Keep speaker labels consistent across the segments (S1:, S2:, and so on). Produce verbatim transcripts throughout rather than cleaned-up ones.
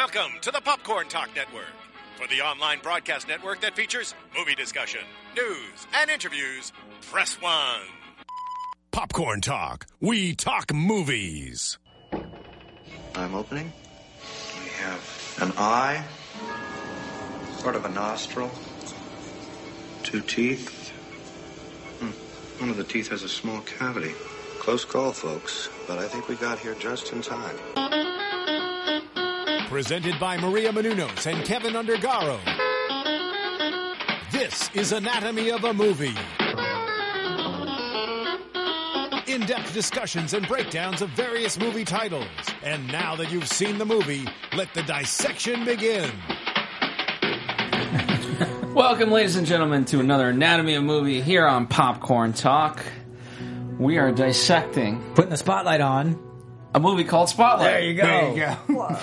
S1: Welcome to the Popcorn Talk Network, for the online broadcast network that features movie discussion, news, and interviews. Press one. Popcorn Talk. We talk movies.
S2: I'm opening. We have an eye, sort of a nostril, two teeth. Hmm. One of the teeth has a small cavity. Close call, folks, but I think we got here just in time.
S1: Presented by Maria Menounos and Kevin Undergaro. This is Anatomy of a Movie. In-depth discussions and breakdowns of various movie titles. And now that you've seen the movie, let the dissection begin.
S3: Welcome, ladies and gentlemen, to another Anatomy of a Movie here on Popcorn Talk. We are dissecting...
S4: Putting the spotlight on.
S3: A movie called Spotlight.
S4: There you go.
S3: There you go.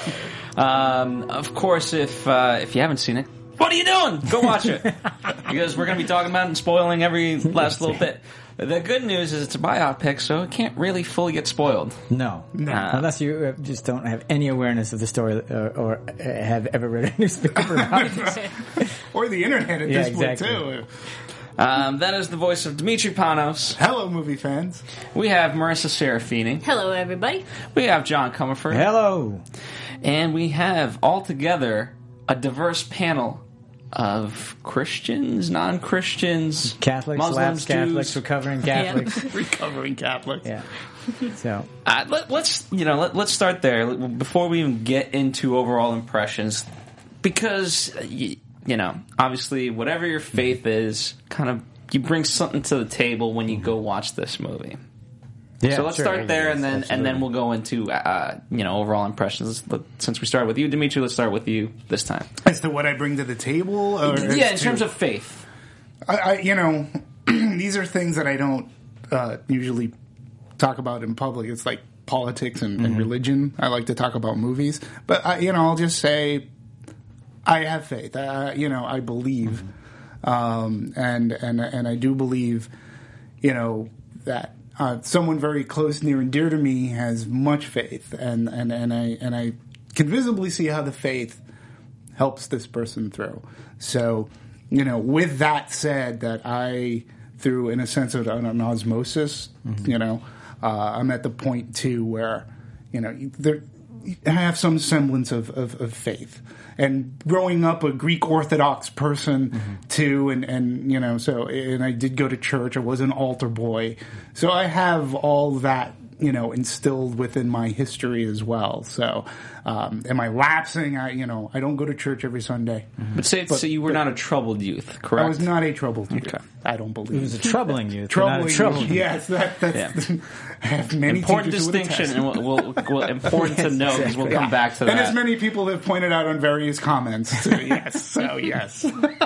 S3: um, of course, if uh, if you haven't seen it, what are you doing? Go watch it. Because we're going to be talking about it and spoiling every last little bit. The good news is it's a biopic, so it can't really fully get spoiled.
S4: No. no. Uh, Unless you just don't have any awareness of the story or, or have ever read a newspaper about it.
S5: Or the internet at
S4: yeah,
S5: this
S4: exactly.
S5: point, too.
S3: Um, that is the voice of Dimitri Panos.
S5: Hello, movie fans.
S3: We have Marissa Serafini.
S6: Hello, everybody.
S3: We have John Comerford.
S4: Hello.
S3: And we have, altogether, a diverse panel of Christians, non-Christians,
S4: Catholics,
S3: Muslims,
S4: lapsed Catholics, recovering Catholics.
S3: Yeah. recovering Catholics.
S4: Yeah. So
S3: uh, let, let's, you know, let, let's start there before we even get into overall impressions, because... You, You know, obviously, whatever your faith is, kind of, you bring something to the table when you go watch this movie.
S4: Yeah,
S3: so let's
S4: sure,
S3: start there, and then
S4: absolutely.
S3: and then we'll go into uh, you know overall impressions. Since we started with you, Dimitri, let's start with you this time.
S5: As to what I bring to the table, or
S3: yeah, in
S5: to,
S3: terms of faith.
S5: I, I you know, these are things that I don't uh, usually talk about in public. It's like politics and, mm-hmm. and religion. I like to talk about movies, but I, you know, I'll just say. I have faith. I, you know, I believe, um, and and and I do believe, you know, that uh, someone very close, near, and dear to me has much faith, and, and, and I and I can visibly see how the faith helps this person through. So, you know, with that said, that I, through in a sense of an osmosis, mm-hmm. you know, uh, I'm at the point too where, you know, there I have some semblance of, of, of faith. And growing up a Greek Orthodox person mm-hmm. too, and, and you know, so and I did go to church. I was an altar boy, so I have all that you know instilled within my history as well. So, um, am I lapsing? I you know I don't go to church every Sunday.
S3: Mm-hmm. But say but, so you were not a troubled youth, correct?
S5: I was not a troubled youth. Okay. I don't believe
S4: it was a troubling youth.
S5: Troubling,
S4: not a troubling
S5: youth. Yes, that, that's.
S3: Yeah.
S5: I have many
S3: important distinction, and we'll, we'll, we'll important
S5: yes,
S3: to know because we'll come back to that.
S5: And as many people have pointed out on various comments. So yes, so yes.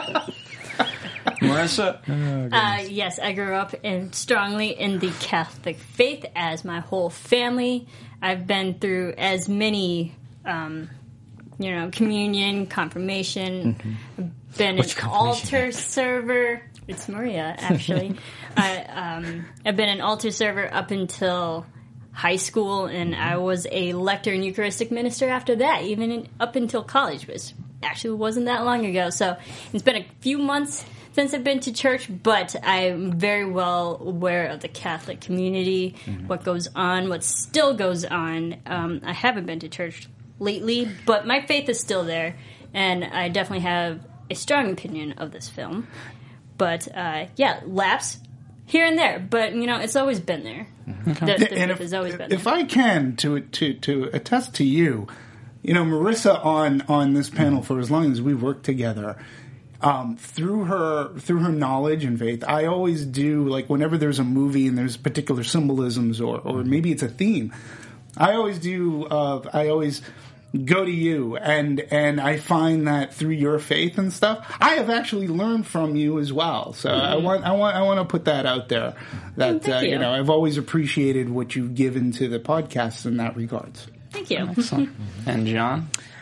S3: Marissa?
S6: Oh, uh, yes, I grew up in strongly in the Catholic faith, as my whole family. I've been through as many, um, you know, communion, confirmation. Mm-hmm. Been
S4: Which
S6: an altar server. It's Maria, actually. I, um, I've been an altar server up until high school, and I was a lector and Eucharistic minister after that, even in, up until college, which actually wasn't that long ago. So it's been a few months since I've been to church, but I'm very well aware of the Catholic community, mm-hmm. what goes on, what still goes on. Um, I haven't been to church lately, but my faith is still there, and I definitely have a strong opinion of this film. But, uh, yeah, lapse here and there. But, you know, it's always been there. Okay. The, the
S5: and
S6: faith
S5: if,
S6: has always been
S5: if
S6: there.
S5: I can, to, to, to attest to you, you know, Marissa on, on this panel for as long as we worked together, um, through her through her knowledge and faith, I always do, like, whenever there's a movie and there's particular symbolisms or, or maybe it's a theme, I always do, uh, I always... go to you, and and I find that through your faith and stuff, I have actually learned from you as well. So mm-hmm. I want I want I want to put that out there. That
S6: Thank
S5: uh,
S6: you.
S5: you know I've always appreciated what you've given to the podcast in that regards.
S6: Thank you.
S3: Excellent. And John?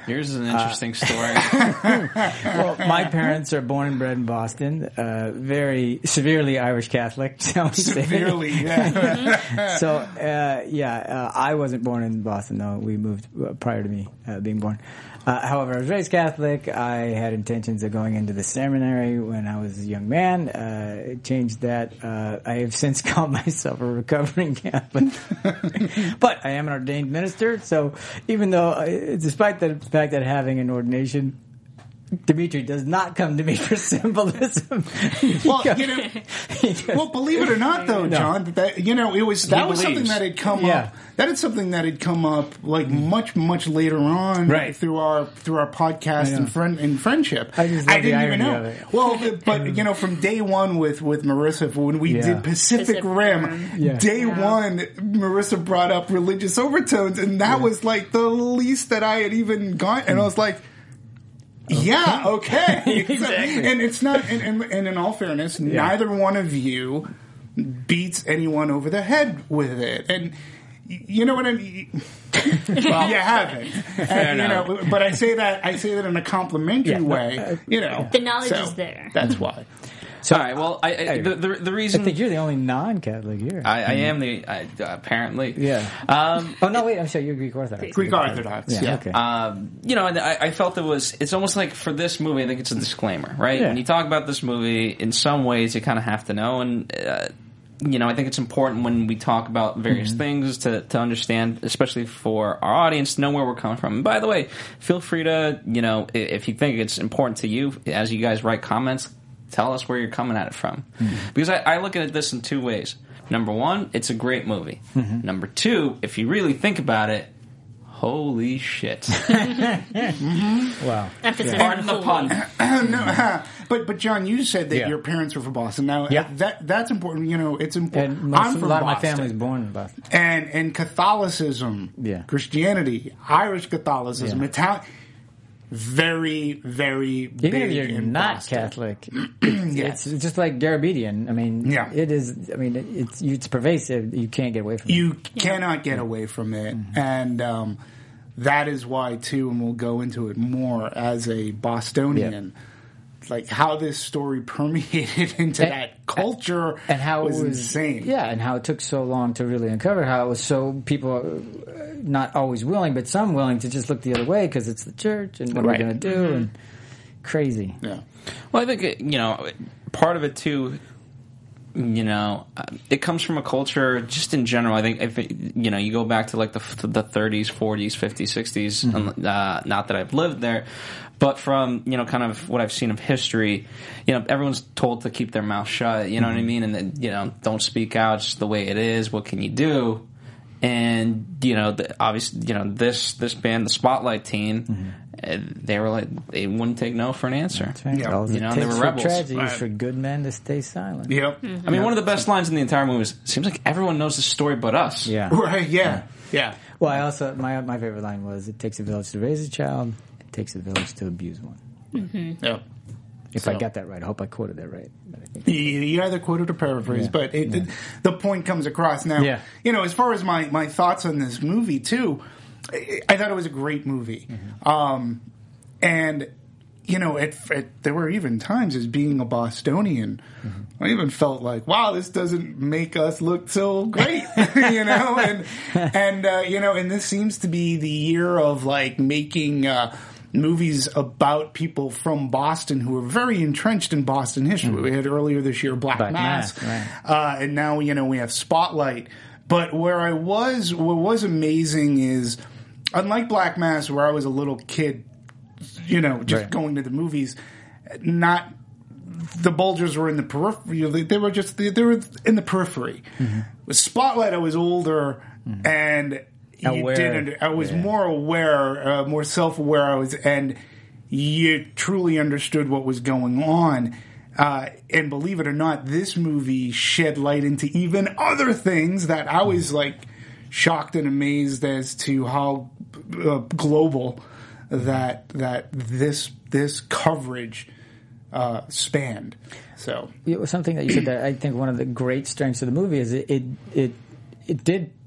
S3: Yours is an interesting story.
S4: Well, my parents are born and bred in Boston. Uh, very severely Irish Catholic, shall we say?
S5: Severely, yeah.
S4: So, uh, yeah, uh, I wasn't born in Boston, though. We moved uh, prior to me uh, being born. Uh, however, I was raised Catholic. I had intentions of going into the seminary when I was a young man. Uh, changed that. Uh, I have since called myself a recovering Catholic. But I am an ordained minister, so even though, uh, despite the fact that having an ordination, Dimitri does not come to me for symbolism.
S5: Well, you know, well, believe it or not, though,
S4: No.
S5: John, that, that you know, it was that
S3: He
S5: was something
S3: believes.
S5: that had come
S4: Yeah.
S5: up. That is something that had come up like much, much later on,
S4: Right.
S5: through our through our podcast
S4: know.
S5: and friend and friendship.
S4: I just love the
S5: didn't even
S4: irony
S5: know.
S4: of it.
S5: Well, but, but you know, from day one with with Marissa, when we
S4: Yeah.
S5: did Pacific,
S6: Pacific
S5: Rim,
S6: Rim.
S4: Yeah.
S5: day
S6: Yeah.
S5: one, Marissa brought up religious overtones, and that was like the least that I had even gone, and I was like. Yeah, okay.
S4: Exactly.
S5: And it's not, and, and, and in all fairness, neither one of you beats anyone over the head with it. And y- you know what I mean? Well, you haven't. And, you
S3: enough.
S5: know, but I say that I say that in a complimentary
S4: Yeah, no,
S5: way.
S4: uh,
S5: You know,
S6: The knowledge
S5: so
S6: is there.
S5: That's why.
S4: So,
S3: All right. Well, I, I, the, the the
S4: I
S3: reason
S4: think you're the only non-Catholic here.
S3: I, I am the I, apparently
S4: Yeah.
S3: Um,
S4: Oh, no, wait, I'm sorry, you're Greek Orthodox.
S5: Greek Orthodox.
S4: Yeah,
S5: Yeah.
S4: okay.
S3: Um, you know, and I, I felt it was, it's almost like for this movie, I think it's a disclaimer, right?
S4: Yeah.
S3: When you talk about this movie, in some ways you kind of have to know, and, uh, you know, I think it's important when we talk about various
S4: Mm-hmm.
S3: things to, to understand, especially for our audience, to know where we're coming from. And by the way, feel free to, you know, i- if you think it's important to you, as you guys write comments, tell us where you're coming at it from.
S4: Mm-hmm.
S3: Because I, I look at this in two ways. Number one, it's a great movie.
S4: Mm-hmm.
S3: Number two, if you really think about it, holy shit.
S4: Wow.
S6: Emphasis
S3: Pardon the
S6: on
S3: pun.
S5: no, but but John, you said that
S4: Yeah.
S5: your parents were from Boston. Now
S4: Yeah.
S5: that that's important. You know, it's important.
S4: And most,
S5: I'm
S4: a
S5: from
S4: lot of my
S5: Boston.
S4: family's born in Boston.
S5: and and Catholicism,
S4: Yeah.
S5: Christianity, Irish Catholicism,
S4: Yeah.
S5: Italian, very very
S4: Even
S5: big
S4: if you're
S5: in
S4: not
S5: Boston.
S4: Catholic,
S5: Yes.
S4: it's just like Garabedian. I mean,
S5: Yeah.
S4: it is. I mean, it, it's it's pervasive. You can't get away from it.
S5: You cannot get away from it,
S4: Mm-hmm.
S5: and um, that is why too. And we'll go into it more as a Bostonian. Like how this story permeated into
S4: And-
S5: that culture
S4: and how
S5: was,
S4: it was
S5: insane.
S4: Yeah, and how it took so long to really uncover how it was so people uh, not always willing, but some willing to just look the other way because it's the church and what
S5: Right.
S4: are we going to do and crazy.
S5: Yeah.
S3: Well, I think, it, you know, part of it too, you know, uh, it comes from a culture just in general. I think, I think you know, you go back to like the the thirties, forties, fifties, sixties,
S4: Mm-hmm.
S3: uh, not that I've lived there, but from, you know, kind of what I've seen of history, you know, everyone's told to keep their mouth shut, you know
S4: Mm-hmm.
S3: what I mean? And then, you know, don't speak out, it's just the way it is, what can you do? And, you know, the, obviously, you know, this, this band, the Spotlight team,
S4: Mm-hmm.
S3: uh, they were like, they wouldn't take no for an answer.
S4: That's right.
S5: Yeah.
S4: All it
S3: You know,
S4: takes
S3: they were
S4: for
S3: rebels.
S4: tragedy
S5: Right.
S4: is for good men to stay silent.
S5: Yep.
S3: I mean, one of the best lines in the entire movie is, seems like everyone knows the story but us.
S4: Yeah.
S5: Right. Yeah. Yeah.
S4: Well, I also my my favorite line was, "It takes a village to raise a child. It takes a village to abuse one."
S5: Yeah.
S4: If
S5: So-
S4: I got that right, I hope I quoted that right. But I think
S5: You, you either quoted or paraphrase,
S4: Yeah.
S5: but it, it, the point comes across. Now,
S4: Yeah.
S5: you know, as far as my, my thoughts on this movie, too, I, I thought it was a great movie.
S4: Mm-hmm.
S5: Um, and, you know, it, it, there were even times as being a Bostonian,
S4: Mm-hmm.
S5: I even felt like, wow, this doesn't make us look so great, you know? And, and uh, you know, and this seems to be the year of, like, making... Uh, movies about people from Boston who are very entrenched in Boston history. We had earlier this year Black,
S4: Black
S5: Mass,
S4: Mass, right.
S5: uh, and now you know we have Spotlight. But where I was, what was amazing is, unlike Black Mass, where I was a little kid, you know, just
S4: Right.
S5: going to the movies, not the Bulgers were in the periphery. They, they were just they, they were in the periphery. With Spotlight, I was older and. You
S4: Aware.
S5: didn't. I was
S4: Yeah.
S5: more aware, uh, more self-aware. I was, and you truly understood what was going on. Uh, and believe it or not, this movie shed light into even other things that I was like shocked and amazed as to how uh, global that that this this coverage uh, spanned. So
S4: it was something that you said that I think one of the great strengths of the movie is it it it, it did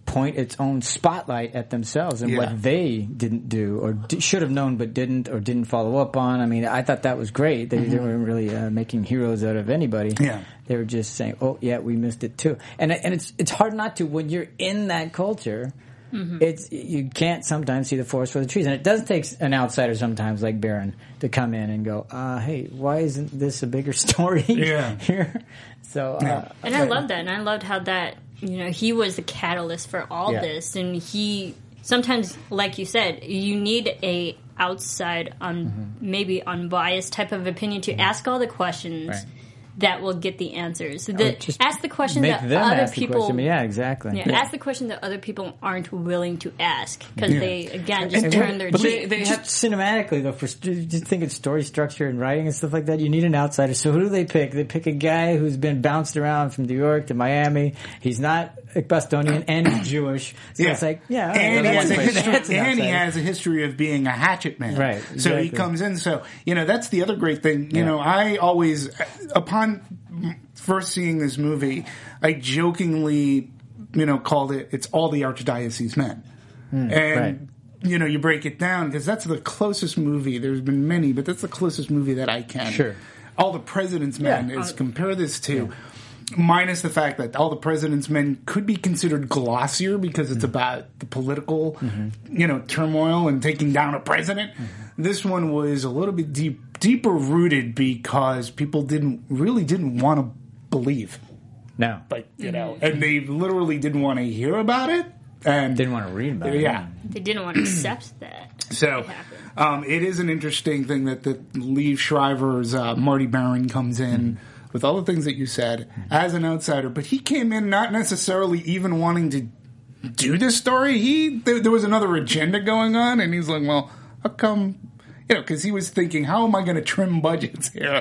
S4: point its own spotlight at themselves and
S5: Yeah.
S4: what they didn't do or d- should have known but didn't or didn't follow up on. I mean, I thought that was great. They,
S5: Mm-hmm.
S4: they weren't really uh, making heroes out of anybody.
S5: Yeah.
S4: They were just saying, "Oh, yeah, we missed it too." And and it's it's hard not to when you're in that culture. Mm-hmm. It's you can't sometimes see the forest for the trees, and it does take an outsider sometimes, like Baron, to come in and go, uh, "Hey, why isn't this a bigger story
S5: Yeah.
S4: here?" So, uh,
S5: Yeah.
S6: And I love that, and I loved how that, you know, he was the catalyst for all
S4: Yeah.
S6: this, and he sometimes, like you said, you need a outside, un,
S4: Mm-hmm.
S6: maybe unbiased type of opinion to ask all the questions.
S4: Right.
S6: That will get the answers.
S4: Or
S6: The,
S4: just
S6: ask the questions
S4: make
S6: that
S4: them
S6: other
S4: ask the
S6: people.
S4: question. Yeah, exactly.
S6: Yeah, ask the question that other people aren't willing to ask because
S5: Yeah.
S6: they again just
S4: And-
S6: turn their
S4: but
S6: cheek.
S3: they- they
S4: just
S3: have-
S4: cinematically though, for st- just think of story structure and writing and stuff like that. You need an outsider. So who do they pick? They pick a guy who's been bounced around from New York to Miami. He's not Bostonian and he's Jewish. So
S5: Yeah.
S4: it's like, yeah, all right,
S5: and,
S4: well,
S5: he has a
S4: that's-
S5: history,
S4: that's an
S5: and he
S4: outsider.
S5: has a history of being a hatchet man.
S4: Right,
S5: So he
S4: exactly.
S5: comes in. So, you know, that's the other great thing. You
S4: Yeah.
S5: know, I always, upon first seeing this movie, I jokingly, you know, called it, it's all the Archdiocese men. and,
S4: right.
S5: you know, you break it down because that's the closest movie. There's been many, but that's the closest movie that I can.
S4: Sure.
S5: All the President's Men
S4: Yeah.
S5: is compare this to. Minus the fact that All the President's Men could be considered glossier because it's about the political, you know, turmoil and taking down a president. This one was a little bit deep, deeper rooted because people didn't really didn't want to believe,
S4: No.
S5: like you know, and they literally didn't want to hear about it and
S4: Didn't want to read about it.
S5: yeah.
S6: They didn't want to accept that.
S5: So
S6: It happened.
S5: um, it is an interesting thing that the Lee Shriver's uh, Marty Baron comes in with all the things that you said as an outsider, but he came in not necessarily even wanting to do this story. He there, there was another agenda going on, and he's like, "Well, how come?" You know, because he was thinking, "How am I going to trim budgets here?"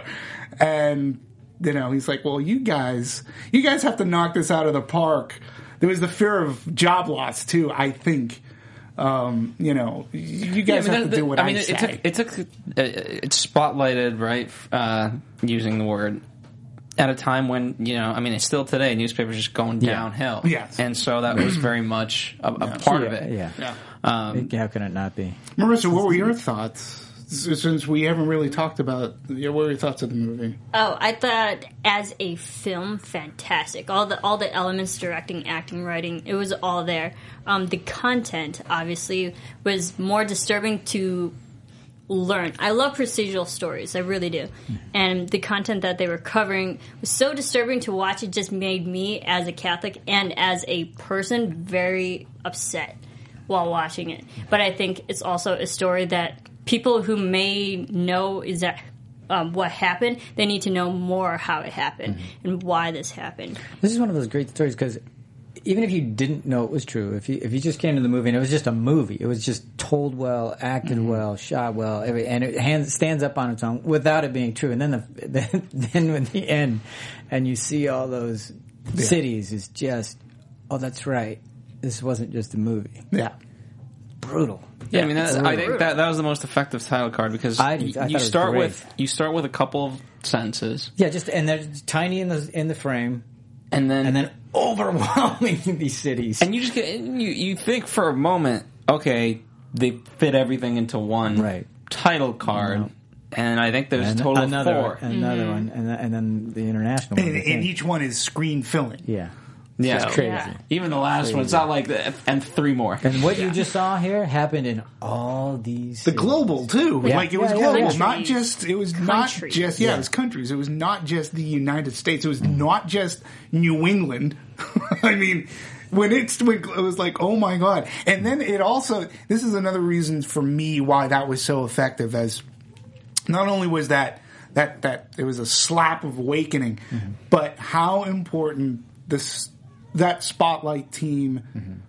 S5: And you know, he's like, "Well, you guys, you guys have to knock this out of the park." There was the fear of job loss too, I think. Um, you know, you guys
S3: Yeah, I mean,
S5: have
S3: that-
S5: to do what
S3: I
S5: I,
S3: mean,
S5: say.
S3: it took it took uh, it's spotlighted, right? Uh, using the word at a time when, you know, I mean, it's still today. Newspapers just going
S4: Yeah.
S3: downhill,
S5: Yes.
S3: and so that was very much a, a part of
S4: Yeah,
S3: it.
S4: yeah.
S5: yeah.
S3: Um,
S4: How can it not be?
S5: Marissa, what were your thoughts? S- Since we haven't really talked about, yeah, what were your thoughts of the movie?
S6: Oh, I thought as a film, fantastic. All the all the elements, directing, acting, writing, it was all there. Um, the content, obviously, was more disturbing to learn. I love procedural stories, I really do. And the content that they were covering was so disturbing to watch. It just made me, as a Catholic and as a person, very upset while watching it. But I think it's also a story that people who may know is that um, what happened, they need to know more how it happened and why this happened.
S4: This is one of those great stories because even if you didn't know it was true, if you if you just came to the movie and it was just a movie, it was just told well, acted well, shot well, every, and it hands, stands up on its own without it being true. And then the then, then in the end, and you see all those cities, is just, oh, that's right. This wasn't just a movie.
S5: Yeah.
S4: Brutal.
S3: Yeah, I mean, that, I
S4: brutal.
S3: think that that was the most effective title card because
S4: I- I
S3: you,
S4: thought
S3: you
S4: it was
S3: start
S4: great.
S3: with you start with a couple of sentences,
S4: Yeah, just and they're tiny in the in the frame,
S3: and then
S4: and then overwhelming these cities.
S3: and you just get you you think for a moment, okay, they fit everything into one
S4: Right.
S3: title card, and I think there's
S4: And
S3: a total
S4: another
S3: of four.
S4: one, another one, and, then- and then the international one.
S5: And,
S4: I
S5: and
S4: think.
S5: each one is screen filling.
S4: Yeah,
S3: Yeah,
S4: it's crazy.
S6: Yeah.
S3: even the last one, it's not like that, and three more.
S4: And what you just saw here happened in all these.
S5: The
S4: cities.
S5: global too,
S4: Yeah.
S5: like it was
S4: Yeah, yeah,
S5: global,
S6: countries.
S5: not just it was not
S6: Countries.
S5: just yeah, it was countries. It was not just the United States. It was not just New England. I mean, when it's when it was like, oh my god! And then it also this is another reason for me why that was so effective. As not only was that that that it was a slap of awakening,
S4: Mm-hmm.
S5: but how important this that spotlight team.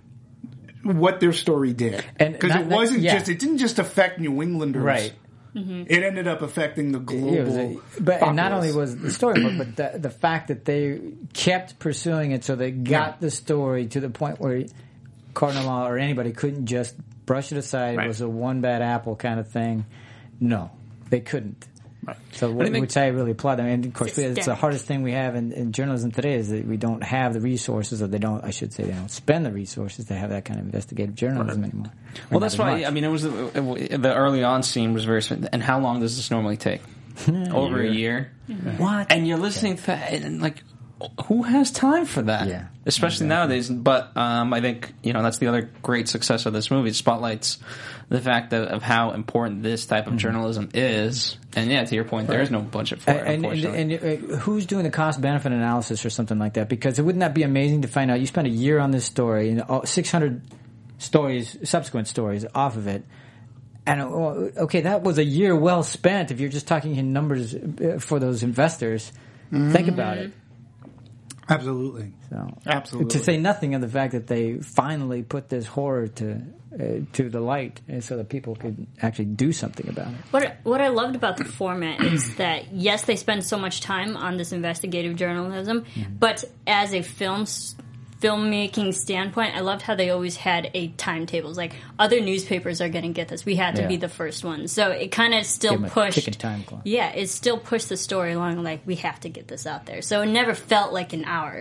S5: What their story did,
S4: And
S5: because
S4: not-
S5: it
S4: not-
S5: wasn't
S4: yeah.
S5: just it didn't just affect New Englanders,
S4: Right.
S5: It ended up affecting the global.
S4: Yeah, it was a- but and not
S5: populace.
S4: only was the story, but, but the, the fact that they kept pursuing it, so they got
S5: Yeah.
S4: the story to the point where Cardinal Law or anybody couldn't just brush it aside.
S5: Right.
S4: It was a one bad apple kind of thing. No, they couldn't. So,
S3: What do you think-
S4: which I really applaud them. And of course,
S6: Systemic.
S4: it's the hardest thing we have in, in journalism today is that we don't have the resources, or they don't. I should say, they don't spend the resources to have that kind of investigative journalism anymore. Or
S3: Well,
S4: not
S3: that's
S4: as
S3: why
S4: much.
S3: I mean it was the, the early on scene was very. And how long does this normally take? Over a year.
S4: What?
S3: And you're listening to that, and like, who has time for that?
S4: Yeah,
S3: especially nowadays. But um, I think you know that's the other great success of this movie. It spotlights the fact of, of how important this type of journalism is. And yeah, to your point, there is no budget for it.
S4: And, and,
S3: Unfortunately.
S4: and, uh, who's doing the cost benefit analysis or something like that? Because wouldn't that be amazing to find out? You spent a year on this story and all, six hundred stories, subsequent stories off of it. And uh, okay, that was a year well spent. If you're just talking in numbers uh, for those investors,
S5: Mm-hmm.
S4: think about it.
S5: Absolutely.
S4: So,
S5: Absolutely.
S4: To say nothing of the fact that they finally put this horror to uh, to the light, and so that people could actually do something about it.
S6: What what I loved about the format is that yes, they spend so much time on this investigative journalism, but as a film s- filmmaking standpoint, I loved how they always had a timetable. It's like other newspapers are going to get this. We had to
S4: Yeah.
S6: be the first one, so it kind of still
S4: Give 'em a
S6: pushed.
S4: ticking time clock.
S6: Yeah, it still pushed the story along. Like we have to get this out there, so it never felt like an hour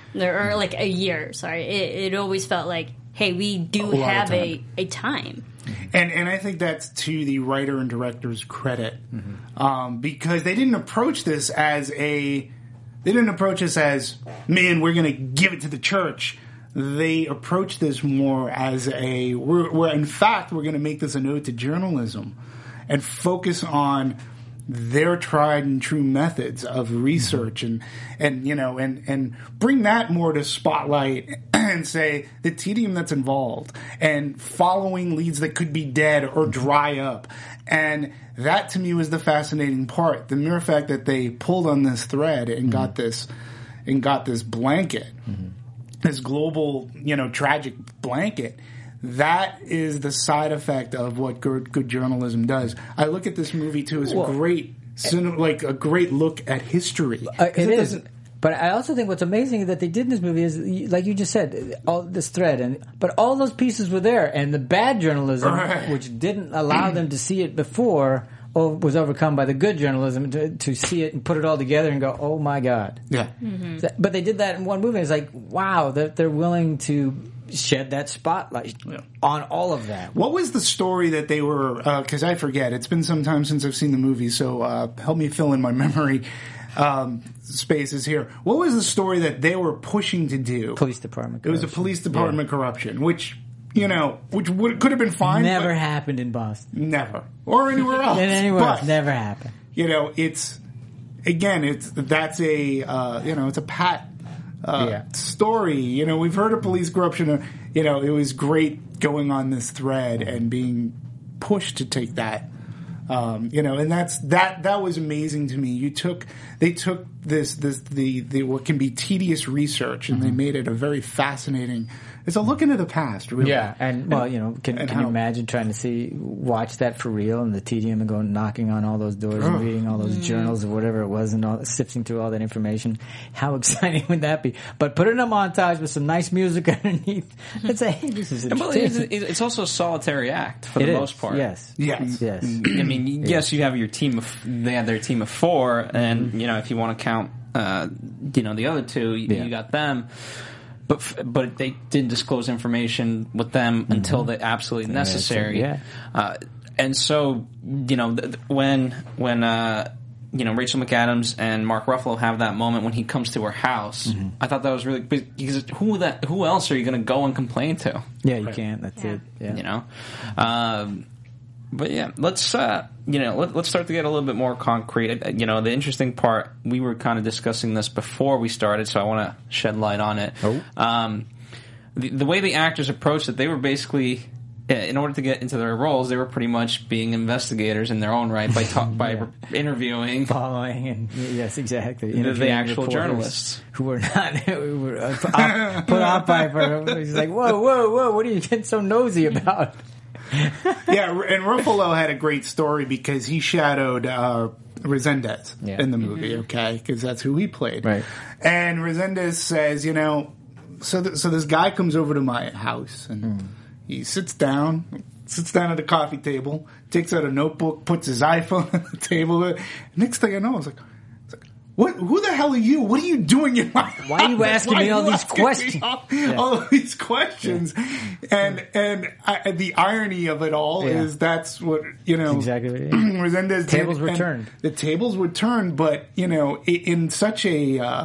S6: or like a year. Sorry, it, it always felt like, hey, we do
S5: lot of
S6: have a
S5: time.
S6: a time.
S5: And and I think that's to the writer and director's credit, um, because they didn't approach this as a they didn't approach this as, man, we're going to give it to the church. They approached this more as a we're, we're in fact we're going to make this a note to journalism and focus on their tried and true methods of research and and you know and and bring that more to spotlight and say the tedium that's involved and following leads that could be dead or dry up. And that to me was the fascinating part, the mere fact that they pulled on this thread and mm-hmm. got this and got this blanket, mm-hmm. this global, you know, tragic blanket. That is the side effect of what good, good journalism does. I look at this movie too as
S4: well,
S5: a great, like a great look at history.
S4: Uh, it, it is.
S5: doesn't-
S4: But I also think what's amazing that they did in this movie is, like you just said, all this thread, and but all those pieces were there, and the bad journalism,
S5: Right.
S4: which didn't allow them to see it before, or was overcome by the good journalism to, to see it and put it all together and go, oh my god.
S5: Yeah.
S4: That- But they did that in one movie. It's like, wow, that they're willing to shed that spotlight
S5: Yeah.
S4: on all of that.
S5: What was the story that they were, because I forget, it's been some time since I've seen the movie, so uh, help me fill in my memory um, spaces here. What was the story that they were pushing to do?
S4: Police department.
S5: It was a
S4: corruption.
S5: police department corruption, which, you know, which would, could have been fine.
S4: Never
S5: but
S4: happened in Boston.
S5: Never. Or anywhere else.
S4: And anywhere
S5: But,
S4: else, never happened.
S5: You know, it's, again, it's that's a, uh, you know, it's a pat uh,
S4: Yeah.
S5: story. You know, we've heard of police corruption. Uh, you know, it was great going on this thread and being pushed to take that. Um, you know, and that's that. That was amazing to me. You took, they took this, this, the, the what can be tedious research, and
S4: Mm-hmm.
S5: they made it a very fascinating. It's a look into the past, really.
S4: Yeah, and well, you know, can,
S5: and
S4: can you
S5: how-
S4: imagine trying to see, watch that for real, and the tedium and going knocking on all those doors and
S5: Ugh.
S4: reading all those journals or whatever it was, and all, sifting through all that information? How exciting would that be? But put it in a montage with some nice music underneath and say, "Hey, this is
S3: Well, it's,
S4: interesting."
S3: it's also a solitary act for
S4: It
S3: the
S4: is,
S3: most part.
S4: Yes,
S5: Yes.
S4: yes.
S3: I mean, yes, you have your team of. They had their team of four, and you know, if you want to count, uh, you know, the other two, you,
S4: Yeah.
S3: you got them. But f- but they didn't disclose information with them until the absolutely necessary.
S4: Yeah.
S3: Uh, and so you know, th- th- when when uh, you know Rachel McAdams and Mark Ruffalo have that moment when he comes to her house, I thought that was really because who that who else are you going to go and complain to?
S4: Yeah, you can't. That's
S6: Yeah.
S4: it. Yeah.
S3: You know. Um, But yeah, let's uh, you know let, let's start to get a little bit more concrete. Uh, You know, the interesting part, we were kind of discussing this before we started, so I want to shed light on it.
S4: Oh.
S3: Um, the, the way the actors approached it, they were basically, uh, in order to get into their roles, they were pretty much being investigators in their own right by talk, by
S4: Yeah.
S3: interviewing.
S4: Following and yes, exactly.
S3: The- the
S4: Interviewing
S3: actual
S4: reporters
S3: journalists.
S4: who were not who were uh, put off, put off by her. He's like, whoa, whoa, whoa! What are you getting so nosy about?
S5: Yeah, and Ruffalo had a great story because he shadowed uh, Resendez
S4: Yeah.
S5: in the movie, okay? Because that's who he played.
S4: Right.
S5: And Resendez says, you know, so th- so this guy comes over to my house and he sits down, sits down at a coffee table, takes out a notebook, puts his iPhone on the table. Next thing I know, I was like, What? Who the hell are you? What are you doing in my house?
S4: Why are you asking
S5: Why
S4: me all
S5: you
S4: these
S5: asking
S4: questions?
S5: me All,
S4: Yeah.
S5: all of these questions, and and I, the irony of it all
S4: Yeah.
S5: is that's what you know.
S4: Exactly what it is.
S5: Resendez
S4: Tables
S5: did,
S4: were
S5: and
S4: turned.
S5: The tables were turned, but you know, in, in such a. Uh,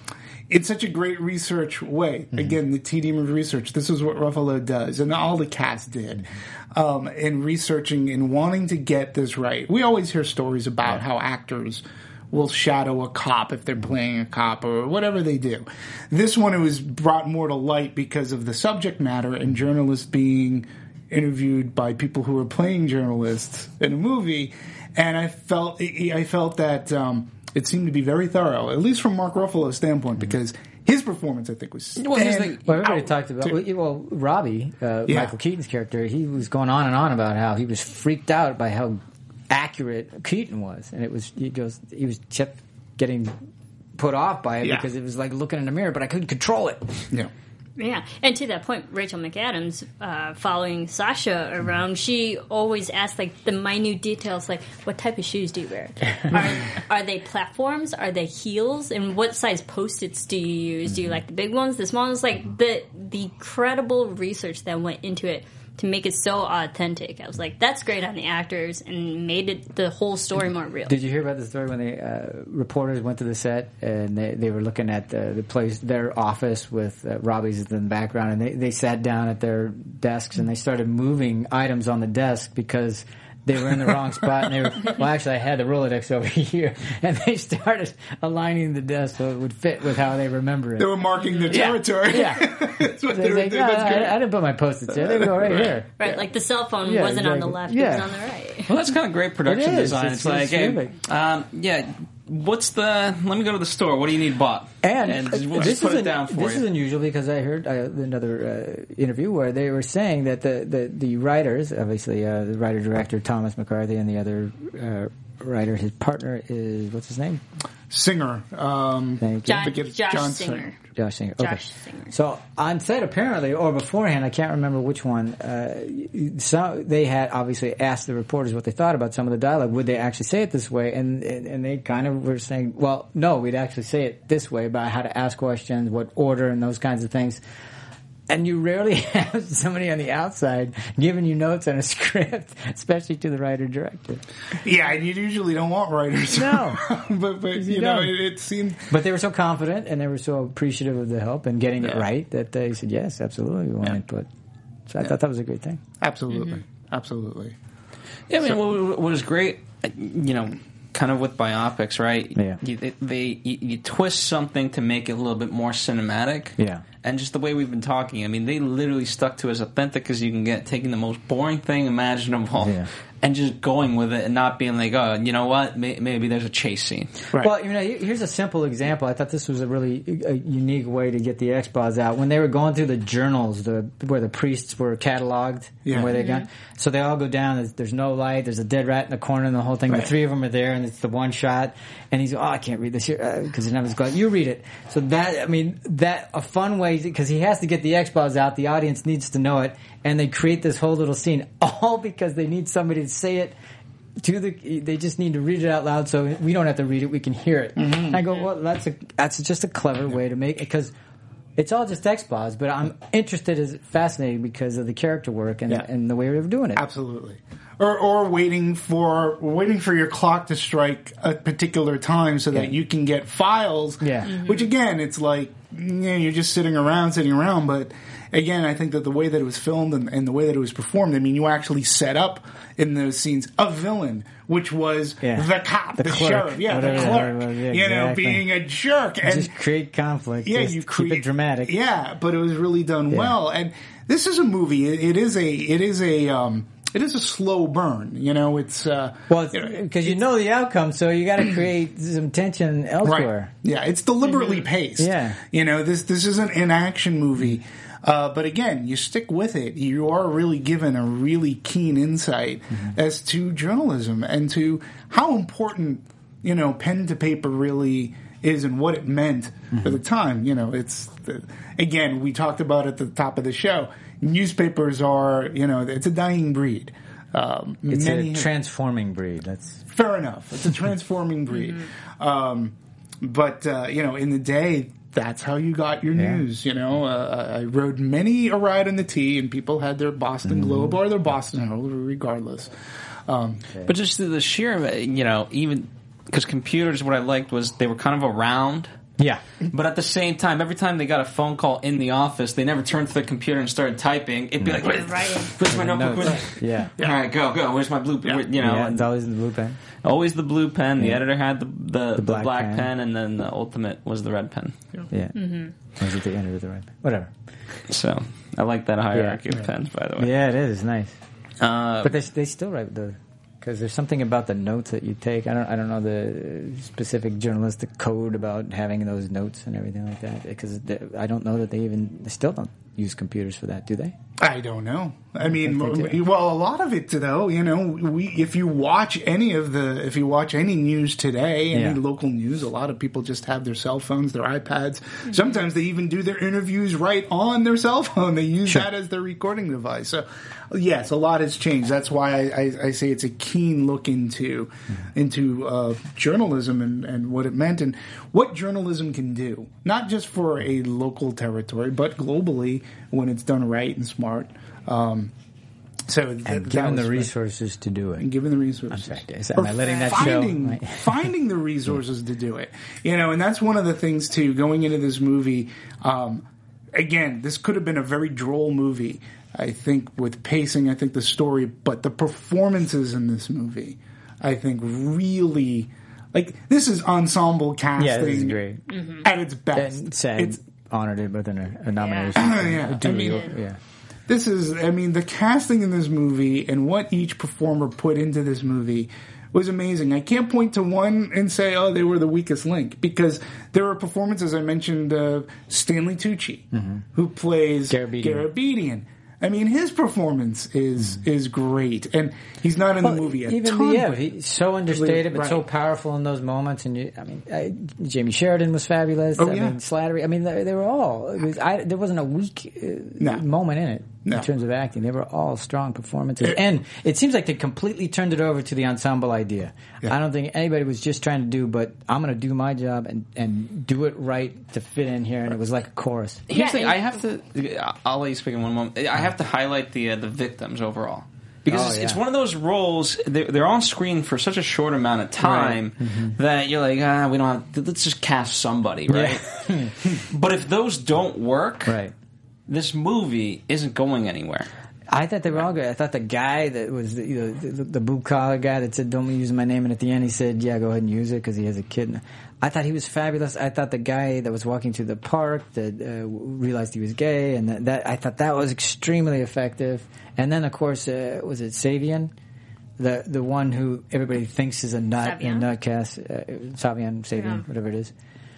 S5: in such a great research way.
S4: Mm-hmm.
S5: Again, the team of research. This is what Ruffalo does, and all the cast did um, in researching and wanting to get this right. We always hear stories about how actors will shadow a cop if they're playing a cop or whatever they do. This one, it was brought more to light because of the subject matter and journalists being interviewed by people who were playing journalists in a movie, and I felt I felt that. Um, It seemed to be very thorough, at least from Mark Ruffalo's standpoint, because his performance, I think, was
S3: Well, here's
S5: stand
S3: the-
S4: Well, everybody
S5: out
S4: talked about
S5: to-
S4: well, Robbie, uh,
S5: Yeah.
S4: Michael Keaton's character. He was going on and on about how he was freaked out by how accurate Keaton was, and it was he just he was kept getting put off by it
S5: Yeah.
S4: because it was like looking in the mirror, but I couldn't control it.
S5: Yeah.
S6: Yeah, and to that point, Rachel McAdams, uh, following Sasha around, she always asked like the minute details, like what type of shoes do you wear? Are, are they platforms? Are they heels? And what size post-its do you use? Do you like the big ones, the small ones? Like the the credible research that went into it to make it so authentic. I was like, that's great on the actors and made it the whole story more real.
S4: Did you hear about the story when the uh, reporters went to the set and they, they were looking at the, the place, their office with uh, Robbie's in the background, and they, they sat down at their desks and they started moving items on the desk because they were in the wrong spot, and they were, well, actually, I had the Rolodex over here, and they started aligning the desk so it would fit with how they remember it.
S5: They were marking their territory.
S4: Yeah.
S5: That's what
S4: They
S5: they
S4: was
S5: were
S4: like,
S5: doing.
S4: no,
S5: That's
S4: I,
S5: great.
S4: I didn't put my post-its here. They go right here.
S6: Right, like the cell phone
S4: Yeah,
S6: wasn't on the
S4: exactly.
S6: left,
S4: Yeah.
S6: it was on the right.
S3: Well, that's kind of great production
S4: It is.
S3: design.
S4: It's-
S3: It's, like,
S4: it's
S3: hey,
S4: terrific.
S3: um, yeah, what's the? Let me go to the store. What do you need bought?
S4: And,
S3: we'll
S4: this
S3: just put
S4: is
S3: it down for
S4: this
S3: you.
S4: is unusual because I heard uh, another uh, interview where they were saying that the the, the writers, obviously uh, the writer director Thomas McCarthy, and the other uh, writer, his partner is what's his name?
S5: Singer. Um,
S4: Thank you.
S6: John,
S5: Forget it.
S6: Josh
S5: John
S6: Singer.
S4: Josh Singer. Okay.
S6: Josh Singer.
S4: So on set, apparently, or beforehand, I can't remember which one. Uh, so they had obviously asked the reporters what they thought about some of the dialogue. Would they actually say it this way? And and, and they kind of were saying, well, no, we'd actually say it this way about how to ask questions, what order, and those kinds of things. And you rarely have somebody on the outside giving you notes on a script, especially to the writer-director.
S5: Yeah, and you usually don't want writers.
S4: No.
S5: but but you,
S4: You
S5: know,
S4: don't.
S5: it, it seemed.
S4: But they were so confident and they were so appreciative of the help and getting it
S3: Yeah.
S4: right that they said, yes, absolutely, we want
S3: Yeah.
S4: input. So I thought that was a great thing.
S5: Absolutely. Absolutely.
S3: Yeah, I mean, what, what was great, you know, kind of with biopics, right?
S4: Yeah.
S3: You, they, they you, you twist something to make it a little bit more cinematic.
S4: Yeah.
S3: And just the way we've been talking, I mean, they literally stuck to as authentic as you can get, taking the most boring thing imaginable
S4: Yeah.
S3: and just going with it and not being like, oh, you know what? May, maybe there's a chase scene.
S5: Right.
S4: Well, you know, here's a simple example. I thought this was a really a unique way to get the X-Files out. When they were going through the journals, the where the priests were cataloged,
S5: Yeah.
S4: and where they got, so they all go down. There's, there's no light. There's a dead rat in the corner, and the whole thing.
S5: Right.
S4: The three of them are there, and it's the one shot. And he's, oh, I can't read this here because he doesn't have his glasses. You read it. So that, I mean, that a fun way because he has to get the X-Files out. The audience needs to know it, and they create this whole little scene all because they need somebody to say it. To the, they just need to read it out loud, so we don't have to read it; we can hear it.
S5: Mm-hmm.
S4: I go, well, that's a that's just a clever way to make it because it's all just X-Files, but I'm interested, as fascinating because of the character work and,
S5: Yeah.
S4: and the way they were doing it.
S5: Absolutely. Or or waiting for waiting for your clock to strike a particular time so that
S4: Yeah.
S5: you can get files.
S4: Yeah. Mhm.
S5: Which again, it's like you know, you're just sitting around, sitting around. But again, I think that the way that it was filmed and, and the way that it was performed, I mean, you actually set up in those scenes a villain, which was
S4: Yeah.
S5: the cop,
S4: The
S5: the,
S4: clerk,
S5: sheriff, yeah,
S4: whatever
S5: the
S4: the
S5: clerk.
S4: hell it was, yeah,
S5: you know,
S4: exactly.
S5: being a jerk and
S4: Just create conflict.
S5: yeah,
S4: just
S5: you
S4: keep
S5: create
S4: it dramatic.
S5: Yeah, but it was really done
S4: Yeah.
S5: well. And this is a movie. It, it is a. It is a. Um, it is a slow burn. You know, it's. Uh,
S4: Well,
S5: you know,
S4: because you know the outcome, so you got to create some tension
S5: right.
S4: elsewhere.
S5: Yeah, it's deliberately paced.
S4: Yeah.
S5: You know, this this isn't an action movie. Uh, but again, you stick with it. You are really given a really keen insight
S4: Mm-hmm.
S5: as to journalism and to how important, you know, pen to paper really is and what it meant mm-hmm. for the time. You know, it's the, again, we talked about at the top of the show. Newspapers are, you know, it's a dying breed. Um,
S4: it's
S5: many
S4: a transforming breed. That's
S5: fair enough. It's a transforming breed. Mm-hmm. Um, but uh, you know, in the day, that's how you got your yeah. news. You know, uh, I rode many a ride on the T, and people had their Boston mm-hmm. Globe or their Boston Herald, regardless. Um,
S3: but just the sheer, you know, even because computers, what I liked was they were kind of around.
S4: Yeah.
S3: But at the same time, every time they got a phone call in the office, they never turned to the computer and started typing. It'd be like, Where, where's my notebook? Where's
S4: yeah.
S3: All right, go, go. Where's my blue pen?
S4: Yeah.
S3: You know,
S4: yeah, it's always the blue pen.
S3: Always the blue pen. The
S4: yeah.
S3: editor had the the, the, black, the black pen. pen, and then the ultimate was the red pen.
S4: Yeah. yeah. Mm-hmm. Was it the editor with the red pen? Whatever.
S3: So, I like that hierarchy
S4: yeah.
S3: of pens, by the way.
S4: Yeah, it is. It's nice.
S3: Uh,
S4: but they, they still write the... Because there's something about the notes that you take. I don't. I don't know the specific journalistic code about having those notes and everything like that. Because I don't know that they even they still don't use computers for that, do they?
S5: I don't know. I, I mean,
S4: they
S5: well, a lot of it though. You know, we if you watch any of the if you watch any news today, any
S4: yeah.
S5: local news, a lot of people just have their cell phones, their iPads. Mm-hmm. Sometimes they even do their interviews right on their cell phone. They use
S4: sure.
S5: that as their recording device. So, yes, a lot has changed. That's why I, I, I say it's a keen look into mm-hmm. into uh, journalism and, and what it meant and what journalism can do, not just for a local territory, but globally when it's done right and smart. Um, so th-
S4: and given the resources right. to do it,
S5: and given the resources,
S4: I'm sorry, is that, am I letting that
S5: finding,
S4: show?
S5: finding the resources to do it, you know, and that's one of the things too. Going into this movie, um, again, this could have been a very droll movie. I think with pacing, I think the story, but the performances in this movie, I think really, like this is ensemble casting.
S4: Yeah, this is great
S5: mm-hmm. at its best.
S4: And sad.
S5: It's
S4: honored it with a, a nomination.
S5: Yeah, yeah.
S4: I
S5: mean,
S4: yeah.
S5: This is, I mean, the casting in this movie and what each performer put into this movie was amazing. I can't point to one and say, oh, they were the weakest link, because there are performances. I mentioned uh, Stanley Tucci, mm-hmm. who plays
S4: Garabedian.
S5: Garabedian. I mean, his performance is mm. is great, and he's not in
S4: well,
S5: the movie a
S4: even
S5: ton.
S4: The, yeah, he's so understated, but
S5: right.
S4: so powerful in those moments. And you, I mean, I, Jamie Sheridan was fabulous.
S5: Oh,
S4: I
S5: yeah.
S4: mean, Slattery. I mean, they, they were all. It was, I, there wasn't a weak uh,
S5: no.
S4: moment in it
S5: no.
S4: in terms of acting. They were all strong performances, it, and it seems like they completely turned it over to the ensemble idea. Yeah. I don't think anybody was just trying to do, but I'm going to do my job and and do it right to fit in here. And it was like a chorus.
S3: Here's
S6: yeah,
S3: the thing. I have to. I'll let you speak in one moment. I have to highlight the uh, the victims overall, because
S4: oh,
S3: it's,
S4: yeah.
S3: it's one of those roles. They're, they're on screen for such a short amount of time
S4: right. mm-hmm.
S3: that you're like, ah, we don't. have, let's just cast somebody, right?
S4: Yeah.
S3: But if those don't work,
S4: right.
S3: this movie isn't going anywhere.
S4: I thought they were all good. I thought the guy that was the, you know, the, the blue collar guy that said, "Don't use my name," and at the end he said, "Yeah, go ahead and use it," because he has a kid. I thought he was fabulous. I thought the guy that was walking through the park that uh, realized he was gay, and that, that I thought that was extremely effective. And then, of course, uh, was it Savian, the the one who everybody thinks is a nut, a nutcast, uh, Savian, Savian, yeah. whatever it is.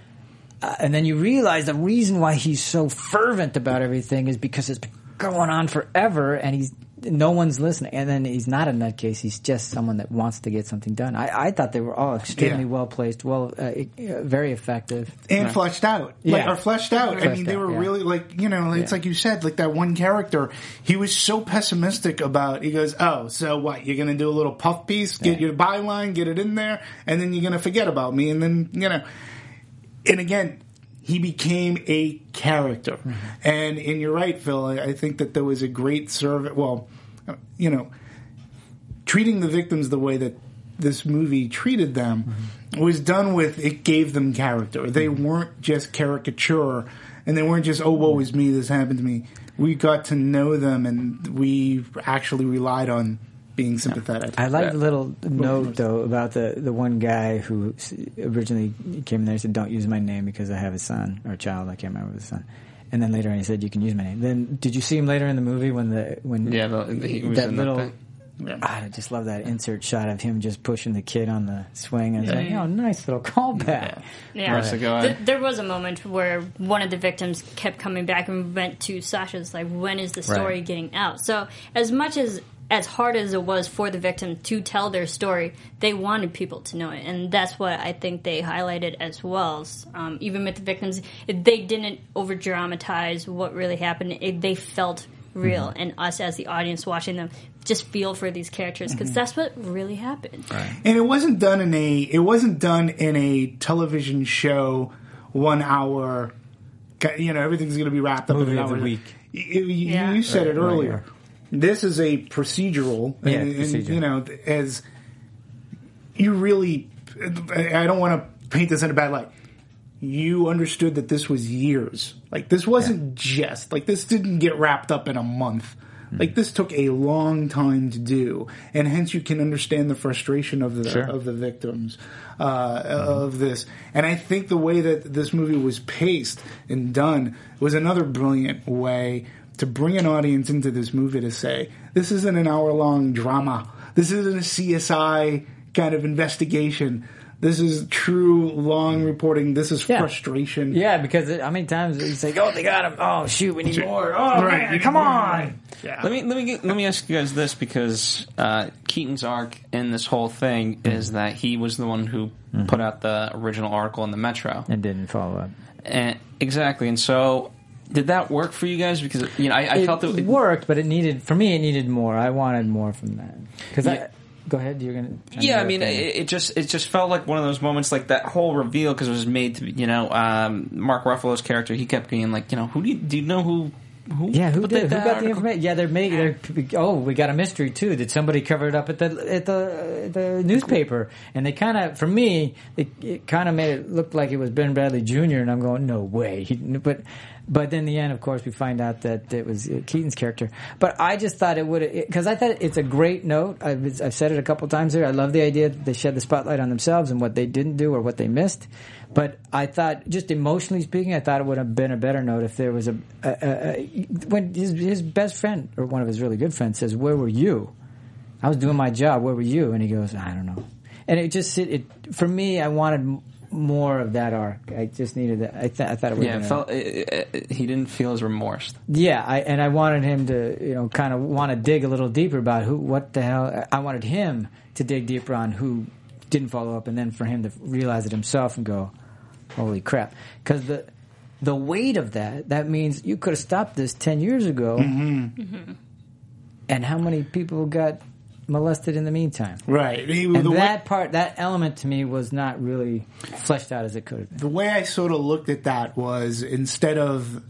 S4: Uh, and then you realize the reason why he's so fervent about everything is because it's been going on forever, and he's no one's listening. And then he's not a nutcase; he's just someone that wants to get something done. I, I thought they were all extremely yeah. well placed, well, uh, uh, very effective,
S5: and
S4: right.
S5: fleshed out. Like,
S4: yeah,
S5: or fleshed out.
S4: Fleshed
S5: I mean, they
S4: out,
S5: were
S4: yeah.
S5: really like you know, it's
S4: yeah.
S5: like you said, like that one character. He was so pessimistic about. He goes, "Oh, so what? You're going to do a little puff piece, get
S4: yeah.
S5: your byline, get it in there, and then you're going to forget about me." And then you know, and again. He became a character. Mm-hmm. And, and you're right, Phil. I, I think that there was a great service. Well, you know, treating the victims the way that this movie treated them mm-hmm. was done with, it gave them character. They mm-hmm. weren't just caricature, and they weren't just, oh, woe is me, this happened to me. We got to know them, and we actually relied on being sympathetic.
S4: I like the little note, though, about the, the one guy who originally came in there and said, "Don't use my name because I have a son," or a child, I can't remember the son. And then later on he said, "You can use my name." Then, did you see him later in the movie when the, when
S3: yeah, the, he was
S4: that
S3: in
S4: little,
S3: that
S5: yeah.
S4: I just love that insert shot of him just pushing the kid on the swing. And
S3: yeah.
S4: it's like, oh, nice little callback.
S6: Yeah.
S3: Right. So go
S6: Th- there was a moment where one of the victims kept coming back and went to Sasha's, like, when is the story
S4: right.
S6: getting out? So as much as as hard as it was for the victim to tell their story, they wanted people to know it, and that's what I think they highlighted as well. Um, even with the victims, they didn't over dramatize what really happened. It, they felt real, mm-hmm. and us as the audience watching them just feel for these characters because mm-hmm. that's what really happened.
S5: Right. And it wasn't done in a it wasn't done in a television show, one hour. You know, everything's going to be wrapped up
S4: Movie
S5: in an
S4: of
S5: hour.
S4: the week.
S5: You, you,
S6: yeah.
S5: you said
S4: right,
S5: it earlier.
S4: Right, yeah.
S5: This is a procedural,
S4: Yeah,
S5: and,
S4: procedure.
S5: and you know, as you really, I don't want to paint this in a bad light. You understood that this was years. Like this wasn't yeah. just like this didn't get wrapped up in a month. Mm. Like this took a long time to do, and hence you can understand the frustration of the
S4: sure.
S5: of the victims uh, mm-hmm. of this. And I think the way that this movie was paced and done was another brilliant way to bring an audience into this movie to say, this isn't an hour long drama. This isn't a C S I kind of investigation. This is true long reporting. This is
S4: yeah.
S5: frustration.
S4: Yeah, because it, how many times you say, "Oh, they got him! Oh, shoot, we need more! Oh,
S5: right.
S4: man, come on!"
S5: Yeah.
S3: Let me let me get, let me ask you guys this because uh, Keaton's arc in this whole thing mm-hmm. is that he was the one who mm-hmm. put out the original article in the Metro
S4: and didn't follow up.
S3: And exactly, and so did that work for you guys? Because you know, I, I
S4: it
S3: felt it,
S4: it worked, but it needed for me. It needed more. I wanted more from that because
S3: yeah.
S4: I. Go ahead. You're gonna.
S3: Yeah, I mean, it, it just it just felt like one of those moments, like that whole reveal, because it was made to be, you know, um, Mark Ruffalo's character. He kept being like, you know, who do you, do you know who? Who
S4: yeah, who
S3: put
S4: did?
S3: that
S4: Who got
S3: article?
S4: the information? Yeah, they're making. They're, oh, we got a mystery too. Did somebody cover it up at the at the the newspaper? And they kind of, for me, it, it kind of made it look like it was Ben Bradley Junior And I'm going, no way. He, but but in the end, of course, we find out that it was Keaton's character. But I just thought it would, because I thought it's a great note. I've, I've said it a couple times here. I love the idea that they shed the spotlight on themselves and what they didn't do or what they missed. But I thought, just emotionally speaking, I thought it would have been a better note if there was a, a, a, a when his, his best friend, or one of his really good friends, says, "Where were you? I was doing my job. Where were you?" And he goes, "I don't know." And it just, it, it for me, I wanted more of that arc. I just needed that. I, th- I thought it would.
S3: Yeah, it felt, it, it, he didn't feel as remorse.
S4: Yeah, I, and I wanted him to, you know, kind of want to dig a little deeper about who, what the hell. I wanted him to dig deeper on who didn't follow up, and then for him to realize it himself and go, "Holy crap!" Because the the weight of that, that means you could have stopped this ten years ago,
S5: mm-hmm.
S6: Mm-hmm.
S4: and how many people got molested in the meantime?
S5: Right. He,
S4: And
S5: the
S4: that
S5: way,
S4: part, that element to me was not really fleshed out as it could have been.
S5: the way I sort of looked at that was, instead of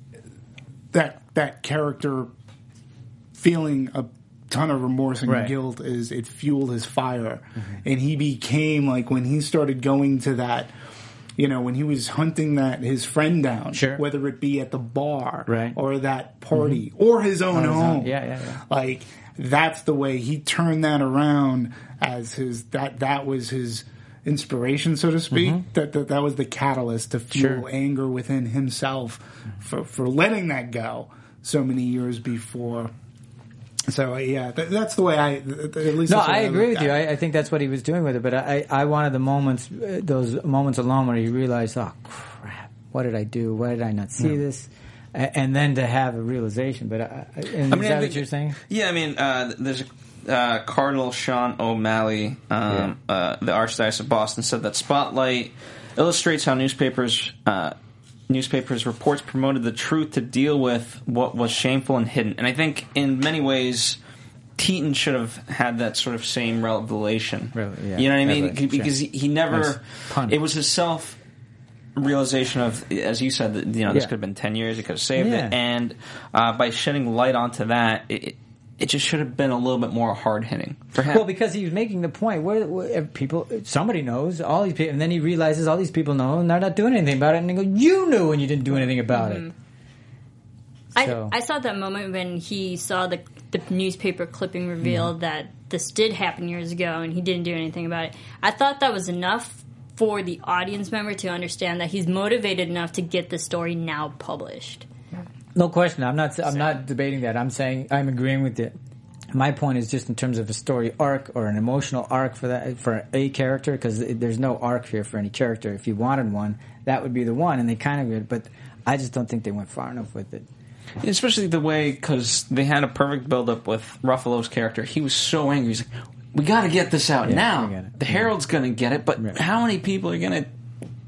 S5: that that character feeling a ton of remorse and
S4: Right.
S5: guilt, is it fueled his fire, mm-hmm. and he became like, when he started going to that, you know, when he was hunting that his friend down,
S4: Sure.
S5: whether it be at the bar
S4: Right.
S5: or that party mm-hmm. or his own
S4: Or his
S5: home,
S4: own- yeah, yeah, yeah.
S5: like that's the way he turned that around, as his that that was his inspiration, so to speak.
S4: Mm-hmm.
S5: That, that that was the catalyst to fuel
S4: Sure.
S5: anger within himself for for letting that go so many years before. So uh, yeah, th- that's the way I. At least
S4: No,
S5: that's what
S4: I agree
S5: looked
S4: with you.
S5: at it.
S4: I, I think that's what he was doing with it. But I, I wanted the moments, uh, those moments alone where he realized, oh crap, what did I do? Why did I not see
S3: Yeah.
S4: this? A- And then to have a realization. But I, I, and
S3: I
S4: is
S3: mean,
S4: that
S3: I
S4: what
S3: think-
S4: you're saying?
S3: Yeah, I mean, uh, there's a uh, Cardinal Sean O'Malley, um,
S4: Yeah.
S3: uh, the Archdiocese of Boston, said that Spotlight illustrates how newspapers uh, newspapers reports promoted the truth to deal with what was shameful and hidden. And I think in many ways, Keaton should have had that sort of same revelation.
S4: Really, yeah.
S3: You know what I mean?
S4: Revelation,
S3: Because
S4: sure.
S3: he, he never.
S4: Nice pun.
S3: It was his self realization of, as you said, that you know this
S4: Yeah.
S3: could have been ten years. He could have saved
S4: Yeah.
S3: it, and uh, by shedding light onto that, it, it just should have been a little bit more hard hitting for him.
S4: Well, because he was making the point where, where people, somebody knows, all these people, and then he realizes all these people know, and they're not doing anything about it. And they go, "You knew, and you didn't do anything about
S6: Mm-hmm.
S4: it."
S6: I,
S4: So-
S6: I saw that moment when he saw the the newspaper clipping reveal
S4: Mm-hmm.
S6: that this did happen years ago and he didn't do anything about it. I thought that was enough for the audience member to understand that he's motivated enough to get the story now published.
S4: No question. I'm not. I'm not debating that. I'm saying I'm agreeing with it. My point is just in terms of a story arc or an emotional arc for that for a character, because there's no arc here for any character. If you wanted one, that would be the one, and they kind of did. But I just don't think they went far enough with it.
S3: Especially the way, because they had a perfect build-up with Ruffalo's character. He was so angry. He's like, we got to get this out
S4: Yeah,
S3: now.
S4: we got it.
S3: The Herald's going to get it, but
S4: Right.
S3: how many people are going to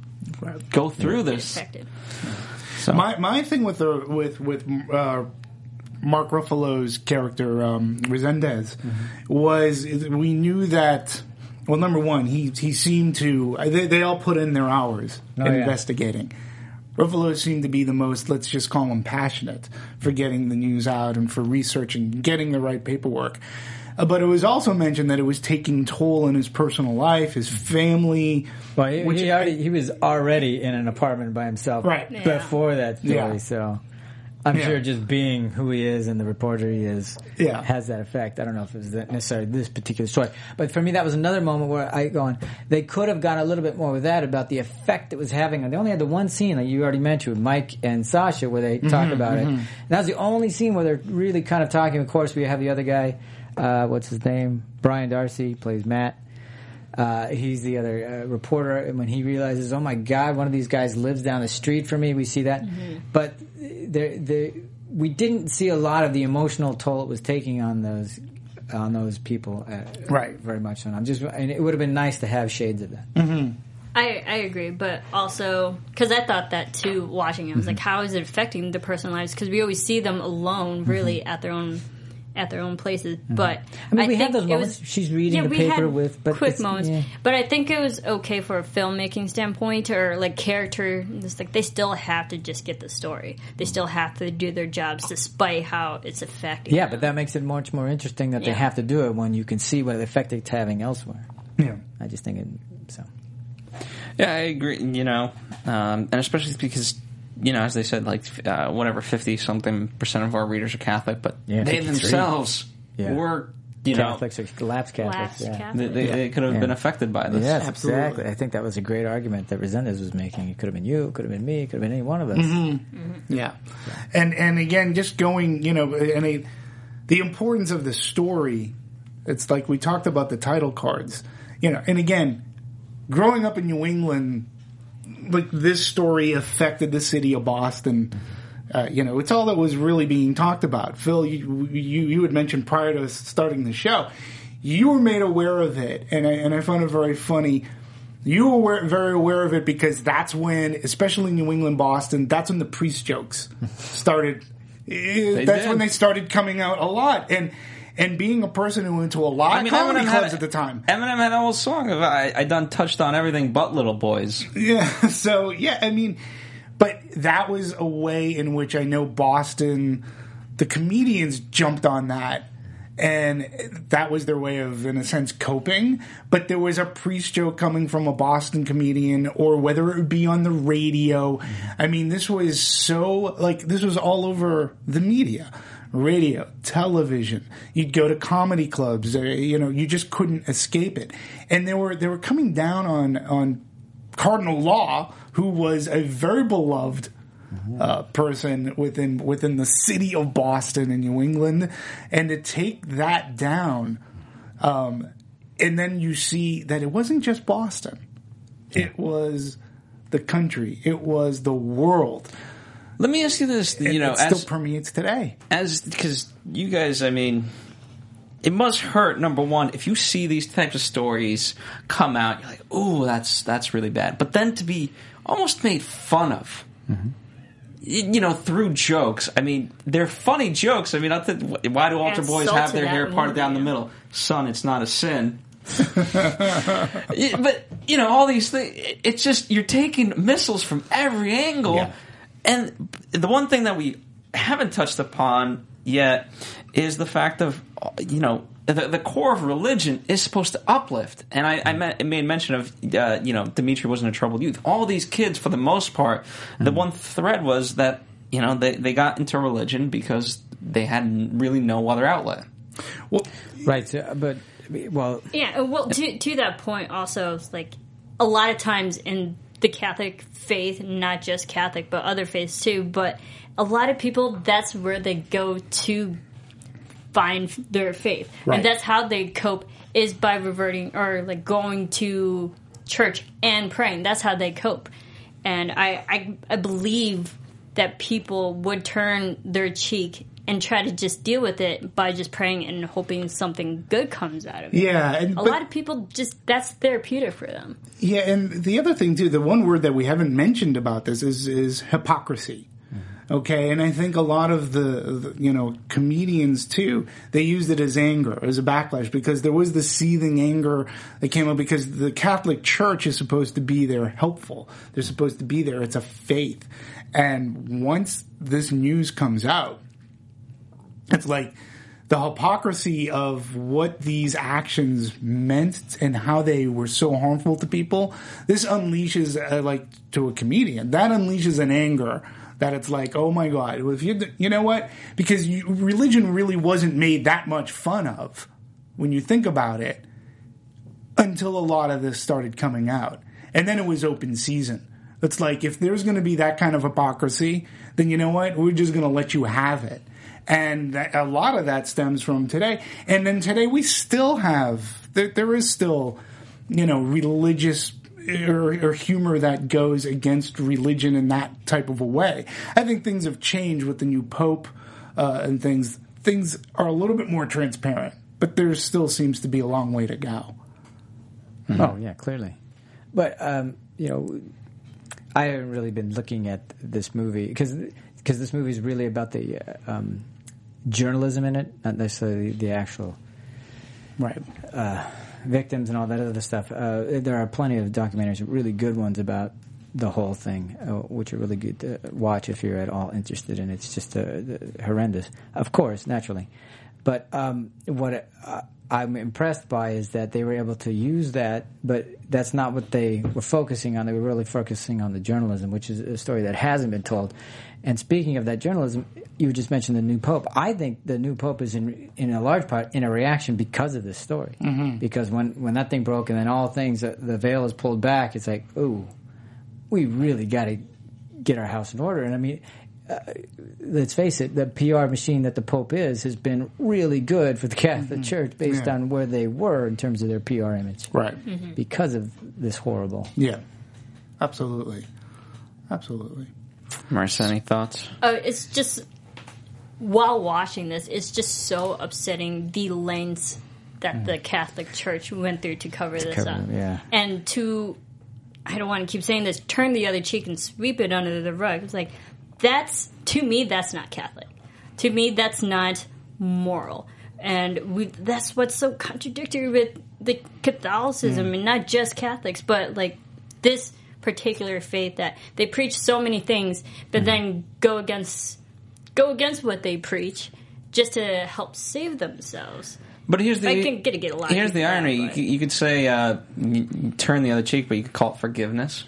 S3: go through this?
S6: Affected.
S3: So,
S5: My my thing with the with with uh, Mark Ruffalo's character um, Resendez was we knew that. Well, number one, he he seemed to they, they all put in their hours
S4: Oh,
S5: in
S4: yeah.
S5: investigating. Ruffalo seemed to be the most, let's just call him passionate for getting the news out and for researching, getting the right paperwork. Uh, but it was also mentioned that it was taking toll in his personal life, his family.
S4: Well, he,
S5: which
S4: he already he was already in an apartment by himself
S5: Right.
S6: Yeah.
S4: before that story,
S5: Yeah.
S4: so I'm
S5: Yeah.
S4: sure just being who he is and the reporter he is
S5: Yeah.
S4: has that effect. I don't know if it was that necessarily this particular story, but for me that was another moment where I go on. They could have gone a little bit more with that about the effect it was having. They only had the one scene that you already mentioned with Mike and Sasha where they talk about it. And that was the only scene where they're really kind of talking. Of course, we have the other guy. Uh, what's his name? Brian Darcy plays Matt. Uh, he's the other uh, reporter, and when he realizes, oh my God, one of these guys lives down the street from me, we see that. But there, there, we didn't see a lot of the emotional toll it was taking on those on those people, uh,
S5: Right.
S4: Very much. And I'm just, and it would have been nice to have shades of that.
S6: I, I agree, but also because I thought that too watching it. I was like, how is it affecting the personal lives? Because we always see them alone, really at their own at their own places. But
S4: I mean, we
S6: think
S4: had those
S6: it
S4: moments.
S6: was-
S4: She's reading
S6: yeah,
S4: the
S6: we
S4: paper
S6: had
S4: with, but
S6: quick
S4: it's-
S6: moments.
S4: yeah.
S6: But I think it was okay for a filmmaking standpoint or like character. It's like they still have to just get the story. They still have to do their jobs despite how it's affecting.
S4: Yeah,
S6: them.
S4: but that makes it much more interesting that they
S6: Yeah.
S4: have to do it when you can see what effect it's having elsewhere.
S5: Yeah.
S4: I just think it, so.
S3: yeah, I agree. You know, um, and especially because, you know, as they said, like uh, whatever fifty something percent of our readers are Catholic, but
S4: Yeah,
S3: they
S4: fifty-three.
S3: themselves
S4: Yeah.
S3: were, you know,
S4: Catholics or lapsed Catholics.
S6: Lapsed
S4: yeah.
S6: Catholics.
S3: they, they, they could have
S4: Yeah.
S3: been affected by this.
S4: Yes,
S5: Absolutely.
S4: exactly. I think that was a great argument that Resendez was making. It could have been you, it could have been me, it could have been any one of us.
S5: Yeah, and and again, just going, you know, and a, the importance of the story. It's like we talked about the title cards, you know, and again, growing up in New England, like this story affected the city of Boston. Uh, you know, it's all that was really being talked about. Phil, you you, you had mentioned prior to starting the show, you were made aware of it, and I, and I found it very funny. You were aware, very aware of it because that's when, especially New England, Boston, that's when the priest jokes started. Eh, that's
S3: did.
S5: when they started coming out a lot, and and being a person who went to a lot of comedy clubs at the time.
S3: Eminem had a whole song of I, I done touched on everything but little boys.
S5: Yeah, so yeah, I mean, but that was a way in which I know Boston, the comedians jumped on that, and that was their way of, in a sense, coping. But there was a priest joke coming from a Boston comedian, or whether it would be on the radio. I mean, this was so, like, this was all over the media. Radio, television. You'd go to comedy clubs. Uh, you know, you just couldn't escape it. And they were they were coming down on on Cardinal Law, who was a very beloved uh, person within within the city of Boston in New England, and to take that down, um, and then you see that it wasn't just Boston; it was the country, it was the world.
S3: Let me ask you this,
S5: And
S3: you know,
S5: it still
S3: as
S5: permeates today.
S3: as because you guys, I mean, it must hurt. Number one, if you see these types of stories come out, you're like, "Ooh, that's that's really bad." But then to be almost made fun of,
S4: Mm-hmm.
S3: y- you know, through jokes. I mean, they're funny jokes. I mean, not that, why do altar
S6: Add
S3: boys
S6: salt
S3: have
S6: to
S3: their
S6: that
S3: hair parted down the
S6: movie.
S3: middle? Son, it's not a sin. Yeah, but you know, all these things. It's just you're taking missiles from every angle.
S5: Yeah.
S3: And the one thing that we haven't touched upon yet is the fact of, you know, the, the core of religion is supposed to uplift. And I, I met, made mention of, uh, you know, Dimitri wasn't a troubled youth. All these kids, for the most part, the one thread was that, you know, they, they got into religion because they had really no other outlet.
S5: Well,
S4: Right, so, but, well,
S6: Yeah, uh, well, to to that point, also, it's like a lot of times in the Catholic faith, not just Catholic, but other faiths too. But a lot of people, that's where they go to find their faith,
S5: Right.
S6: and that's how they cope is by reverting or like going to church and praying. That's how they cope, and I I, I believe that people would turn their cheek and try to just deal with it by just praying and hoping something good comes out of it.
S5: Yeah. And,
S6: a
S5: but,
S6: lot of people just, that's therapeutic for them.
S5: Yeah, and the other thing, too, the one word that we haven't mentioned about this is, is hypocrisy. Okay, and I think a lot of the, the, you know, comedians, too, they used it as anger, as a backlash, because there was the seething anger that came up because the Catholic Church is supposed to be there helpful. They're supposed to be there. It's a faith. And once this news comes out, it's like the hypocrisy of what these actions meant and how they were so harmful to people. This unleashes, uh, like, to a comedian, that unleashes an anger that it's like, oh my God, if you you know what? Because you, religion really wasn't made that much fun of when you think about it until a lot of this started coming out. And then it was open season. It's like, if there's going to be that kind of hypocrisy, then you know what? We're just going to let you have it. And that, a lot of that stems from today. And then today we still have, there, there is still, you know, religious Or, or humor that goes against religion in that type of a way. I think things have changed with the new Pope uh, and things. Things are a little bit more transparent, but there still seems to be a long way to go.
S4: Mm-hmm. Oh, yeah, clearly. But, um, you know, I haven't really been looking at this movie because because this movie is really about the uh, um, journalism in it, not necessarily the actual
S5: right.
S4: Uh, victims and all that other stuff. Uh, there are plenty of documentaries, really good ones about the whole thing, uh, which are really good to watch if you're at all interested in it. It's just uh, horrendous, of course, naturally. But um, what uh, I'm impressed by is that they were able to use that, but that's not what they were focusing on. They were really focusing on the journalism, which is a story that hasn't been told. And speaking of that journalism, you just mentioned the new Pope. I think the new Pope is in in a large part in a reaction because of this story. Mm-hmm. Because when, when that thing broke and then all things, the, the veil is pulled back, it's like, ooh, we really got to get our house in order. And I mean, uh, let's face it, the P R machine that the Pope is has been really good for the Catholic mm-hmm. Church based yeah. on where they were in terms of their P R image.
S5: Right.
S6: Mm-hmm.
S4: Because of this horrible.
S5: Yeah. Absolutely. Absolutely.
S3: Marissa, any thoughts?
S6: Uh, it's just, while watching this, it's just so upsetting the lengths that mm. the Catholic Church went through to cover to this
S4: cover,
S6: up.
S4: Yeah.
S6: And to, I don't want to keep saying this, turn the other cheek and sweep it under the rug. It's like, that's, to me, that's not Catholic. To me, that's not moral. And we, that's what's so contradictory with the Catholicism, mm. and not just Catholics, but like this particular faith that they preach so many things, but mm. then go against go against what they preach just to help save themselves.
S3: But here's the
S6: I can get, get a lot
S3: here's the
S6: that,
S3: irony. You could, you could say uh, you turn the other cheek, but you could call it forgiveness.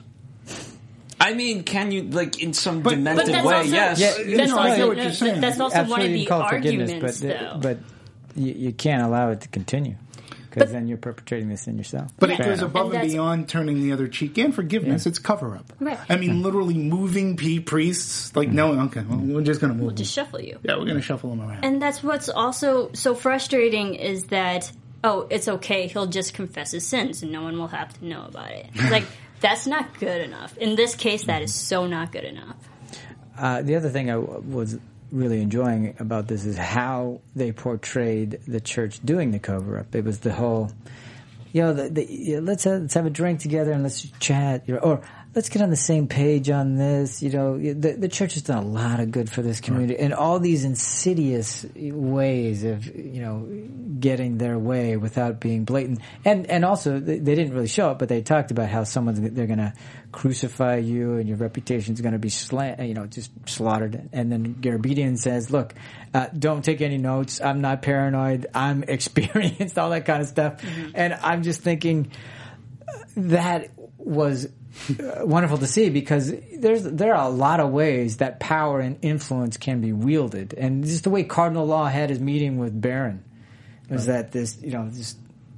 S3: I mean, can you, like, in some
S5: but,
S3: demented
S6: but
S3: way?
S6: Also,
S3: yes.
S5: Yeah,
S6: that's
S5: no,
S6: also,
S5: I get what you're saying.
S6: That's also
S4: Absolutely,
S6: one of
S4: you
S6: the
S4: call it
S6: arguments,
S4: but,
S6: though.
S4: But you, you can't allow it to continue. Because then you're perpetrating this in yourself.
S5: But
S6: yeah.
S5: it goes above and,
S6: and
S5: beyond turning the other cheek and forgiveness. Yeah. It's cover-up.
S6: Right.
S5: I mean, literally moving p- priests, like, no, okay, well, we're just going to move
S6: We'll
S5: them.
S6: just shuffle you.
S5: Yeah, we're going to shuffle them around.
S6: And that's what's also so frustrating is that, oh, it's okay, he'll just confess his sins and no one will have to know about it. It's like, that's not good enough. In this case, that is so not good enough.
S4: Uh, the other thing I w- was really enjoying about this is how they portrayed the church doing the cover-up. It was the whole, you know, the, the, you know, let's, have, let's have a drink together and let's chat, you know, or let's get on the same page on this. You know, the, the church has done a lot of good for this community, right. And all these insidious ways of, you know, getting their way without being blatant. And and also, they, they didn't really show it, but they talked about how someone's they're going to crucify you and your reputation's going to be sla- you know, just slaughtered. And then Garabedian says, "Look, uh, don't take any notes. I'm not paranoid. I'm experienced." All that kind of stuff. Mm-hmm. And I'm just thinking that was Uh, wonderful to see, because there's there are a lot of ways that power and influence can be wielded, and just the way Cardinal Law had his meeting with Barron was right. that this you know just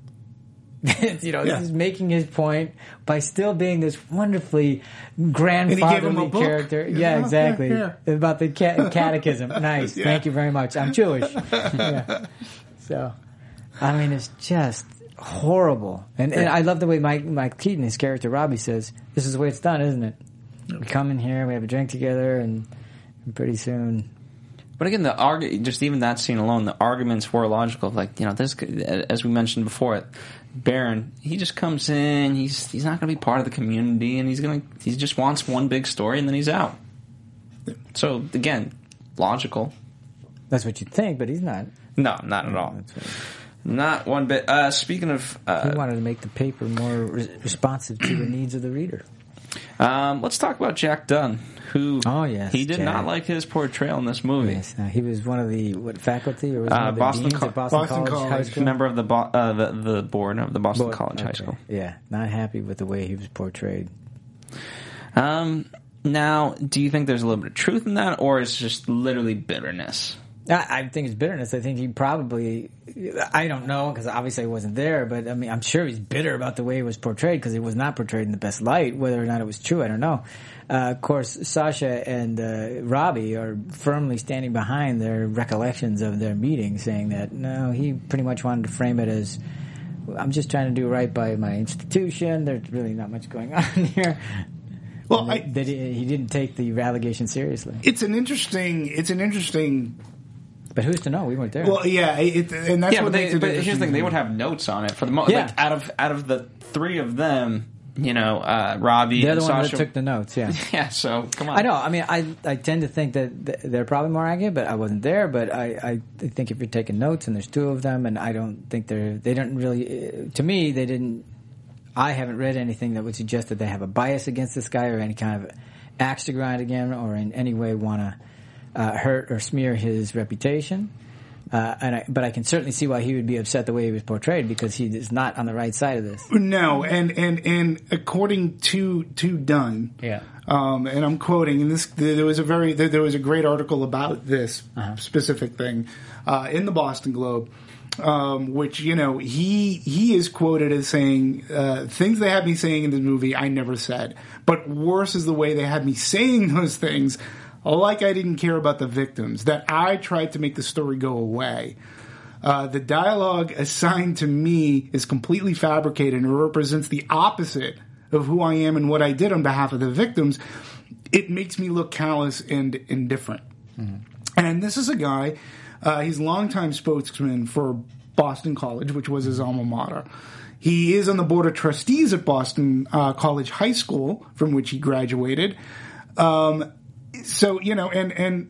S4: you know yeah. this is making his point by still being this wonderfully grandfatherly character. Yeah, yeah exactly yeah, yeah. about the ca- catechism. Nice, yeah. Thank you very much. I'm Jewish. yeah. So, I mean, it's just horrible. And, and I love the way Mike, Mike Keaton, his character Robbie, says, this is the way it's done, isn't it? We come in here, we have a drink together, and pretty soon.
S3: But again, the argu- just even that scene alone, the arguments were logical. Like, you know, this, as we mentioned before, Baron, he just comes in. He's he's not going to be part of the community, and he's going to he just wants one big story, and then he's out. So again, logical.
S4: That's what you think, but he's not.
S3: No, not at all. Not one bit. Uh, speaking of, uh,
S4: he wanted to make the paper more re- responsive to the needs of the reader.
S3: Um, let's talk about Jack Dunn, who
S4: oh, yes,
S3: he did
S4: Jack.
S3: not like his portrayal in this movie.
S4: Yes, uh, he was one of the what faculty or was
S3: Uh,
S4: one of the
S3: Boston
S4: deans
S3: Co-
S4: at Boston,
S5: Boston
S4: College,
S5: College.
S4: High School.
S3: Member of the Bo- uh, the, the board of the Boston
S4: Board,
S3: College
S4: okay.
S3: High School.
S4: Yeah, not happy with the way he was portrayed.
S3: Um, now, do you think there's a little bit of truth in that, or is it just literally bitterness?
S4: I, I think it's bitterness. I think he probably, I don't know, because obviously I wasn't there, but I mean, I'm sure he's bitter about the way it was portrayed, because it was not portrayed in the best light. Whether or not it was true, I don't know. Uh, of course, Sasha and uh, Robbie are firmly standing behind their recollections of their meeting, saying that, no, he pretty much wanted to frame it as, I'm just trying to do right by my institution. There's really not much going on here.
S5: Well,
S4: that,
S5: I,
S4: that he, he didn't take the allegation seriously.
S5: it's an interesting. It's an interesting.
S4: But who's to know? We weren't there.
S5: Well, yeah, it, and that's
S3: Yeah,
S5: what
S3: but,
S5: makes
S3: they,
S5: it
S3: but here's the
S5: interesting.
S3: thing: they would have notes on it for the most.
S4: Yeah.
S3: Like out of out of the three of them, you know, uh, Robbie
S4: They're
S3: and
S4: the one
S3: Sasha
S4: that took the notes, yeah.
S3: Yeah, so come on.
S4: I know. I mean, I I tend to think that th- they're probably more accurate, but I wasn't there. But I, I think if you're taking notes and there's two of them, and I don't think they're they don't really. Uh, to me, they didn't. I haven't read anything that would suggest that they have a bias against this guy or any kind of axe to grind again, or in any way want to uh, hurt or smear his reputation. Uh, and I, but I can certainly see why he would be upset the way he was portrayed, because he is not on the right side of this.
S5: No, and and and according to to Dunn,
S4: Yeah.
S5: um, and I'm quoting, and this there was a very there, there was a great article about this
S4: Uh-huh.
S5: specific thing uh, in the Boston Globe, um, which you know he he is quoted as saying uh, things they had me saying in the movie I never said, but worse is the way they had me saying those things. Like I didn't care about the victims, that I tried to make the story go away. Uh, the dialogue assigned to me is completely fabricated and represents the opposite of who I am and what I did on behalf of the victims. It makes me look callous and indifferent. Mm-hmm. And this is a guy, uh, he's a longtime spokesman for Boston College, which was his alma mater. He is on the board of trustees at Boston uh, College High School, from which he graduated. Um, So, you know, and, and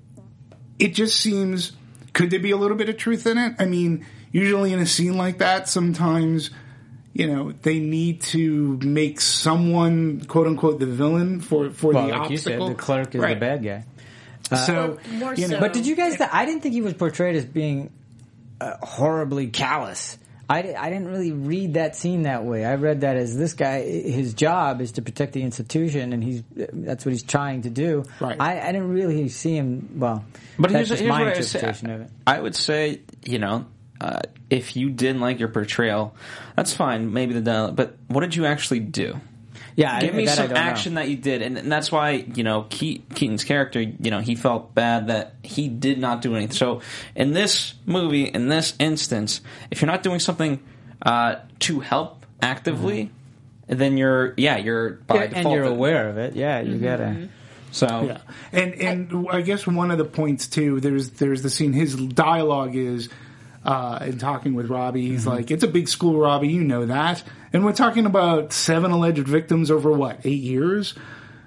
S5: it just seems, could there be a little bit of truth in it? I mean, usually in a scene like that, sometimes, you know, they need to make someone, quote unquote, the villain for, for
S4: Well,
S5: the
S4: like
S5: obstacle.
S4: you said, the clerk is
S5: Right.
S4: the bad guy.
S5: So,
S6: Or more
S5: you know,
S6: so-
S4: But did you guys? Th- I didn't think he was portrayed as being uh, horribly callous. I, di- I didn't really read that scene that way. I read that as this guy, his job is to protect the institution, and he's that's what he's trying to do.
S5: Right.
S4: I, I didn't really see him. Well,
S3: But
S4: that's
S3: here's,
S4: just
S3: here's
S4: my
S3: what I would say.
S4: interpretation of it.
S3: I would say, you know, uh, if you didn't like your portrayal, that's fine. Maybe the dialogue, but what did you actually do?
S4: Yeah,
S3: Give
S4: I,
S3: me
S4: that I
S3: some
S4: don't know.
S3: action that you did, and, and that's why you know Ke- Keaton's character. You know, he felt bad that he did not do anything. So in this movie, in this instance, if you're not doing something uh, to help actively, mm-hmm. then you're yeah you're by
S4: Yeah,
S3: default
S4: and you're aware of it. Yeah, you
S6: Mm-hmm.
S4: gotta.
S3: So
S5: yeah. And, and I, I guess one of the points, too, there's, there's the scene, his dialogue is, uh, in talking with Robbie, he's like, it's a big school, Robbie, you know that. And we're talking about seven alleged victims over, what, eight years?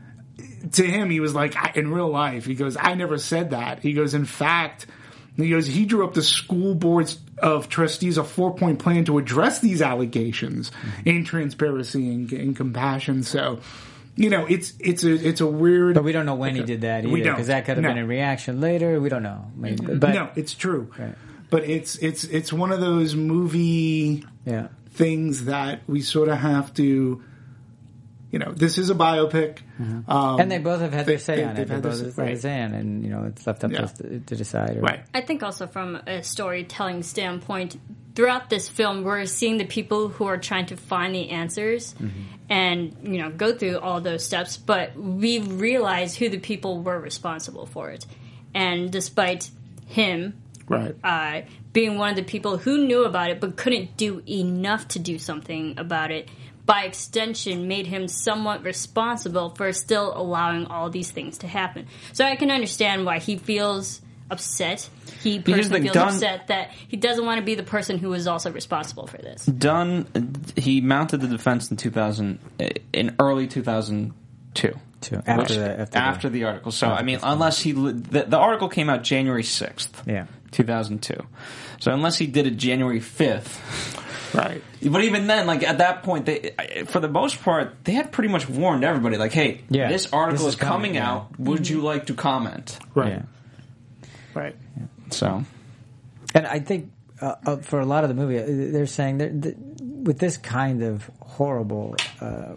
S5: To him, he was like, I, in real life, he goes, I never said that. He goes, in fact, he goes, he drew up the school boards of trustees a four-point plan to address these allegations mm-hmm. in transparency and, and compassion. So, you know, it's it's a it's a weird.
S4: But we don't know when he did that
S5: We
S4: either,
S5: don't.
S4: because that could have
S5: No.
S4: been a reaction later. We don't know. Maybe, but
S5: no, it's true.
S4: Right.
S5: But it's it's it's one of those movie
S4: yeah.
S5: things that we sort of have to. You know, this is a biopic,
S4: Mm-hmm.
S5: um,
S4: And they both have had
S5: they-
S4: their say
S5: they-
S4: on it.
S5: they've
S4: They
S5: had
S4: both
S5: their
S4: have
S5: say-
S4: their
S5: right.
S4: say on it, and you know, it's left up
S5: Yeah.
S4: to us to, to decide. Or,
S5: right.
S6: I think also from a storytelling standpoint, throughout this film, we're seeing the people who are trying to find the answers
S4: Mm-hmm.
S6: and, you know, go through all those steps, but we realize who the people were responsible for it. And despite him
S5: Right.
S6: uh, being one of the people who knew about it but couldn't do enough to do something about it, by extension, made him somewhat responsible for still allowing all these things to happen. So I can understand why he feels upset. He personally feels Dunn, upset that he doesn't want to be the person who is also responsible for this.
S3: Dunn, he mounted the defense in two thousand, in early two thousand two.
S4: Two. After,
S3: which,
S4: the, after,
S3: after
S4: the,
S3: the article. So, I mean, unless he... The, the article came out January sixth,
S4: yeah.
S3: two thousand two. So unless he did it January fifth...
S5: Right.
S3: But even then, like, at that point, they, for the most part, they had pretty much warned everybody, like, hey,
S4: yeah.
S3: this article this is, is coming, coming out. Yeah. Would mm-hmm. you like to comment?
S5: Right.
S4: Yeah.
S5: Right.
S3: Yeah. So...
S4: And I think uh, uh, for a lot of the movie, they're saying that, that with this kind of horrible uh,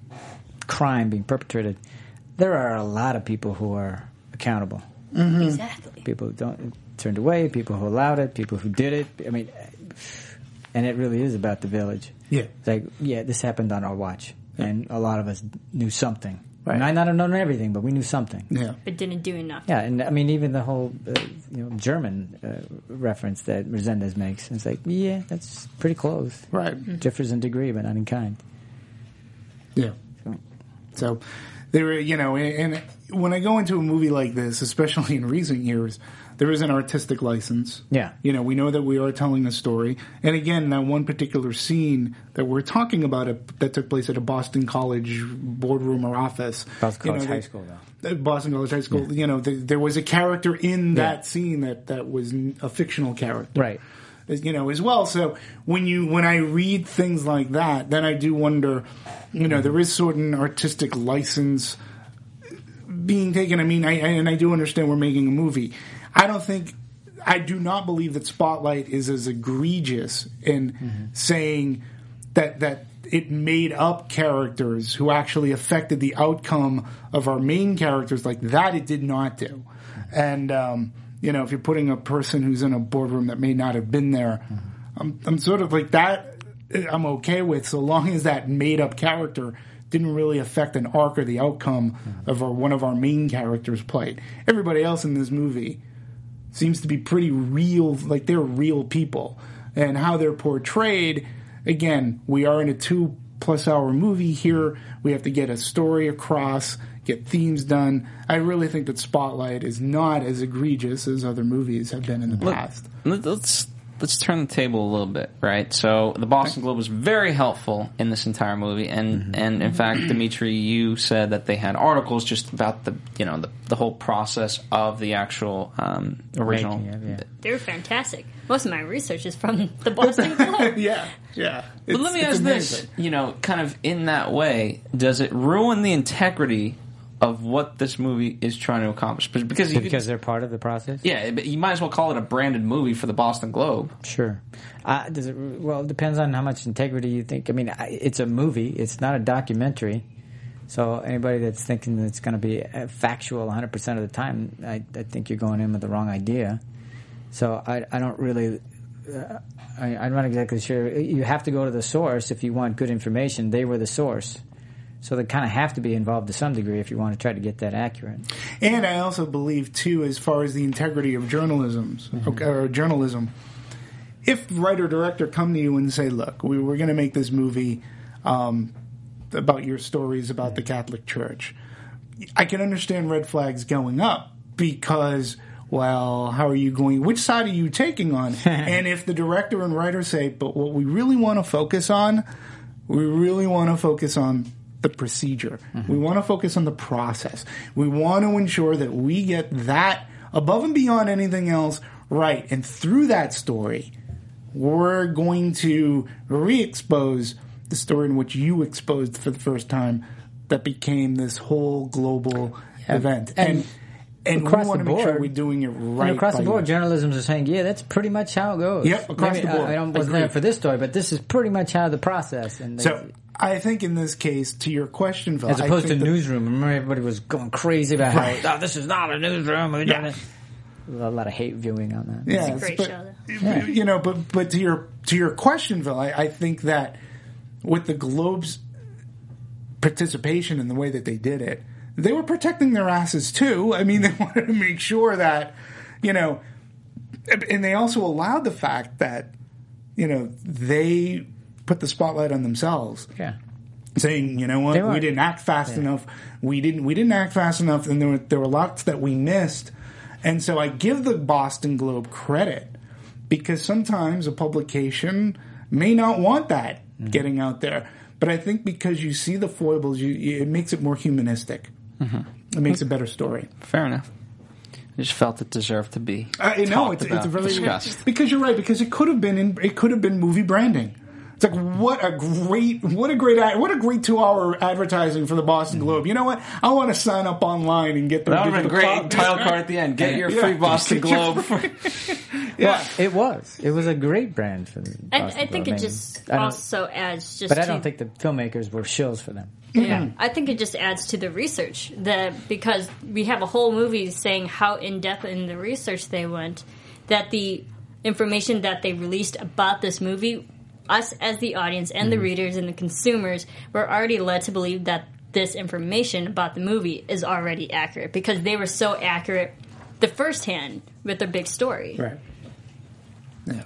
S4: crime being perpetrated, there are a lot of people who are accountable.
S6: Mm-hmm. Exactly.
S4: People who don't turned away, people who allowed it, people who did it. I mean, and it really is about the village.
S5: Yeah.
S4: It's like, yeah, this happened on our watch, yeah. and a lot of us knew something.
S5: Right.
S4: I might not have known everything, but we knew something.
S5: Yeah.
S6: But didn't do enough.
S4: Yeah, and I mean, even the whole uh, you know German uh, reference that Resendez makes, it's like, yeah, that's pretty close.
S5: Right.
S6: Mm-hmm.
S4: Differs in degree, but not in kind.
S5: Yeah. So, so there, you know, and when I go into a movie like this, especially in recent years, there is an artistic license.
S4: Yeah.
S5: You know, we know that we are telling a story. And again, that one particular scene that we're talking about it, that took place at a Boston College boardroom or office.
S4: Boston College
S5: you know,
S4: High School, though.
S5: Boston College High School.
S4: Yeah.
S5: You know, the, there was a character in
S4: yeah.
S5: that scene that, that was a fictional character.
S4: Right.
S5: You know, as well. So when you when I read things like that, then I do wonder, you know, mm-hmm. there is certain artistic license being taken. I mean, I, I and I do understand we're making a movie. I don't think, I do not believe that Spotlight is as egregious in mm-hmm. saying that that it made up characters who actually affected the outcome of our main characters like that. It did not do. And, um, you know, if you're putting a person who's in a boardroom that may not have been there, mm-hmm. I'm, I'm sort of like that I'm okay with, so long as that made up character didn't really affect an arc or the outcome mm-hmm. of our, one of our main characters played. Everybody else in this movie seems to be pretty real, like they're real people. And how they're portrayed, again, we are in a two-plus-hour movie here. We have to get a story across, get themes done. I really think that Spotlight is not as egregious as other movies have been in the past.
S3: Let's let's turn the table a little bit, right? So the Boston Globe was very helpful in this entire movie, and, mm-hmm. and in fact, Dimitri, you said that they had articles just about the you know the, the whole process of the actual um, original.
S4: Making it, yeah.
S6: They were fantastic. Most of my research is from the Boston Globe.
S5: yeah, yeah.
S3: But let me ask this: you know, kind of in that way, does it ruin the integrity of what this movie is trying to accomplish? Because you
S4: because
S3: could,
S4: they're part of the process.
S3: Yeah, but you might as well call it a branded movie for the Boston Globe.
S4: Sure. Uh, does it? Well, it depends on how much integrity you think. I mean, it's a movie. It's not a documentary. So anybody that's thinking that it's going to be factual one hundred percent of the time, I, I think you're going in with the wrong idea. So I, I don't really. Uh, I, I'm not exactly sure. You have to go to the source if you want good information. They were the source. So they kind of have to be involved to some degree if you want to try to get that accurate.
S5: And I also believe, too, as far as the integrity of journalism, mm-hmm. or journalism, if writer-director come to you and say, look, we, we're going to make this movie um, about your stories about the Catholic Church, I can understand red flags going up because, well, how are you going, which side are you taking on? And if the director and writer say, but what we really want to focus on, we really want to focus on the procedure. Mm-hmm. We want to focus on the process. We want to ensure that we get that above and beyond anything else right. And through that story, we're going to re-expose the story in which you exposed for the first time that became this whole global yeah. event. And and, and we want to make sure we're doing it right.
S4: And across the board, journalism is saying, yeah, that's pretty much how it goes.
S5: Yep, across
S4: Maybe,
S5: the board.
S4: I, I don't, wasn't there for this story, but this is pretty much how the process. And
S5: so I think in this case, to your question, Phil,
S4: as opposed to
S5: that,
S4: newsroom, remember everybody was going crazy about
S5: right.
S4: how, oh, this is not a newsroom. We
S5: yeah.
S4: A lot of hate viewing on that.
S5: Yeah,
S6: it's a great
S5: but,
S6: show, though.
S5: Yeah. You know, but but to your to your question, Phil, I, I think that with the Globe's participation in the way that they did it, they were protecting their asses too. I mean, they wanted to make sure that, you know, and they also allowed the fact that, you know, they put the spotlight on themselves.
S4: Yeah.
S5: saying, you know what,
S4: They
S5: we
S4: weren't-
S5: didn't act fast
S4: yeah.
S5: enough. We didn't we didn't act fast enough, and there were there were lots that we missed. And so I give the Boston Globe credit because sometimes a publication may not want that
S4: Mm-hmm.
S5: getting out there. But I think because you see the foibles, you, you, it makes it more humanistic.
S4: Mm-hmm.
S5: It makes a better story.
S3: Fair enough. I just felt it deserved to be
S5: Uh, no,
S3: talked
S5: it's,
S3: about,
S5: it's really
S3: discussed.
S5: because you're right. Because it could have been in, it could have been movie branding. It's like what a great what a great ad, what a great two hour advertising for the Boston Globe. You know what? I want to sign up online and get the
S3: That would have been great.
S5: digital copy.
S3: Title card at the end. Get your
S5: Yeah.
S3: free Boston
S5: Get your
S3: Globe.
S5: Yeah,
S4: It was. It was a great brand for the
S6: I,
S4: Boston
S6: I think
S4: Globe.
S6: it
S4: I mean,
S6: just
S4: I don't-
S6: also adds just.
S4: But I
S6: to,
S4: don't think the filmmakers were shills for them.
S6: Yeah, I think it just adds to the research that because we have a whole movie saying how in depth in the research they went, that the information that they released about this movie, us as the audience and the readers and the consumers were already led to believe that this information about the movie is already accurate because they were so accurate the first hand with their big story.
S5: right. Yeah.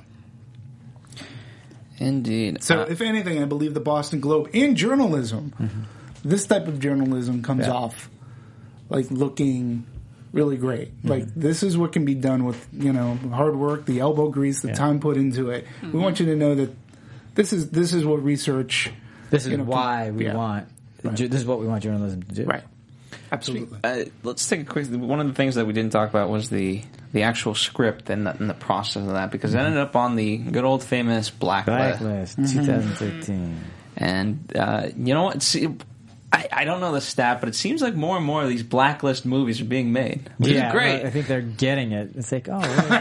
S3: Indeed.
S5: So,
S3: Uh,
S5: if anything, I believe the Boston Globe in journalism, this type of journalism comes
S4: Yeah.
S5: off like looking really great. Like this is what can be done with you know hard work, the elbow grease, the
S4: Yeah.
S5: time put into it. We want you to know that this is this is what research.
S4: This is
S5: You know,
S4: why we
S5: yeah.
S4: want.
S5: Right.
S4: This is what we want journalism to do.
S5: Right. Absolutely.
S3: Uh, let's take a quick. One of the things that we didn't talk about was the the actual script and the, and the process of that because it ended up on the good old famous blacklist.
S4: Blacklist,
S5: Mm-hmm.
S4: twenty thirteen.
S3: And uh, you know what? See, I, I don't know the stat, but it seems like more and more of these blacklist movies are being made, which
S4: Yeah,
S3: is great.
S4: well, I think they're getting it. It's like, oh,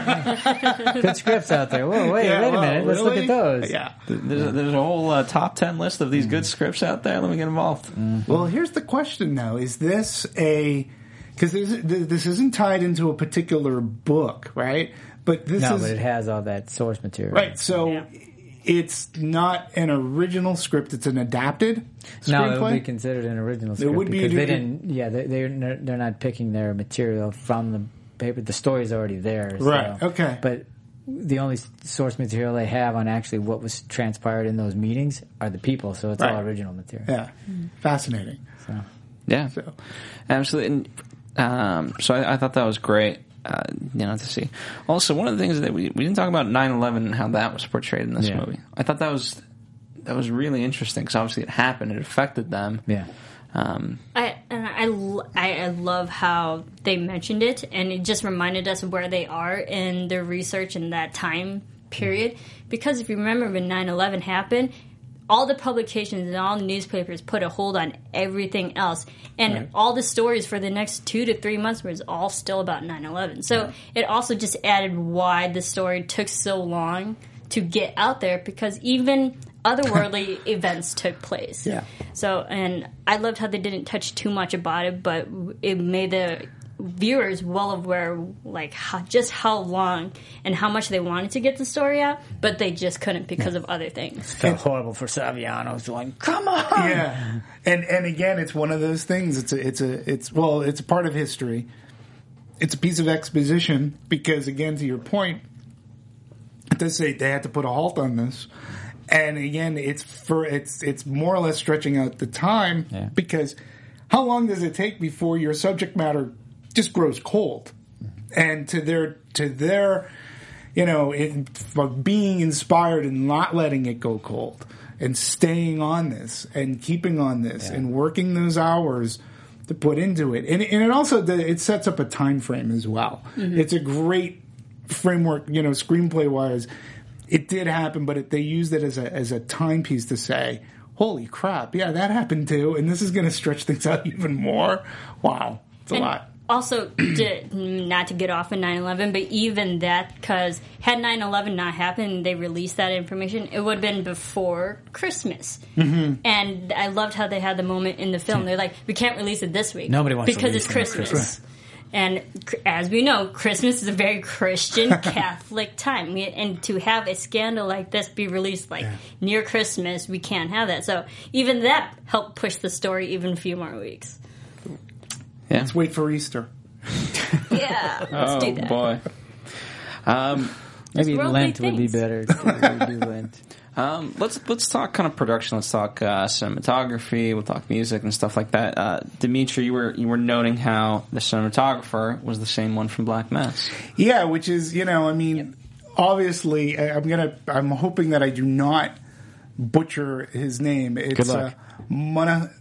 S4: wait, good scripts out there. Whoa, wait,
S5: Yeah,
S4: wait a
S5: well,
S4: minute. Let's look
S5: really?
S4: at those.
S5: Yeah.
S3: There's, a, there's a whole uh, top ten list of these good scripts out there. Let me get involved.
S5: Well, here's the question though: is this a because this, this isn't tied into a particular book, right? But this
S4: No,
S5: is
S4: but it has all that source material.
S5: right. So.
S6: Yeah.
S5: It's not an original script; it's an adapted
S4: No, it would
S5: screenplay.
S4: be considered an original script
S5: would be
S4: because
S5: a-
S4: they didn't. Yeah, they, they're they're not picking their material from the paper. The story's already there. so-
S5: Right, okay.
S4: But the only s- source material they have on actually what was transpired in those meetings are the people. So it's all
S5: Right.
S4: original material.
S5: Yeah, fascinating.
S4: So.
S3: Yeah,
S5: So,
S3: absolutely. And, um, so I, I thought that was great. Uh, you know, to see. Also, one of the things that we we didn't talk about nine eleven and how that was portrayed in this
S4: Yeah.
S3: movie. I thought that was that was really interesting because obviously it happened, it affected them.
S4: Yeah.
S3: Um,
S6: I and I, l- I- I love how they mentioned it, and it just reminded us of where they are in their research in that time period. Because if you remember when nine eleven happened, all the publications and all the newspapers put a hold on everything else, and
S4: Right.
S6: all the stories for the next two to three months was all still about nine eleven. So it also just added why the story took so long to get out there because even otherworldly events took place.
S4: Yeah.
S6: So, and I loved how they didn't touch too much about it, but it made the viewers well aware, like how, just how long and how much they wanted to get the story out, but they just couldn't because of other things.
S4: Felt horrible for Saviano. It's like, come on.
S5: yeah, and and again, it's one of those things. It's a it's a it's well, it's a part of history. It's a piece of exposition because, again, to your point, it does say they had to put a halt on this. And again, it's for it's it's more or less stretching out the time
S4: Yeah.
S5: because how long does it take before your subject matter just grows cold? And to their to their you know in, for being inspired and not letting it go cold and staying on this and keeping on this
S4: Yeah.
S5: and working those hours to put into it, and, and it also it sets up a time frame as well. It's a great framework, you know, screenplay wise. It did happen, but it, they used it as a as a timepiece to say, "Holy crap! Yeah, that happened too." And this is going to stretch things out even more. Wow, it's a
S6: And
S5: lot.
S6: also, to, not to get off of nine eleven, but even that, because had nine eleven not happened and they released that information, it would have been before Christmas. Mm-hmm. And I loved how they had the moment in the film. They're like, we can't release it this week.
S4: Nobody wants to
S6: because
S4: release
S6: it's
S4: it on
S6: Christmas.
S4: Christmas.
S6: And cr- as we know, Christmas is a very Christian Catholic time. We, and to have a scandal like this be released like near Christmas, we can't have that. So even that helped push the story even a few more weeks.
S3: yeah.
S5: Let's wait for Easter.
S6: Yeah, let's
S3: Oh
S6: do that.
S3: boy. Um,
S4: Maybe
S6: worldly
S4: Lent would be
S6: things.
S4: better. to do Lent.
S3: Um, let's let's talk kind of production. Let's talk uh, cinematography. We'll talk music and stuff like that. Uh, Dimitri, you were you were noting how the cinematographer was the same one from Black Mass.
S5: Yeah, which is, you know, I mean, yep. obviously, I, I'm gonna, I'm hoping that I do not butcher his name. It's uh, Mana,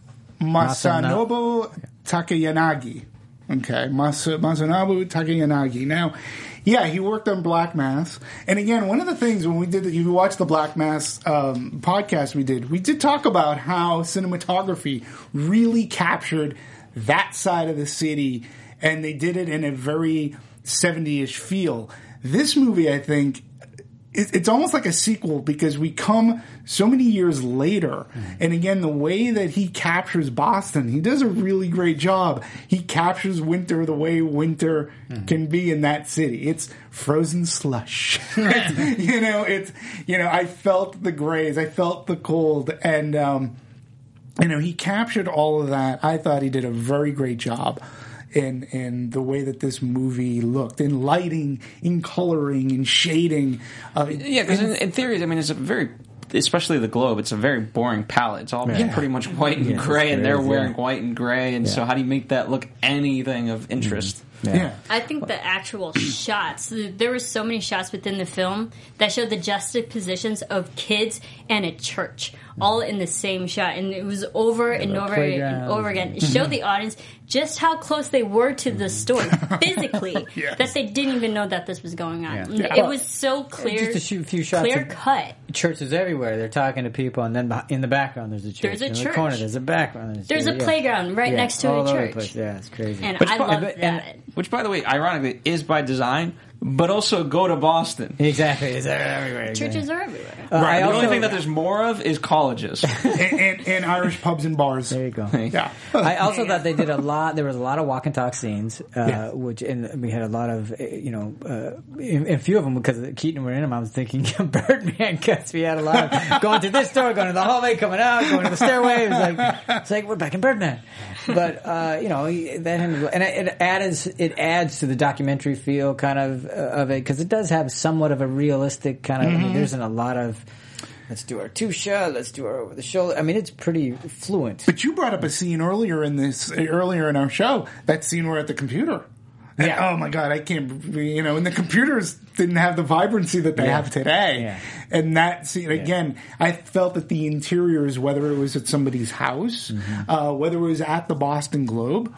S5: Masanobu Takayanagi. Okay, Mas, Masanobu Takayanagi. Now, yeah, he worked on Black Mass. And again, one of the things when we did, if you watched the Black Mass um, podcast we did, we did talk about how cinematography really captured that side of the city, and they did it in a very seventies-ish feel. This movie, I think, it, it's almost like a sequel because we come so many years later. Mm-hmm. And again, the way that he captures Boston, he does a really great job. He captures winter the way winter mm-hmm. can be in that city. It's frozen slush. It's, you know, it's, you know, I felt the grays, I felt the cold, and, um, you know, he captured all of that. I thought he did a very great job in in the way that this movie looked, in lighting, in coloring, in shading. Uh,
S3: yeah, because in, in theory, I mean, it's a very, especially the globe, it's a very boring palette. It's all yeah. pretty much white and yeah, gray, and they're wearing yeah. white and gray, and yeah. so how do you make that look anything of interest?
S5: Mm-hmm. Yeah. yeah.
S6: I think the actual shots, there were so many shots within the film that showed the juxtapositions of kids and a church all in the same shot, and it was over and over and over again. It showed the audience just how close they were to the story physically, yes. that they didn't even know that this was going on. Yeah. It was so clear,
S4: just a few shots
S6: clear cut.
S4: Churches everywhere. They're talking to people, and then in the background there's a church.
S6: There's a
S4: in
S6: church.
S4: The corner there's a background. There's,
S6: there's a
S4: yeah.
S6: playground right
S4: yeah.
S6: next to
S4: all
S6: a
S4: over
S6: church.
S4: The place. Yeah, it's crazy.
S6: And
S3: which
S6: I
S3: by,
S6: love
S3: and,
S6: that.
S3: Which, by the way, ironically, is by design. But also go to Boston.
S4: Exactly. It's everywhere.
S6: Churches are everywhere.
S3: Uh, right. The
S4: also,
S3: only thing that there's more of is colleges.
S5: and, and, and Irish pubs and bars.
S4: There you go.
S5: Yeah.
S4: I also thought they did a lot, there was a lot of walk and talk scenes, uh,
S5: yeah.
S4: which, and we had a lot of, you know, uh, in, in a few of them, because Keaton were in them, I was thinking Birdman, because we had a lot of going to this door, going to the hallway, coming out, going to the stairway. It was like, it's like, we're back in Birdman. But, uh, you know, that, and it adds, it adds to the documentary feel kind of, uh, of it, because it does have somewhat of a realistic kind of, mm-hmm. I mean, there isn't a lot of, let's do our two-shot, let's do our over the shoulder. I mean, it's pretty fluent.
S5: But you brought up a scene earlier in this, earlier in our show, that scene where at the computer. And, yeah. Oh my God, I can't, you know, and the computers didn't have the vibrancy that they yeah. have today. Yeah. And that scene, again, yeah. I felt that the interiors, whether it was at somebody's house, mm-hmm. uh, whether it was at the Boston Globe,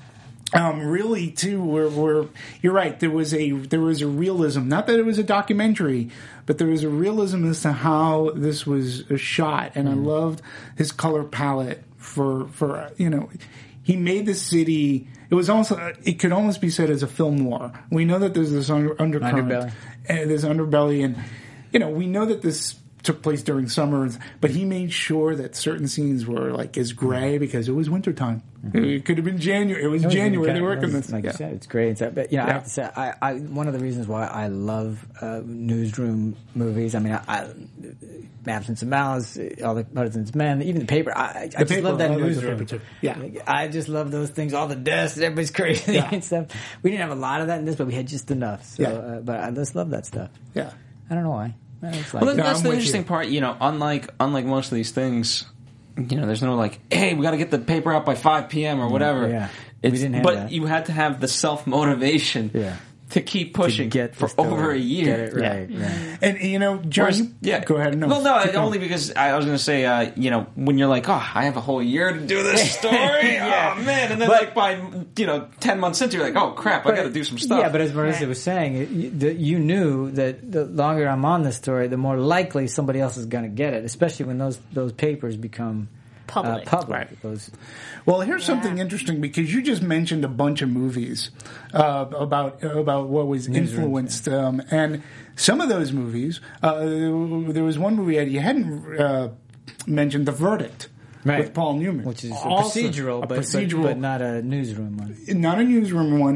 S5: Um, really, too, were, were you're right. There was a there was a realism. Not that it was a documentary, but there was a realism as to how this was shot. And mm. I loved his color palette for for you know, he made the city. It was almost it could almost be said as a film noir. We know that there's this under, undercurrent,
S4: underbelly.
S5: and this underbelly, and you know we know that this took place during summer, but he made sure that certain scenes were like as gray because it was wintertime. Mm-hmm. It could have been January. It was, it was January. They were working this.
S4: Like
S5: yeah.
S4: you said, it's great. It's, but you know, yeah. I have to say, I, I one of the reasons why I love uh, newsroom movies. I mean, I, I Absence of Malice, All the President's Men, even the paper. I, I
S5: the
S4: just
S5: paper,
S4: love that
S5: I
S4: newsroom.
S5: Like yeah,
S4: I just love those things. All the desks, everybody's crazy yeah. and stuff. We didn't have a lot of that in this, but we had just enough. So, yeah. uh, but I just love that stuff.
S5: Yeah,
S4: I don't know why.
S3: Like, well, that's no, the interesting you. part. You know, unlike unlike most of these things, you know, there's no like, hey, we got to get the paper out by five p.m. or whatever.
S4: Yeah,
S3: it's,
S4: we didn't have
S3: but
S4: that.
S3: you had to have the self motivation.
S4: Yeah.
S3: To keep pushing
S4: to get
S3: for
S4: story,
S3: over a year.
S4: Get it right.
S3: Yeah.
S4: Yeah.
S5: And, you know, John,
S3: Whereas,
S5: you,
S3: yeah.
S5: go ahead. No,
S3: well, no, only because I was going to say, uh, you know, when you're like, oh, I have a whole year to do this story. yeah. Oh, man. And then, but, like, by, you know, ten months into, you're like, oh, crap, but, I got to do some stuff.
S4: Yeah, but as Marissa was saying, you, you knew that the longer I'm on this story, the more likely somebody else is going to get it, especially when those, those papers become
S6: public.
S4: Uh, public.
S5: Right.
S4: Those,
S5: well, here's
S6: yeah.
S5: something interesting because you just mentioned a bunch of movies uh, about about what was influenced, um, and some of those movies. Uh, there was one movie you hadn't uh, mentioned, The Verdict,
S4: right.
S5: with Paul Newman,
S4: which is
S5: also
S4: a procedural,
S5: a
S4: but,
S5: procedural,
S4: but, but not a newsroom one.
S5: Not a newsroom one.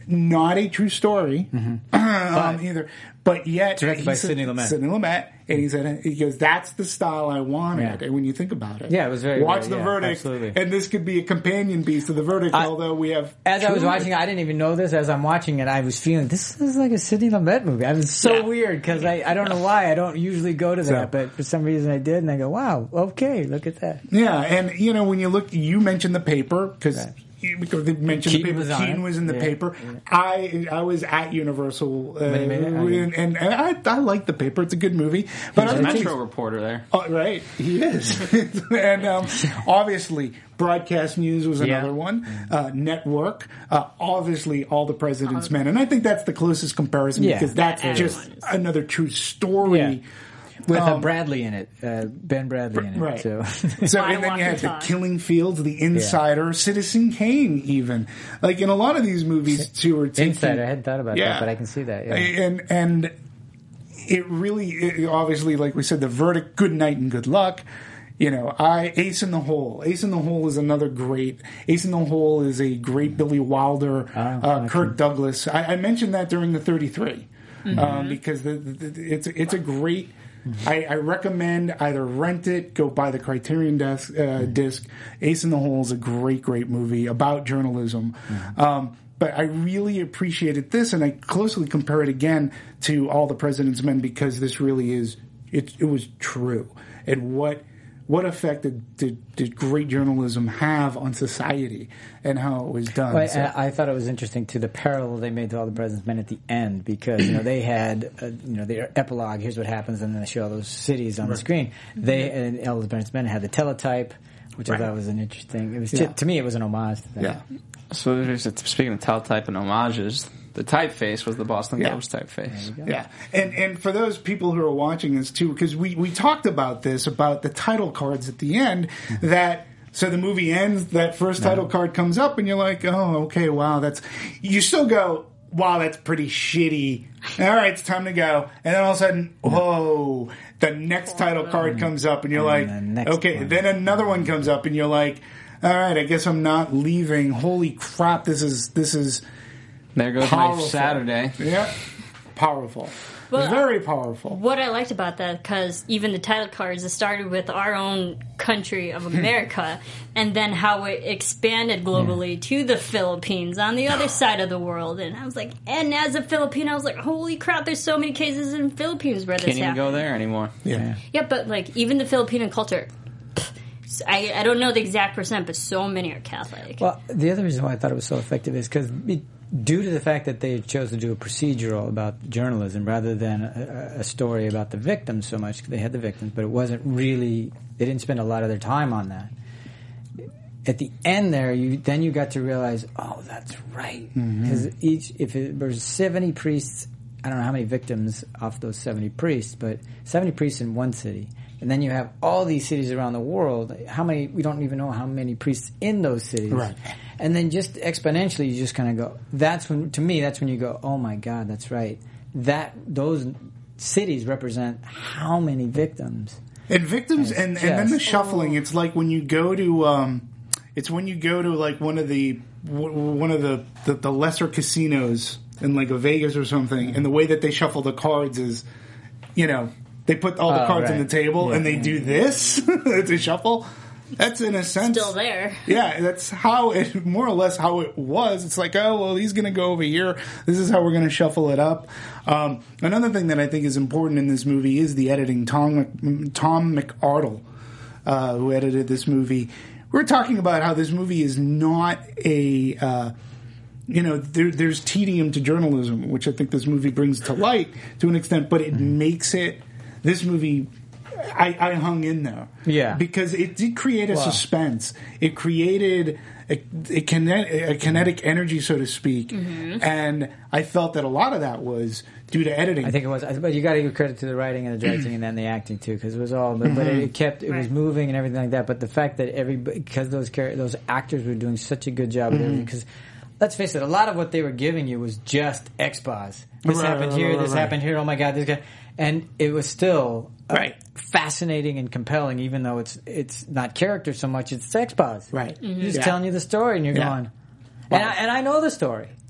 S5: not a true story
S4: Mm-hmm.
S5: um, either. But yet,
S4: Directed
S5: he
S4: by
S5: said-
S4: Sidney Lumet.
S5: Sidney Lumet, and he said, he goes, "That's the style I wanted."
S4: Yeah.
S5: And when you think about it,
S4: Yeah, it was very
S5: watch
S4: good,
S5: the
S4: yeah,
S5: verdict,
S4: absolutely.
S5: and this could be a companion piece to the verdict.
S4: I-
S5: although we have,
S4: As I was
S5: true-
S4: watching, I didn't even know this. As I'm watching it, I was feeling this is like a Sidney Lumet movie. I was so
S5: Yeah.
S4: weird because I, I don't know why I don't usually go to that,
S5: So-
S4: but for some reason I did, and I go, wow, okay, look at that.
S5: yeah, and you know when you look, you mentioned the paper because.
S4: Right.
S5: Because they mentioned
S4: Keaton
S5: the paper,
S4: was on
S5: Keaton
S4: it.
S5: was in the
S4: Yeah.
S5: paper. I I was at Universal, uh,
S4: When he made it? Oh, yeah.
S5: and, and, and I I like the paper. It's a good movie. But
S3: There's a
S5: I
S3: Metro reporter there.
S5: Oh, right, he is, and um, obviously, Broadcast News was
S4: Yeah.
S5: another one. Uh, Network, uh, obviously, All the President's Men, and I think that's the closest comparison
S4: Yeah.
S5: because that's
S6: That
S5: just
S6: everyone is.
S5: another true story.
S4: Yeah. With uh,
S5: Um,
S4: Bradley in it, uh, Ben Bradley in it.
S5: Right.
S4: So.
S5: So,
S6: I
S5: and then
S6: walk
S5: you
S6: the
S5: had the
S6: talk.
S5: Killing Fields, The Insider, Citizen Kane, even like in a lot of these movies too. Are taking,
S4: Insider, I hadn't thought about
S5: Yeah.
S4: that, but I can see that. Yeah.
S5: and and it really, it, obviously, like we said, the verdict. Good night and good luck. You know, I Ace in the Hole. Ace in the Hole is another great. Ace in the Hole is a great Billy Wilder,
S4: Oh,
S5: uh,
S4: okay.
S5: Kirk Douglas. I, I mentioned that during the thirty-three
S6: Mm-hmm.
S5: um, because the, the, the, it's it's a great. I, I recommend either rent it, go buy the Criterion desk, uh, disc. Ace in the Hole is a great, great movie about journalism. Um, but I really appreciated this, and I closely compare it again to All the President's Men because this really is it. It was true, and what what effect did, did, did great journalism have on society and how it was done?
S4: Well,
S5: So-
S4: I, I thought it was interesting to the parallel they made to All the President's Men at the end because you know they had uh, you know their epilogue. Here's what happens, and then they show all those cities on the screen. They and All the President's Men had the teletype, which
S5: Right.
S4: I thought was an interesting. It was
S5: Yeah.
S4: to, to me, it was an homage to that.
S5: yeah.
S3: So there's- speaking of teletype and homages, the typeface was the Boston
S5: Yeah.
S3: Globe's typeface.
S5: Yeah, and and for those people who are watching this too, because we we talked about this about the title cards at the end. That so the movie ends, that first title card comes up, and you're like, oh, okay, wow, that's. You still go, wow, that's pretty shitty. All right, it's time to go, and then all of a sudden, whoa, the next title card comes up, and you're
S4: And the
S5: like,
S4: next
S5: okay,
S4: one.
S5: then another one comes up, and you're like, all right, I guess I'm not leaving. Holy crap, this is this is.
S3: There goes
S5: Powerful.
S3: my Saturday.
S5: Yeah, powerful.
S6: Well,
S5: Very powerful.
S6: What I liked about that, because even the title cards, it started with our own country of America, and then how it expanded globally to the Philippines on the other side of the world. And I was like, and as a Filipino, I was like, holy crap, there's so many cases in Philippines where this
S3: Can't even
S6: happened.
S3: go there anymore.
S5: Yeah.
S6: Yeah, but like even the Filipino culture, pff, I, I don't know the exact percent, but so many are Catholic.
S4: Well, the other reason why I thought it was so effective is because due to the fact that they chose to do a procedural about journalism rather than a, a story about the victims so much, they had the victims, but it wasn't really, they didn't spend a lot of their time on that. At the end there, you then you got to realize, oh, that's right. Because each, if it was seventy priests, I don't know how many victims off those seventy priests, but seventy priests in one city. And then you have all these cities around the world. How many, we don't even know how many priests in those cities.
S5: Right.
S4: And then just exponentially, you just kind of go, that's when, to me, that's when you go, oh my God, that's right. That, those cities represent how many victims.
S5: And victims, and, and then the
S4: just-
S5: shuffling. It's like when you go to, um, it's when you go to like one of the w- one of the, the, the lesser casinos in like a Vegas or something, and the way that they shuffle the cards is, you know, they put all the
S4: Oh,
S5: cards on
S4: right.
S5: the table
S4: Yeah.
S5: and they do this to shuffle. That's in a sense
S6: Still there.
S5: Yeah, that's how it, more or less how it was. It's like, oh, well, he's going to go over here. This is how we're going to shuffle it up. Um, another thing that I think is important in this movie is the editing. Tom, Mc- Tom McArdle, uh, who edited this movie. We're talking about how this movie is not a, uh, you know, there, there's tedium to journalism, which I think this movie brings to light to an extent, but it makes it, this movie, I, I hung in there.
S4: Yeah.
S5: Because it did create a
S4: Wow.
S5: suspense. It created a, a, kinetic, a kinetic energy, so to speak. And I felt that a lot of that was due to editing.
S4: I think it was, but you got to give credit to the writing and the directing and then the acting too, because it was all. But, but it kept, it was
S6: Right.
S4: moving and everything like that. But the fact that everybody, because those char- those actors were doing such a good job with everything, because let's face it, a lot of what they were giving you was just expos. This
S5: Right,
S4: happened
S5: right,
S4: here,
S5: right,
S4: this
S5: right.
S4: happened here. Oh my God, this guy, and it was still uh,
S5: Right.
S4: fascinating and compelling, even though it's it's not character so much; it's expos.
S5: Right.
S4: He's just
S5: Yeah.
S4: telling you the story, and you're
S5: Yeah.
S4: going, and I, and I know the story.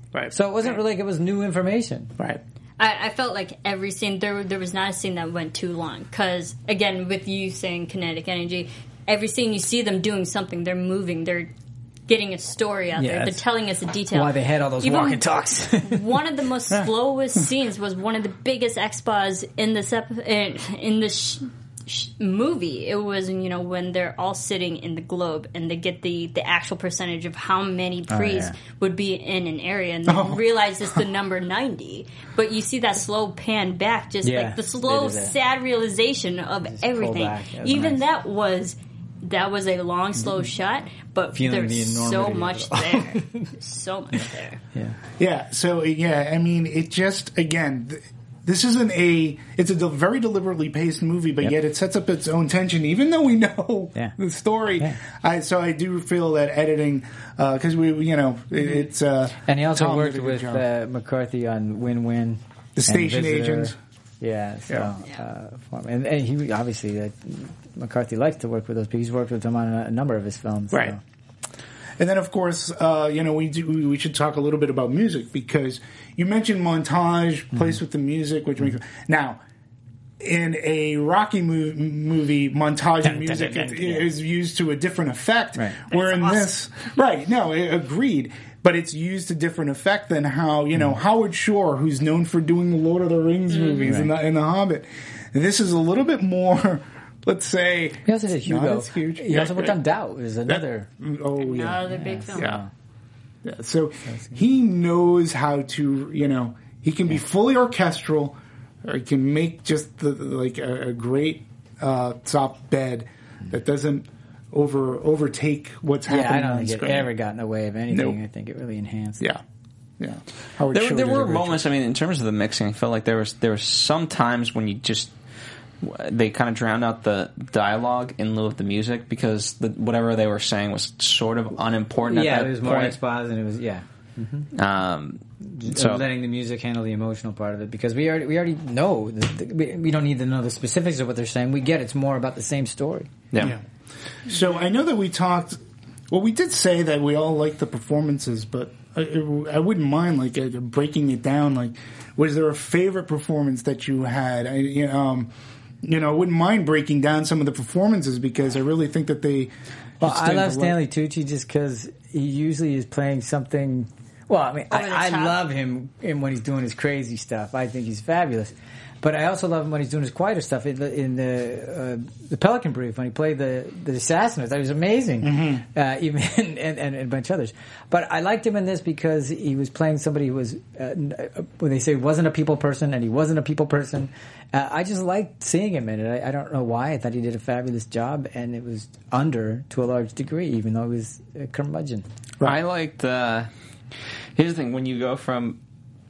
S5: Right.
S4: So it wasn't really like it was new information.
S5: Right.
S6: I, I felt like every scene there there was not a scene that went too long because again with you saying kinetic energy, every scene you see them doing something, they're moving, they're getting a story out
S4: Yeah,
S6: there, they're
S4: that's
S6: telling us a detail.
S4: Why they had all those
S6: Even
S4: walk and talks.
S6: one of the most slowest scenes was one of the biggest expos in this ep- in, in this sh- sh- movie. It was, you know, when they're all sitting in the globe and they get the, the actual percentage of how many priests
S4: Oh, yeah.
S6: would be in an area, and they
S5: Oh.
S6: realize it's the number ninety. But you see that slow pan back, just
S4: Yeah,
S6: like the
S4: they
S6: slow,
S4: did that.
S6: sad realization of everything.
S4: back. That was
S6: Even
S4: nice.
S6: that was. That was a long, slow shot, but
S4: Feeling the
S6: there's
S4: enormity
S6: so
S4: of
S6: much
S4: it all.
S6: there. So much there.
S4: Yeah.
S5: Yeah. So yeah, I mean, it just again, th- this isn't a. It's a de- very deliberately paced movie, but
S4: Yep.
S5: yet it sets up its own tension, even though we know
S4: Yeah.
S5: the story.
S4: Yeah.
S5: I so I do feel that editing because we you know it, it's uh,
S4: And he also
S5: Tom
S4: worked
S5: did a good
S4: with
S5: job.
S4: uh, McCarthy on Win Win.
S5: The Station Agents.
S4: Yeah, so
S5: Yeah.
S4: Uh, for- and, and he obviously uh, McCarthy likes to work with those people. He's worked with them on a, a number of his films.
S5: Right.
S4: So.
S5: And then, of course, uh, you know, we do, we should talk a little bit about music because you mentioned montage, placed
S4: Mm-hmm.
S5: with the music, which makes now in a Rocky mo- movie, montage and music
S4: dun, dun,
S5: is,
S4: yeah.
S5: is used to a different effect.
S4: Right.
S5: Where in
S6: That's
S5: this, right? No, I- agreed. But it's used to different effect than how you know Howard Shore, who's known for doing the Lord of the Rings movies and, the, and the Hobbit. This is a little bit more. Let's say
S4: He also did
S5: not
S4: Hugo.
S5: as huge.
S4: He
S5: Yeah,
S4: also worked
S5: right.
S4: on Doubt. Is another.
S5: Oh yeah.
S6: Another big film.
S5: Yeah. Yeah. So he knows how to, you know, he can be fully orchestral, or he can make just the, like a, a great uh, soft bed that doesn't over overtake what's
S4: Yeah,
S5: happening
S4: I don't
S5: on
S4: think it
S5: screen.
S4: ever got in the way of anything.
S5: Nope.
S4: I think it really enhanced. it.
S5: Yeah. Yeah. Howard
S3: There,
S5: Shore
S3: there
S5: did a
S3: were
S5: great
S3: moments. I mean, in terms of the mixing, I felt like there was there was some times when you just they kind of drowned out the dialogue in lieu of the music because the, whatever they were saying was sort of unimportant.
S4: Yeah,
S3: at that
S4: it was more
S3: point.
S4: exposited. It was yeah.
S3: Um,
S4: So
S3: so
S4: letting the music handle the emotional part of it because we already we already know the, the, we, we don't need to know the specifics of what they're saying. We get it's more about the same story.
S3: yeah.
S5: Yeah. So I know that we talked. Well, we did say that we all liked the performances, but I, I wouldn't mind like uh, breaking it down. Like, was there a favorite performance that you had? I, you know, um, you know, I wouldn't mind breaking down some of the performances because I really think that they.
S4: Well,
S5: should
S4: I
S5: stand
S4: love
S5: for
S4: Stanley Tucci just because he usually is playing something. Well, I mean,
S6: Over the
S4: I, I
S6: top.
S4: love him in when he's doing his crazy stuff. I think he's fabulous. But I also love him when he's doing his quieter stuff in the in the, uh, the Pelican Brief when he played the the assassin. I thought he was amazing,
S5: Mm-hmm.
S4: uh, even and, and, and a bunch of others. But I liked him in this because he was playing somebody who was uh, n- uh, when they say wasn't a people person and he wasn't a people person. Uh, I just liked seeing him in it. I, I don't know why. I thought he did a fabulous job, and it was under to a large degree, even though he was a curmudgeon.
S3: I liked. Uh, here's the thing: when you go from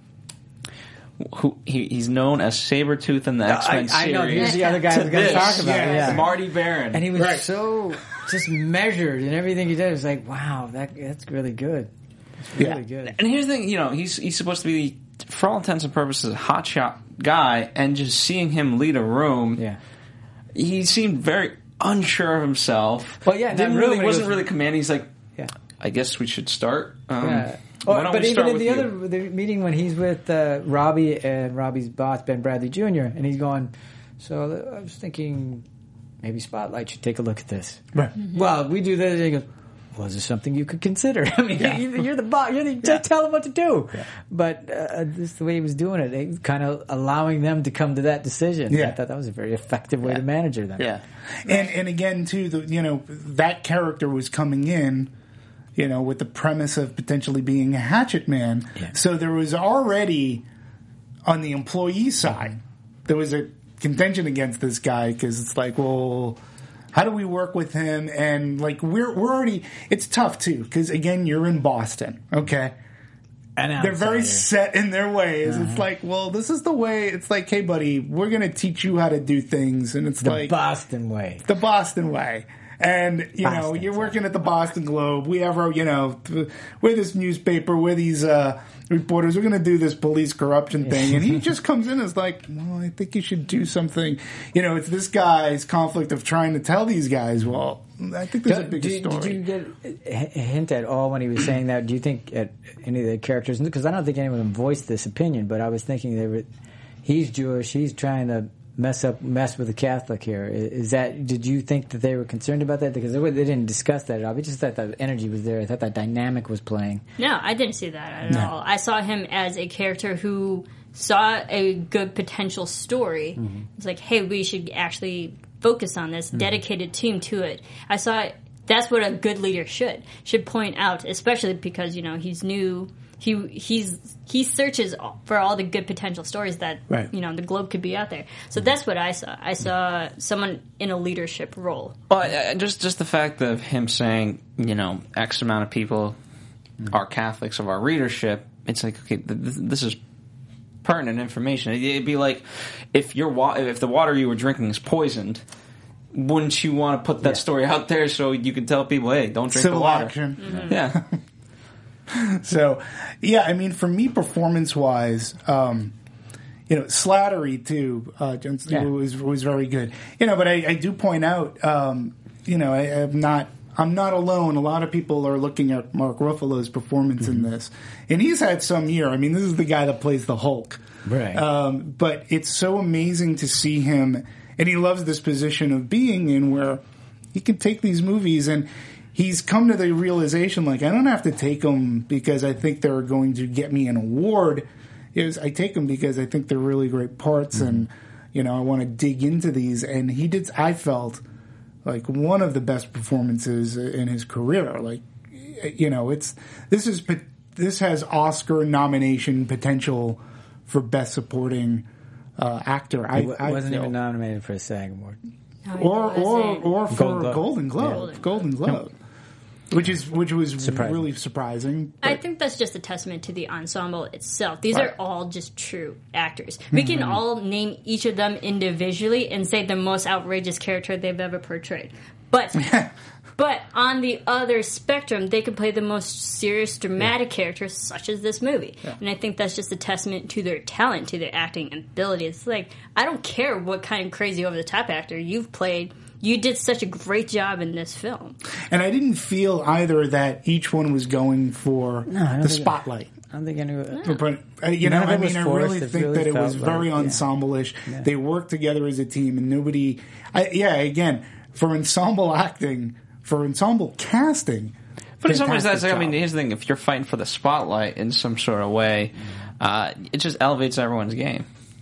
S3: who he, he's known as Sabretooth in the X Men
S4: I, I
S3: series.
S4: know. Here's the other guy I
S3: to
S4: was going to
S3: this.
S4: talk about.
S5: Yeah.
S4: Yeah,
S3: Marty Baron.
S4: and he was
S5: Right.
S4: so just measured in everything he did. It was like, wow, that that's really good. It's really
S5: Yeah.
S4: good.
S3: And here's the thing, you know, he's he's supposed to be, for all intents and purposes, a hotshot guy, and just seeing him lead a room,
S4: Yeah.
S3: he seemed very unsure of himself.
S4: Well, yeah, in that
S3: didn't
S4: room
S3: really
S4: when he
S3: wasn't
S4: goes-
S3: really commanding. He's like,
S4: Yeah.
S3: I guess we should start. Um,
S4: Yeah.
S3: why
S4: Well,
S3: don't
S4: but
S3: we
S4: even
S3: start
S4: in
S3: with
S4: the
S3: you?
S4: other the meeting when he's with uh, Robbie and Robbie's boss Ben Bradley Junior and he's going, so I was thinking maybe Spotlight should take a look at this.
S5: Right.
S4: Well, we do this. And he goes, well, is this something you could consider? I mean, you- you're the boss. You're the, just tell him what to do. But uh, this the way he was doing it, it kind of allowing them to come to that decision.
S5: Yeah.
S4: I thought that was a very effective way to manage her. Then.
S3: Yeah.
S5: And and again too, the you know that character was coming in, you know, with the premise of potentially being a hatchet man.
S4: Yeah.
S5: So there was already on the employee side, there was a contention against this guy because it's like, well, how do we work with him? And like we're we're already, it's tough too because again, you're in Boston, okay.
S4: An
S5: They're very
S4: outsider.
S5: set in their ways.
S4: Uh-huh.
S5: It's like, well, this is the way. It's like, hey, buddy, we're going to teach you how to do things. And it's
S4: The
S5: like
S4: Boston way.
S5: the Boston way. And, you know,
S4: Boston
S5: you're
S4: way.
S5: working at the Boston Globe. We have our, you know, we're this newspaper, we're these uh, reporters. We're going to do this police corruption thing. And he just comes in and is like, well, I think you should do something. You know, it's this guy's conflict of trying to tell these guys, well, I think there's a
S4: Did,
S5: bigger
S4: did,
S5: story.
S4: did you get a hint at all when he was saying that? Do you think at any of the characters? Because I don't think anyone voiced this opinion, but I was thinking they were. He's Jewish. He's trying to mess up, mess with the Catholic here. Is that? Did you think that they were concerned about that? Because they, they didn't discuss that at all. We just thought that energy was there. I thought that dynamic was playing.
S6: No, I didn't see that at
S4: No.
S6: all. I saw him as a character who saw a good potential story.
S4: Mm-hmm.
S6: It's like, hey, we should actually focus on this,
S4: Mm-hmm.
S6: dedicated team to it. I saw it, that's what a good leader should should point out, especially because, you know, he's new. He he's he searches for all the good potential stories that
S4: Right.
S6: you know the globe could be out there. So that's what I saw. I saw someone in a leadership role.
S3: Well, uh, just just the fact of him saying, you know, X amount of people are Catholics of our readership. It's like, okay, th- th- this is pertinent information. It'd be like if your wa- if the water you were drinking is poisoned. Wouldn't you want to put that
S4: Yeah.
S3: story out there so you can tell people, hey, don't drink
S5: Civil
S3: the water?
S5: action.
S6: Mm-hmm.
S3: Yeah.
S5: So, yeah, I mean, for me, performance-wise, um, you know, Slattery, too, uh, Jones-
S4: Yeah.
S5: was was very good. You know, but I, I do point out, um, you know, I, I'm not I'm not alone. A lot of people are looking at Mark Ruffalo's performance in this. And he's had some year. I mean, this is the guy that plays the Hulk.
S4: Right.
S5: Um, but it's so amazing to see him, and he loves this position of being in where he can take these movies and he's come to the realization, like, I don't have to take them because I think they're going to get me an award. Is I take them because I think they're really great parts,
S4: Mm-hmm.
S5: and you know I want to dig into these. And he did. I felt like one of the best performances in his career. Like, you know, it's this is this has Oscar nomination potential for best supporting uh, actor. I,
S4: He
S5: I
S4: wasn't
S5: feel.
S4: even nominated for a SAG award.
S5: or or or for
S4: Golden Globe.
S5: Golden Globe,
S6: Yeah.
S5: Golden Globe, which is which was
S4: Surprising.
S5: really surprising.
S6: I
S5: but-
S6: think that's just a testament to the ensemble itself. These are all just true actors. We can all name each of them individually and say the most outrageous character they've ever portrayed. But but on the other spectrum, they can play the most serious, dramatic characters, such as this movie. And I think that's just a testament to their talent, to their acting ability. It's like, I don't care what kind of crazy over-the-top actor you've played. You did such a great job in this film.
S5: And I didn't feel either that each one was going for
S4: I don't
S5: the
S4: think-
S5: spotlight.
S4: I don't think anyone.
S5: But uh, you know,
S4: None of it
S5: I
S4: was
S5: mean, I
S4: forced.
S5: really
S4: It
S5: think
S4: really
S5: that it was
S4: felt
S5: very
S4: like- yeah.
S5: ensemble-ish.
S4: Yeah.
S5: They worked together as a team, and nobody. I, yeah, again, for ensemble acting, for ensemble casting.
S3: But in some ways, that's,
S5: fantastic
S3: I mean,
S5: job.
S3: here's the thing. If you're fighting for the spotlight in some sort of way, uh, it just elevates everyone's game.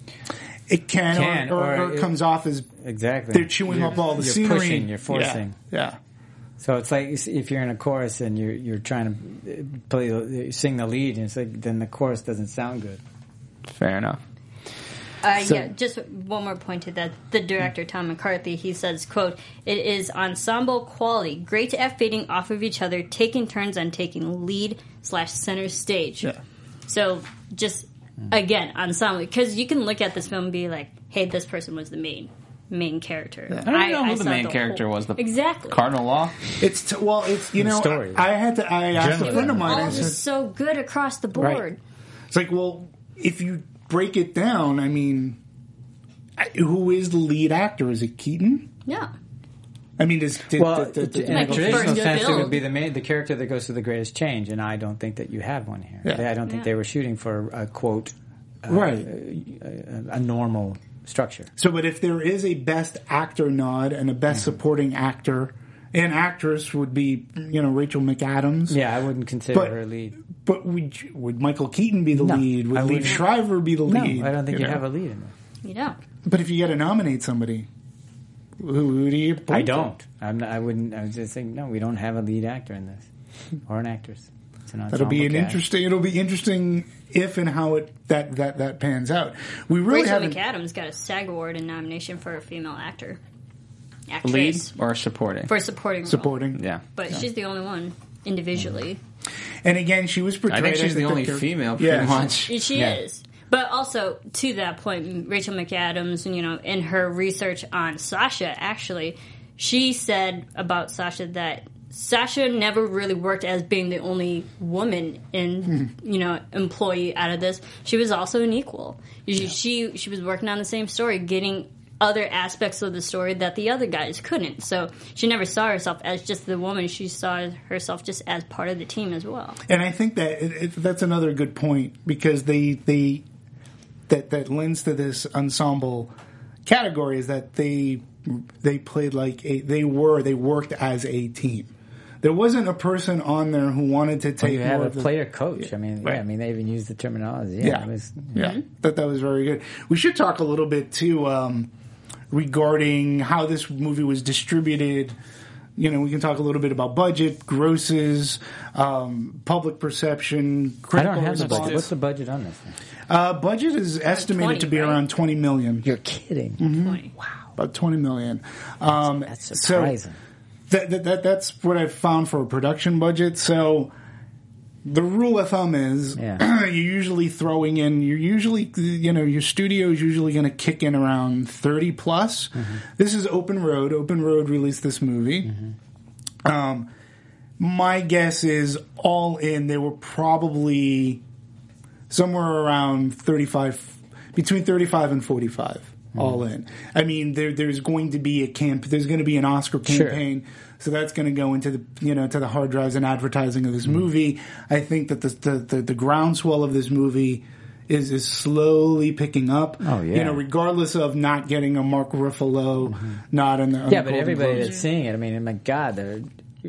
S5: it can,
S4: Can,
S5: or, or,
S4: or
S5: or it
S4: it-
S5: comes off as
S4: Exactly.
S5: they're chewing
S4: You're-
S5: up all the
S4: you're
S5: scenery.
S4: pushing, you're forcing.
S5: Yeah. yeah.
S4: So it's like if you're in a chorus and you're you're trying to play sing the lead, and it's like then the chorus doesn't sound good.
S3: Fair enough.
S6: Uh,
S5: So-
S6: yeah, just one more point to that. The director, Tom McCarthy, he says, quote, "It is ensemble quality, great at feeding off of each other, taking turns on taking lead slash center stage."
S5: Yeah.
S6: So just, again, ensemble. Because you can look at this film and be like, hey, this person was the main main character.
S3: I don't even know who the
S6: saw
S3: main
S6: the
S3: character
S6: whole-
S3: was. The
S6: Exactly.
S3: Cardinal Law?
S5: It's t- well, it's you
S4: The
S5: know,
S4: story.
S5: I, I had to. I asked a
S4: Generally.
S5: friend of mine.
S6: All
S5: I
S6: was
S5: said,
S6: so good across the board.
S5: Right. It's like, well, if you break it down, I mean, I- who is the lead actor? Is it Keaton?
S6: Yeah.
S5: I mean, does did,
S4: Well,
S5: did, did, did
S4: in a
S6: Like the
S4: traditional
S6: first
S4: sense, it
S6: build.
S4: would be the main, the character that goes through the greatest change, and I don't think that you have one here.
S5: Yeah.
S4: I don't think
S6: Yeah.
S4: they were shooting for a quote uh,
S5: right?
S4: a, a normal structure.
S5: So, but if there is a best actor nod and a best
S4: Mm-hmm.
S5: supporting actor and actress would be, you know, Rachel McAdams.
S4: Yeah, I wouldn't consider
S5: But-
S4: her a lead.
S5: But would would Michael Keaton be the
S4: No,
S5: lead? Would
S4: I
S5: Lee
S4: wouldn't.
S5: Shriver be the
S4: No,
S5: lead?
S4: I don't think you,
S5: know?
S4: have a lead in this.
S6: You don't.
S5: But if you got to nominate somebody, who, who do you?
S4: I
S5: point to?
S4: don't. I'm not, I wouldn't. I was just saying, no, we don't have a lead actor in this, or an actress. It's an
S5: That'll be an
S4: ensemble cast.
S5: interesting. It'll be interesting if and how it that that that pans out. We really
S6: Rachel
S5: haven't.
S6: McAdams got a SAG Award and nomination for a female actor. Actress.
S3: Lead or supporting?
S6: For supporting role.
S5: Supporting.
S3: Yeah.
S6: But she's the only one individually.
S5: And again, she was portrayed.
S3: I think she's
S5: as
S3: the
S5: a
S3: only
S5: character-
S3: female, pretty
S5: Yeah.
S3: much.
S6: She
S4: Yeah.
S6: is. But also, to that point, Rachel McAdams, you know, in her research on Sasha, actually, she said about Sasha that Sasha never really worked as being the only woman in, you know, employee out of this. She was also an equal. She, she she was working on the same story, getting other aspects of the story that the other guys couldn't. So she never saw herself as just the woman. She saw herself just as part of the team as well.
S5: And I think that it, it, that's another good point because they they that that lends to this ensemble category is that they they played like a they were they worked as a team. There wasn't a person on there who wanted to take
S4: well, you have
S5: more
S4: a
S5: of the,
S4: player coach. I mean,
S5: Right.
S4: yeah, I mean, they even used the terminology. Yeah,
S5: Yeah,
S4: it was,
S5: yeah.
S6: Mm-hmm.
S5: That that was very good. We should talk a little bit too um, regarding how this movie was distributed. You know, we can talk a little bit about budget, grosses, um, public perception,
S4: I
S5: critical
S4: don't have the
S5: response.
S4: budget. What's the budget on this thing?
S5: Uh, budget is estimated
S6: twenty,
S5: to be
S6: right?
S5: around twenty million.
S4: You're kidding.
S6: Twenty.
S5: About twenty million. Um,
S4: That's
S5: so
S4: surprising.
S5: that, that, that that's what I've found for a production budget. So the rule of thumb is
S4: Yeah.
S5: you're usually throwing in. You're usually you know your studio is usually going to kick in around thirty plus.
S4: Mm-hmm.
S5: This is Open Road. Open Road released this movie.
S4: Mm-hmm.
S5: Um, my guess is all in. They were probably somewhere around thirty-five, between thirty-five and forty-five,
S4: Hmm.
S5: all in. I mean, there, there's going to be a camp. There's going to be an Oscar
S4: Sure.
S5: campaign, so that's going to go into the you know to the hard drives and advertising of this movie. I think that the the, the the groundswell of this movie is is slowly picking up.
S4: Oh, yeah.
S5: You know, regardless of not getting a Mark Ruffalo, not in the on
S4: Yeah,
S5: the
S4: but
S5: Golden
S4: everybody
S5: Globes.
S4: that's seeing it, I mean, my God, they're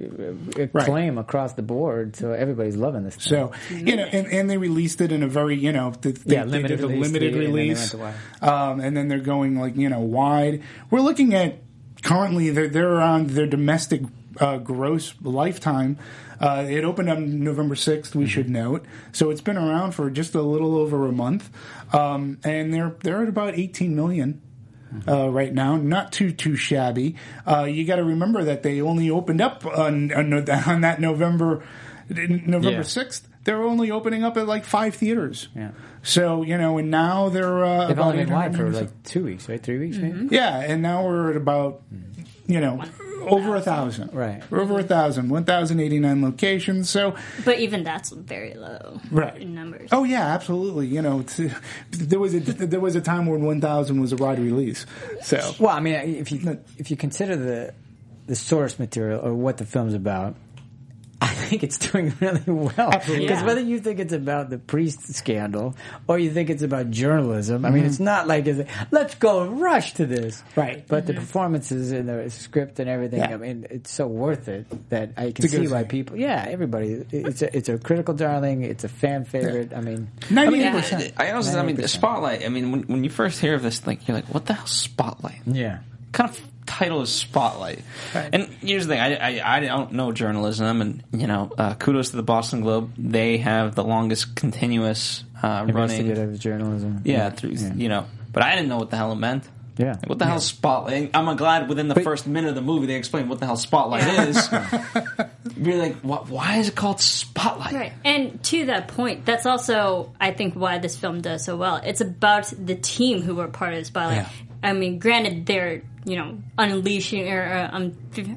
S4: acclaim across the board, so everybody's loving this thing.
S5: So you know, and, and they released it in a very you know, they, they,
S4: Yeah,
S5: they
S4: limited
S5: did a
S4: release,
S5: limited
S4: they- and then they
S5: release,
S4: went
S5: um, and then they're going like you know wide. We're looking at currently they're they're around their domestic uh, gross lifetime. Uh, it opened on November sixth. We should note, so it's been around for just a little over a month, um, and they're they're at about eighteen million. Uh, right now, not too too shabby. Uh, you got to remember that they only opened up on on, on that November November
S4: Yeah.
S5: sixth. They're only opening up at like five theaters.
S4: Yeah.
S5: So you know, and now they're uh,
S4: They've
S5: about
S4: only been wide for
S5: eight hundred
S4: like two weeks, right? Three weeks, maybe?
S5: yeah, and now we're at about you know over a thousand.
S4: Right.
S5: We're over a thousand, one thousand eighty nine locations. So
S6: But even that's very low
S5: Right.
S6: in numbers.
S5: oh yeah, absolutely. You know, it's, there was a there was a time when one thousand was a wide release. So
S4: Well, I mean, if you if you consider the the source material or what the film's about, I think it's doing really well.
S5: Absolutely.
S4: Because
S6: Yeah.
S4: whether you think it's about the priest scandal or you think it's about journalism, I mean,
S5: Mm-hmm.
S4: it's not like it's, let's go and rush to this.
S5: Right.
S4: But the performances and the script and everything,
S5: Yeah.
S4: I mean, it's so worth it that I can
S5: It's a good
S4: see why
S5: thing.
S4: people, yeah, everybody, it's a, it's a critical darling, it's a fan favorite. I mean,
S5: ninety-eight percent.
S3: I also, I mean, the
S4: ninety percent.
S3: Spotlight. I mean, when, when you first hear of this, like, you're like, what the hell, Spotlight?
S4: yeah.
S3: What kind of title is Spotlight? And here's the thing: I, I, I don't know journalism, and you know, uh, kudos to the Boston Globe. They have the longest continuous uh, running.
S4: Investigative journalism.
S3: Yeah, through,
S4: Yeah.
S3: you know. But I didn't know what the hell it meant.
S4: Yeah.
S3: Like, what the hell is Spotlight? I'm glad within the
S4: But-
S3: first minute of the movie they explained what the hell Spotlight is. You're like, what, why is it called Spotlight?
S6: Right. And to that point, that's also, I think, why this film does so well. It's about the team who were part of the Spotlight.
S3: Yeah.
S6: I mean, granted, they're, you know, unleashing or uh, um,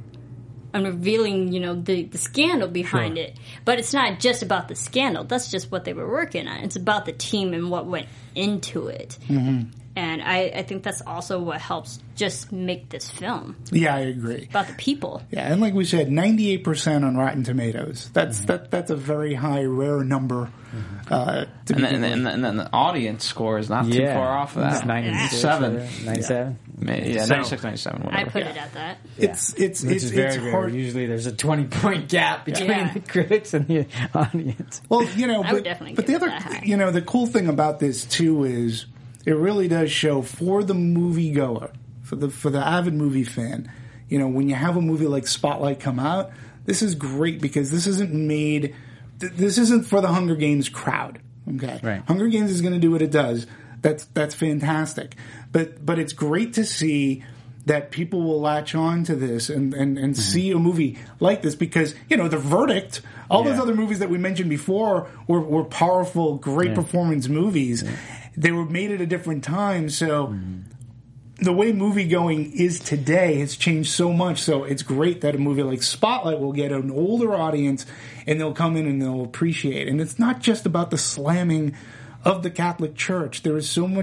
S6: unrevealing, you know, the, the scandal behind
S4: Sure.
S6: it. But it's not just about the scandal. That's just what they were working on. It's about the team and what went into it. Mm-hmm. And I, I think that's also what helps just make this film
S5: Yeah, I agree.
S6: about the people.
S5: Yeah, and like we said, ninety-eight percent on Rotten Tomatoes. That's that. That's a very high, rare number. Uh, to
S3: And
S5: be
S3: then, and, then, and then the audience score is not too
S4: Yeah.
S3: far off of that.
S4: It's ninety-six,
S3: Seven.
S4: ninety-seven.
S3: Yeah,
S5: So-
S3: ninety-six, ninety-seven,
S6: I
S3: whatever.
S6: put it at that.
S5: It's it's
S4: Which
S5: it's,
S4: is very
S5: it's
S4: rare.
S5: hard.
S4: Usually there's a twenty point gap between
S6: Yeah.
S4: the critics and the audience.
S5: Well, you know,
S6: I
S5: but,
S6: would definitely
S5: but
S6: give
S5: the
S6: it
S5: other,
S6: that high.
S5: you know, the cool thing about this too is it really does show for the moviegoer, for the for the avid movie fan. You know, when you have a movie like Spotlight come out, this is great because this isn't made. Th- this isn't for the Hunger Games crowd. Okay,
S4: Right.
S5: Hunger Games is going to do what it does. That's that's fantastic. But but it's great to see that people will latch on to this and, and, and
S4: Mm-hmm.
S5: see a movie like this because, you know, The Verdict, all those
S4: Yeah.
S5: other movies that we mentioned before were, were powerful, great
S4: Yeah.
S5: performance movies. They were made at a different time, so
S4: Mm-hmm.
S5: the way movie going is today has changed so much. So it's great that a movie like Spotlight will get an older audience and they'll come in and they'll appreciate it. And it's not just about the slamming of the Catholic Church. There is so much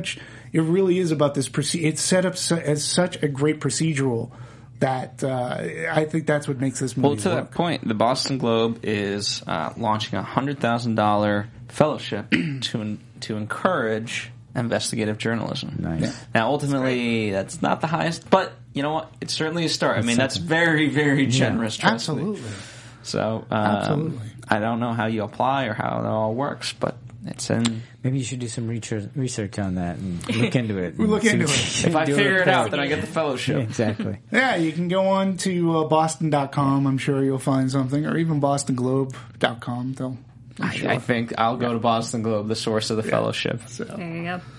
S5: it really is about this. Proce- it's set up su- as such a great procedural that uh, I think that's what makes this movie
S3: Well, to
S5: work.
S3: that point, the Boston Globe is uh, launching a hundred thousand dollar fellowship to to encourage investigative journalism.
S4: Nice. Yeah.
S3: Now, ultimately, that's not the highest, but you know what? It's certainly a start. I mean, that's very, very generous.
S5: Yeah,
S3: trust me.
S5: absolutely.
S3: So, um,
S5: Absolutely.
S3: I don't know how you apply or how it all works, but it's in.
S4: Maybe you should do some research research on that and look into it.
S5: Look
S4: See
S5: into
S4: what
S5: it.
S4: you can
S3: If I
S4: do
S3: figure
S4: with
S3: it out,
S4: it.
S3: then I get the fellowship.
S4: Exactly.
S5: Yeah, you can go on to uh, boston dot com. I'm sure you'll find something, or even boston globe dot com. Though I'm
S3: I,
S5: sure.
S3: I think I'll go to Boston Globe, the source of the fellowship.
S5: So,
S6: There you go.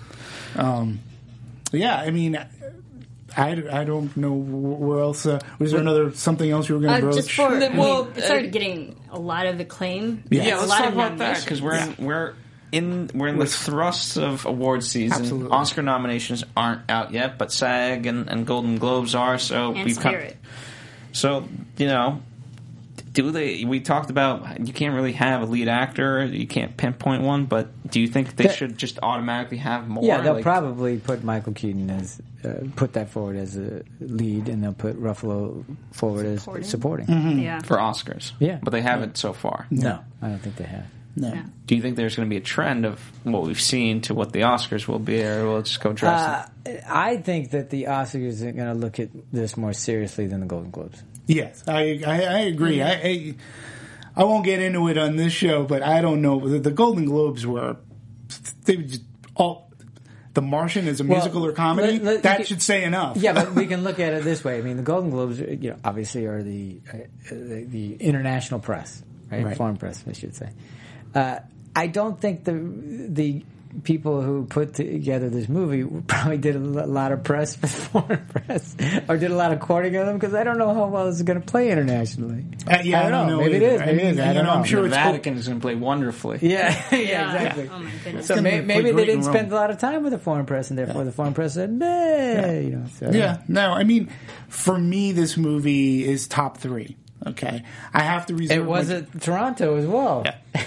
S5: yeah, I mean, I, I don't know where else. Uh, was there another something else you were going to
S6: Uh,
S5: broach?
S6: just for, I mean,
S3: Well,
S6: it started getting a lot of acclaim.
S5: Yeah.
S3: Yeah,
S6: a
S3: let's
S6: lot
S3: talk
S6: of
S3: about that because we're in,
S6: nominations.
S3: we're in we're in the thrust of award season.
S5: Absolutely.
S3: Oscar nominations aren't out yet, but SAG and, and Golden Globes are. So
S6: And
S3: we've come-
S6: Spirit.
S3: so you know, do they? We talked about you can't really have a lead actor. You can't pinpoint one, but do you think they
S4: That-
S3: should just automatically have more?
S4: Yeah, they'll
S3: Like-
S4: probably put Michael Keaton as uh, put that forward as a lead, and they'll put Ruffalo forward as
S6: Supporting.
S4: supporting.
S5: Mm-hmm.
S6: Yeah.
S3: for Oscars.
S4: Yeah.
S3: but they haven't so far.
S4: No, I don't think they have.
S5: no.
S6: Yeah.
S3: Do you think there's going to be a trend of what we've seen to what the Oscars will be, or will it just go drastic?
S4: Uh, I think that the Oscars are going to look at this more seriously than the Golden Globes.
S5: Yes, I I, I agree. I, I I won't get into it on this show, but I don't know. The, the Golden Globes were they were just all. The Martian is a
S4: Well,
S5: musical or comedy.
S4: let- let-
S5: that
S4: you-
S5: should say enough.
S4: Yeah, but we can look at it this way. I mean, the Golden Globes, you know, obviously are the uh, the, the international press, right?
S5: Right.
S4: Foreign press, I should say. Uh, I don't think the the people who put together this movie probably did a lot of press for the foreign press, or did a lot of quoting of them, because I don't know how well it's going to play internationally.
S5: Uh, yeah, I don't know
S4: Maybe
S5: either.
S4: it is.
S5: I
S4: Maybe
S5: mean,
S4: it is. I
S5: you
S4: don't
S5: know,
S4: know.
S5: I'm sure
S3: the
S5: it's
S3: Vatican is going to play wonderfully.
S4: Yeah, yeah,
S6: Yeah.
S4: exactly.
S6: Oh my goodness.
S4: So
S5: gonna
S4: may,
S5: play
S4: maybe they
S5: great
S4: didn't
S5: in
S4: spend a
S5: Rome.
S4: lot of time with the foreign press, and therefore the foreign press said, "Nah," you know. So.
S5: Yeah, no, I mean, for me, this movie is top three. Okay, I have to reserve.
S4: It was
S5: my-
S4: at Toronto as well.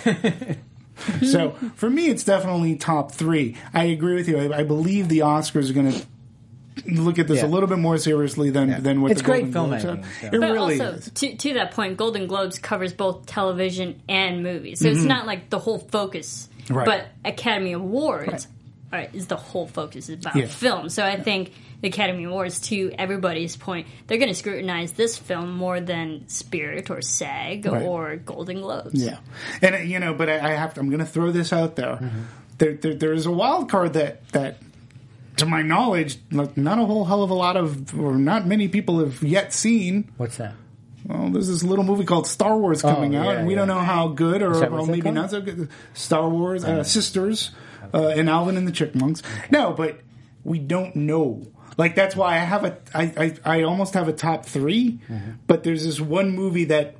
S5: So for me, it's definitely top three. I agree with you. I, I believe the Oscars are going to look at this
S4: Yeah.
S5: a little bit more seriously than than what
S4: It's
S5: the
S4: great
S5: Golden Globes
S4: filmmaking,
S5: are.
S4: so.
S5: It
S6: But
S5: really
S6: also,
S5: is.
S6: to, to that point, Golden Globes covers both television and movies. So it's not like the whole focus.
S5: Mm-hmm. Right.
S6: But Academy Awards all right, is the whole focus is about
S5: Yeah.
S6: film. So I think the Academy Awards, to everybody's point, they're going to scrutinize this film more than Spirit or SAG
S5: Right.
S6: or Golden Globes.
S5: Yeah, and uh, you know, but I, I have to. I'm going to throw this out there. There, there. There is a wild card that that, to my knowledge, like, not a whole hell of a lot of, or not many people have yet seen.
S4: What's that?
S5: Well, there's this little movie called Star Wars coming
S4: Oh,
S5: out,
S4: yeah,
S5: and we don't
S4: yeah.
S5: know how good or
S4: Is that
S5: well,
S4: what's that
S5: maybe
S4: called?
S5: not so good. Star Wars uh, Sisters uh, and Alvin and the Chipmunks. No, but we don't know. Like, that's why I have a. I I, I almost have a top 3
S4: Mm-hmm.
S5: but there's this one movie that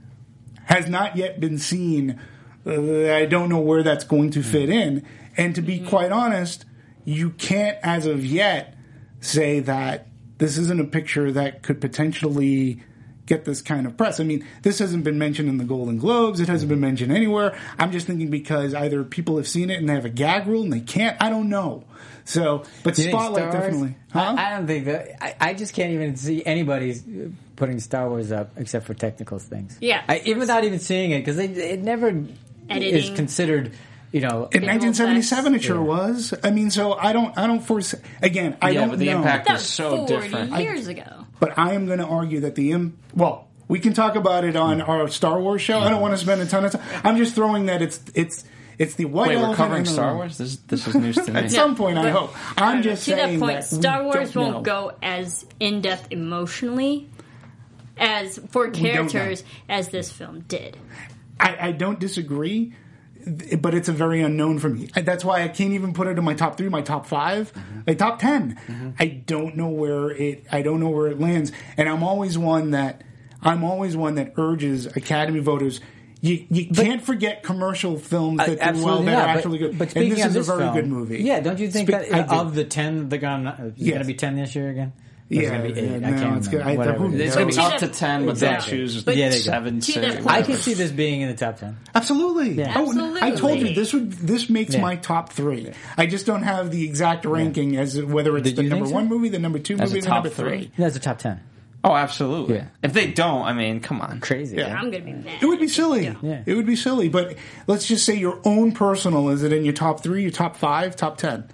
S5: has not yet been seen. Uh, I don't know where that's going to fit
S4: Mm-hmm.
S5: in, and to be quite honest, you can't, as of yet, say that this isn't a picture that could potentially get this kind of press. I mean, this hasn't been mentioned in the Golden Globes. It hasn't been mentioned anywhere. I'm just thinking because either people have seen it and they have a gag rule and they can't. I don't know. So, but
S4: Do you think
S5: Spotlight
S4: Star Wars-
S5: definitely. Huh?
S4: I, I don't think that. I, I just can't even see anybody putting Star Wars up except for technical things.
S6: Yeah,
S4: I,
S6: of
S4: even
S6: course.
S4: without even seeing it, because it, it never is
S6: Editing.
S4: considered. You know,
S5: In nineteen seventy-seven, it sure
S4: Yeah.
S5: was. I mean, so I don't, I don't foresee. Again, I
S3: Yeah,
S5: don't
S3: but the
S5: know.
S3: impact
S6: That
S3: was
S6: was
S3: so
S6: forty
S3: different.
S6: years ago.
S5: But I am going to argue that the im- well, we can talk about it on our Star Wars show. I don't want to spend a ton of time. I'm just throwing that it's it's it's the white
S3: Wait, we're
S5: elephant
S3: covering
S5: in the
S3: Star
S5: room.
S3: Wars? This this is news to me.
S5: At some point, I
S6: but-
S5: hope. I'm just
S6: to
S5: saying
S6: that point,
S5: we
S6: Star Wars
S5: don't
S6: won't
S5: know.
S6: go as in depth emotionally as for
S5: don't know.
S6: characters as this film did.
S5: I, I don't disagree, th- but it's a very unknown for me. And that's why I can't even put it in my top three, my top five, my top ten. I don't know where it. I don't know where it lands, and I'm always one that I'm always one that urges Academy voters. You, you can't forget commercial films that do well
S4: Absolutely
S5: that
S4: not,
S5: are
S4: but-
S5: actually good.
S4: But
S5: and
S4: speaking
S5: this
S4: of
S5: is
S4: this
S5: a very
S4: film,
S5: good movie.
S4: Yeah, don't you think
S5: Spe-
S4: that
S5: I do.
S4: of the ten, they're gonna is
S5: Yes.
S4: going to be ten this year again? It's gonna be eight.
S5: yeah,
S4: I
S5: no,
S4: can't
S5: it's
S4: remember.
S5: good. I-
S4: Whatever
S5: who
S4: it is.
S3: It's
S6: But
S3: going to be
S6: to
S3: up to
S6: that-
S3: ten, but
S6: Exactly.
S3: they'll choose
S6: But
S4: Yeah, there you go.
S3: seven,
S6: to
S3: six.
S6: that point-
S4: I can see this being in the top ten.
S5: Absolutely.
S4: Yeah.
S5: Oh, and I told you
S6: Absolutely.
S5: this would this makes
S4: Yeah.
S5: my top three. I just don't have the exact ranking as whether it's
S4: Did
S5: the
S4: you
S5: number
S4: think so?
S5: one movie, the number two
S3: As a
S5: movie, the
S3: top
S5: number
S3: three?
S5: three.
S4: That's a top ten.
S3: Oh, absolutely.
S4: Yeah.
S3: If they don't, I mean, come on.
S4: Crazy.
S5: Yeah.
S4: Yeah.
S6: I'm gonna be mad.
S5: It would be silly.
S4: Yeah.
S5: It would be silly. But let's just say your own personal. Is it in your top three, your top five, top ten?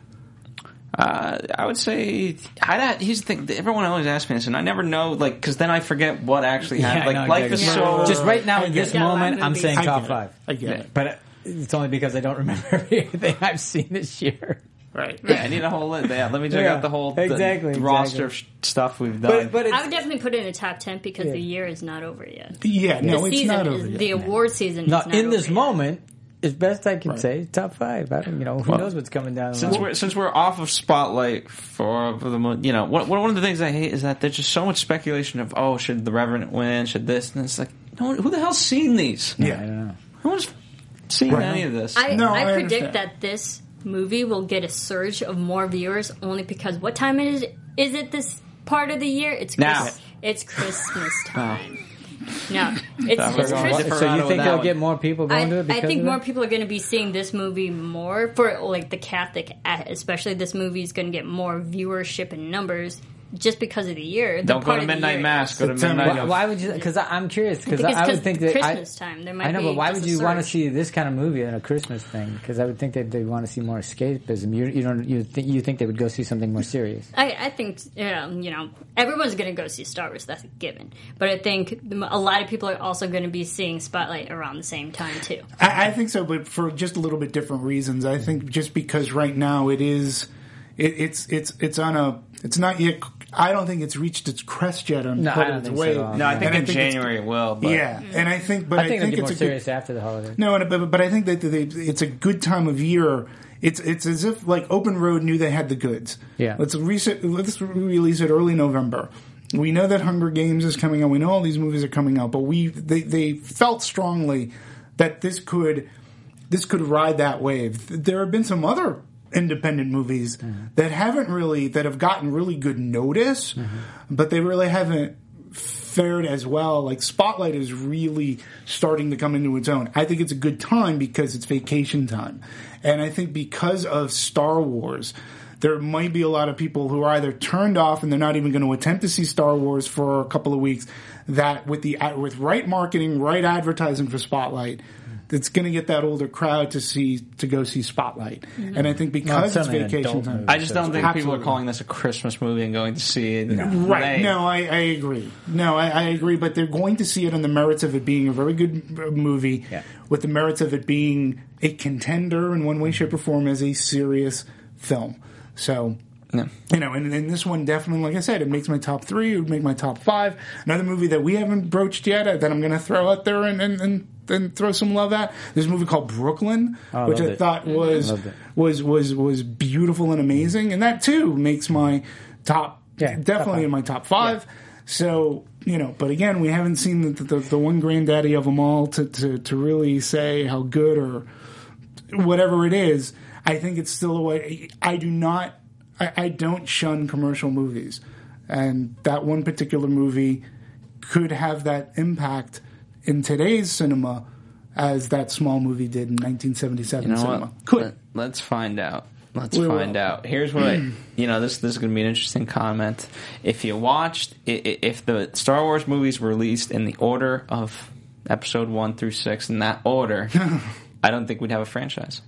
S3: Uh, I would say, I, here's the thing, everyone always asks me this, and I never know, like, because then I forget what actually happened.
S4: I
S3: Like,
S4: know,
S3: life is
S4: exactly.
S3: so...
S4: Just right now,
S5: I
S4: in
S5: get
S4: this
S5: it.
S4: moment,
S6: Yeah,
S4: I'm saying
S5: I
S4: top
S5: get it.
S4: five.
S5: I get it.
S4: But it's only because I don't remember everything I've seen this year.
S5: Right.
S3: Yeah, I need a whole list. Yeah, let me check
S4: Yeah,
S3: out the whole the
S4: exactly,
S3: roster
S4: exactly.
S3: of sh- stuff we've done.
S4: But but it's,
S6: I would definitely put it in the top ten because
S4: Yeah.
S6: the year is not over yet.
S5: Yeah, no,
S6: the
S5: it's
S6: season
S5: not
S6: is
S5: over yet.
S6: the award season.
S4: no,
S6: is not
S4: in this
S6: over yet.
S4: moment, as best I can say, top five. I don't, you know, who
S3: Well,
S4: knows what's coming down the
S3: since
S4: line.
S3: we're since we're off of Spotlight for, for the mo- you know what, one of the things I hate is that there's just so much speculation of, oh, should the Revenant win, should this, and it's like, no one, who the hell's seen these?
S4: I
S5: Yeah.
S4: don't know.
S3: No one's seen
S5: Right.
S3: any of this.
S6: I,
S5: No,
S6: I
S5: I
S6: predict
S5: understand.
S6: that this movie will get a surge of more viewers only because what time is it, is it this part of the year? It's
S3: Now.
S6: Christ- it's Christmas time. No, it's,
S3: Thought we were
S6: it's
S3: going
S6: Christmas.
S3: different
S4: So
S3: route
S4: you
S3: with
S4: think
S3: that
S4: they'll
S3: one.
S4: get more people
S6: I,
S4: going to it?
S6: I
S4: Because
S6: think
S4: of
S6: more
S4: that?
S6: people are going to be seeing this movie more for like the Catholic, especially this movie is going to get more viewership and numbers just because of the year. The
S3: Don't go
S6: part
S3: to
S6: of the
S3: Midnight
S6: year.
S3: Mass. Go to
S5: September.
S3: Midnight.
S4: Why, why would you? Because I'm curious. Because
S6: Because
S4: I, I would
S6: it's
S4: think that
S6: Christmas
S4: I,
S6: time. There might
S4: I know,
S6: be
S4: but why
S6: just
S4: would
S6: a
S4: you want to
S6: surge.
S4: see this kind of movie at a Christmas thing? Because I would think that they'd want to see more escapism. You, you don't. You think you think they would go see something more serious?
S6: I, I think um, you know everyone's going to go see Star Wars. That's a given. But I think a lot of people are also going to be seeing Spotlight around the same time too.
S5: I, I think so, but for just a little bit different reasons. I think just because right now it is, it, it's it's it's on a, it's not yet. I don't think it's reached its crest yet on
S4: No,
S5: part
S4: I don't
S5: of its
S4: think so
S5: wave.
S4: at all.
S3: No, I think
S5: And
S3: in
S5: it's-
S3: January it will. But
S5: Yeah, and I think, but
S4: I think,
S5: I
S4: it'll
S5: think
S4: get more
S5: it's a good,
S4: serious after the holidays.
S5: no, and- but, but I think that they, it's a good time of year. It's it's as if like Open Road knew they had the goods.
S4: Yeah.
S5: let's reset, let's release it early November. We know that Hunger Games is coming out. We know all these movies are coming out, but we they they felt strongly that this could this could ride that wave. There have been some other independent movies
S4: Mm-hmm.
S5: that haven't really that have gotten really good notice,
S4: Mm-hmm.
S5: but they really haven't fared as well. Like Spotlight is really starting to come into its own. I think it's a good time because it's vacation time. And I think because of Star Wars, there might be a lot of people who are either turned off and they're not even going to attempt to see Star Wars for a couple of weeks, that with the with right marketing, right advertising for Spotlight, that's going to get that older crowd to see to go see Spotlight. And I think because it's
S4: certainly an
S5: vacation
S4: adult
S5: time.
S4: movie.
S3: I just don't think people are
S5: Absolutely.
S3: calling this a Christmas movie and going to see it.
S5: Right.
S3: They-
S5: No, I, I agree. No, I, I agree. But they're going to see it on the merits of it being a very good uh, movie,
S4: Yeah.
S5: with the merits of it being a contender in one way, shape, or form as a serious film. So,
S3: Yeah.
S5: you know, and, and this one definitely, like I said, it makes my top three. It would make my top five. Another movie that we haven't broached yet uh, that I'm going to throw out there and, and, and, and throw some love at. There's a movie called Brooklyn,
S4: Oh, I
S5: which I
S4: loved it.
S5: thought was
S4: Loved it.
S5: was was was beautiful and amazing, and that too makes my top
S4: Yeah, top
S5: definitely
S4: five.
S5: in my top five. So, you know, but again, we haven't seen the, the, the one granddaddy of them all to, to, to really say how good or whatever it is. I think it's still a way. I do not, I, I don't shun commercial movies. And that one particular movie could have that impact in today's cinema as that small movie did in nineteen seventy-seven
S3: You know
S5: cinema.
S3: what?
S5: Could.
S3: Let, let's find out. Let's
S5: We
S3: find
S5: will.
S3: out. Here's what I, you know, this this is going to be an interesting comment. If you watched, i- i- if the Star Wars movies were released in the order of Episode one through six, in that order, I don't think we'd have a franchise.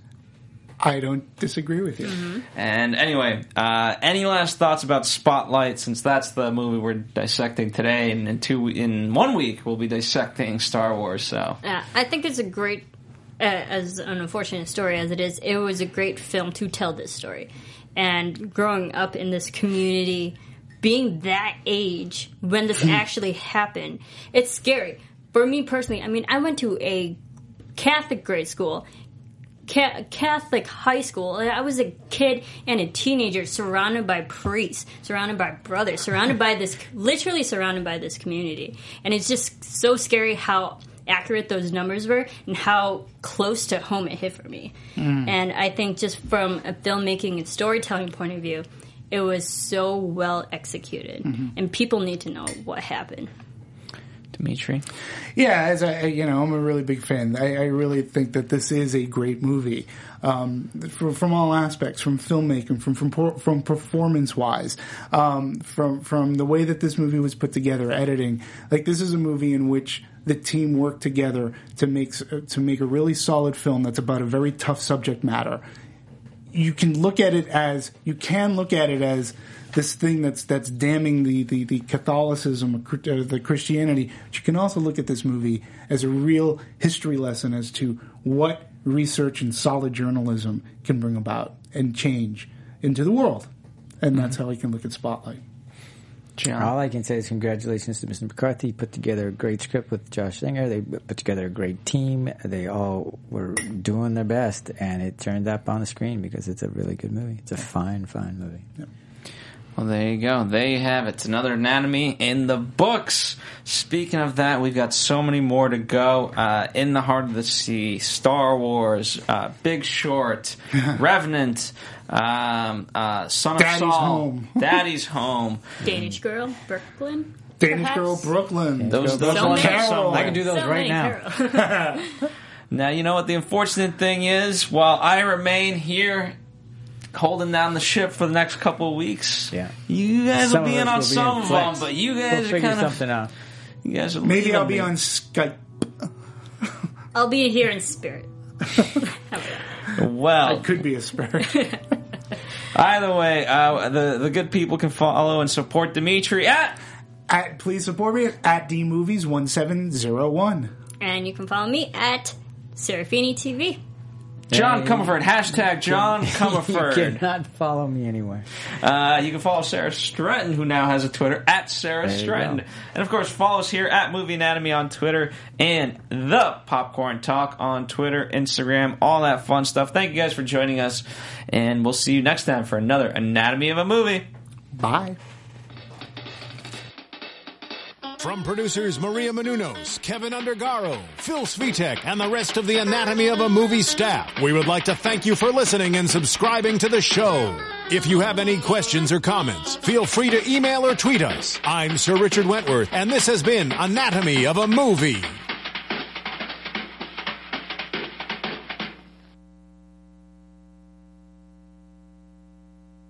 S5: I don't disagree with you.
S3: And anyway, uh, any last thoughts about Spotlight? Since that's the movie we're dissecting today, and in two in one week we'll be dissecting Star Wars. So
S6: Uh, I think it's a great, uh, as an unfortunate story as it is, it was a great film to tell this story. And growing up in this community, being that age when this actually happened, it's scary. For me personally, I mean, I went to a Catholic grade school, ca- Catholic high school. I was a kid and a teenager surrounded by priests, surrounded by brothers, surrounded by this, literally surrounded by this community. And it's just so scary how accurate those numbers were and how close to home it hit for me. And I think just from a filmmaking and storytelling point of view, It was so well executed, mm-hmm. and people need to know what happened.
S3: Dimitri?
S5: Yeah, as I, you know, I'm a really big fan. I, I really think that this is a great movie, um, from, from all aspects, from filmmaking, from from from performance wise, um, from from the way that this movie was put together, editing. Like, this is a movie in which the team worked together to make to make a really solid film that's about a very tough subject matter. You can look at it as you can look at it as this thing that's that's damning the, the, the Catholicism, uh, the Christianity. But you can also look at this movie as a real history lesson as to what research and solid journalism can bring about and change into the world. And that's how I can look at Spotlight.
S3: John.
S4: All I can say is congratulations to Mister McCarthy. He put together a great script with Josh Singer. They put together a great team. They all were doing their best, and it turned up on the screen because it's a really good movie. It's a fine, fine movie.
S5: Yep.
S3: Well, there you go. There you have it. It's another Anatomy in the books. Speaking of that, we've got so many more to go. Uh, In the Heart of the Sea, Star Wars, uh, Big Short, Revenant, um, uh, Son of
S5: Daddy's
S3: Saul,
S5: Home.
S3: Daddy's Home,
S6: Danish Girl, Brooklyn.
S5: Danish
S6: perhaps?
S5: Girl, Brooklyn.
S3: Those, those
S6: So
S3: ones
S6: many.
S3: are somewhere.
S4: I can do those
S6: So
S4: right
S6: many
S4: now.
S6: Carol.
S3: Now, you know what the unfortunate thing is? While I remain here holding down the ship for the next couple of weeks,
S4: Yeah.
S3: you guys
S4: Some
S3: will be
S4: of
S3: in
S4: us
S3: on
S4: will be
S3: some
S4: in
S3: of
S4: Flex.
S3: them, but you
S4: We'll
S3: guys are
S4: figure
S3: kind of...
S4: something out.
S3: You guys are
S5: Maybe
S3: leaving
S5: I'll be
S3: me.
S5: on Skype.
S6: I'll be here in spirit. How about that?
S3: Well,
S5: Could be a spirit.
S3: either way, uh, the, the good people can follow and support Dimitri at...
S5: At, please support me at D Movies one seven zero one.
S6: And you can follow me at Serafini T V.
S3: John
S4: Hey.
S3: Comerford. Hashtag John
S4: You
S3: Comerford.
S4: cannot follow me anywhere.
S3: Uh, you can follow Sarah Stratton, who now has a Twitter, at Sarah
S4: There you
S3: Stratton.
S4: go.
S3: And, of course, follow us here at Movie Anatomy on Twitter and The Popcorn Talk on Twitter, Instagram, all that fun stuff. Thank you guys for joining us, and we'll see you next time for another Anatomy of a Movie.
S5: Bye.
S1: From producers Maria Menounos, Kevin Undergaro, Phil Svitek, and the rest of the Anatomy of a Movie staff, we would like to thank you for listening and subscribing to the show. If you have any questions or comments, feel free to email or tweet us. I'm Sir Richard Wentworth, and this has been Anatomy of a Movie.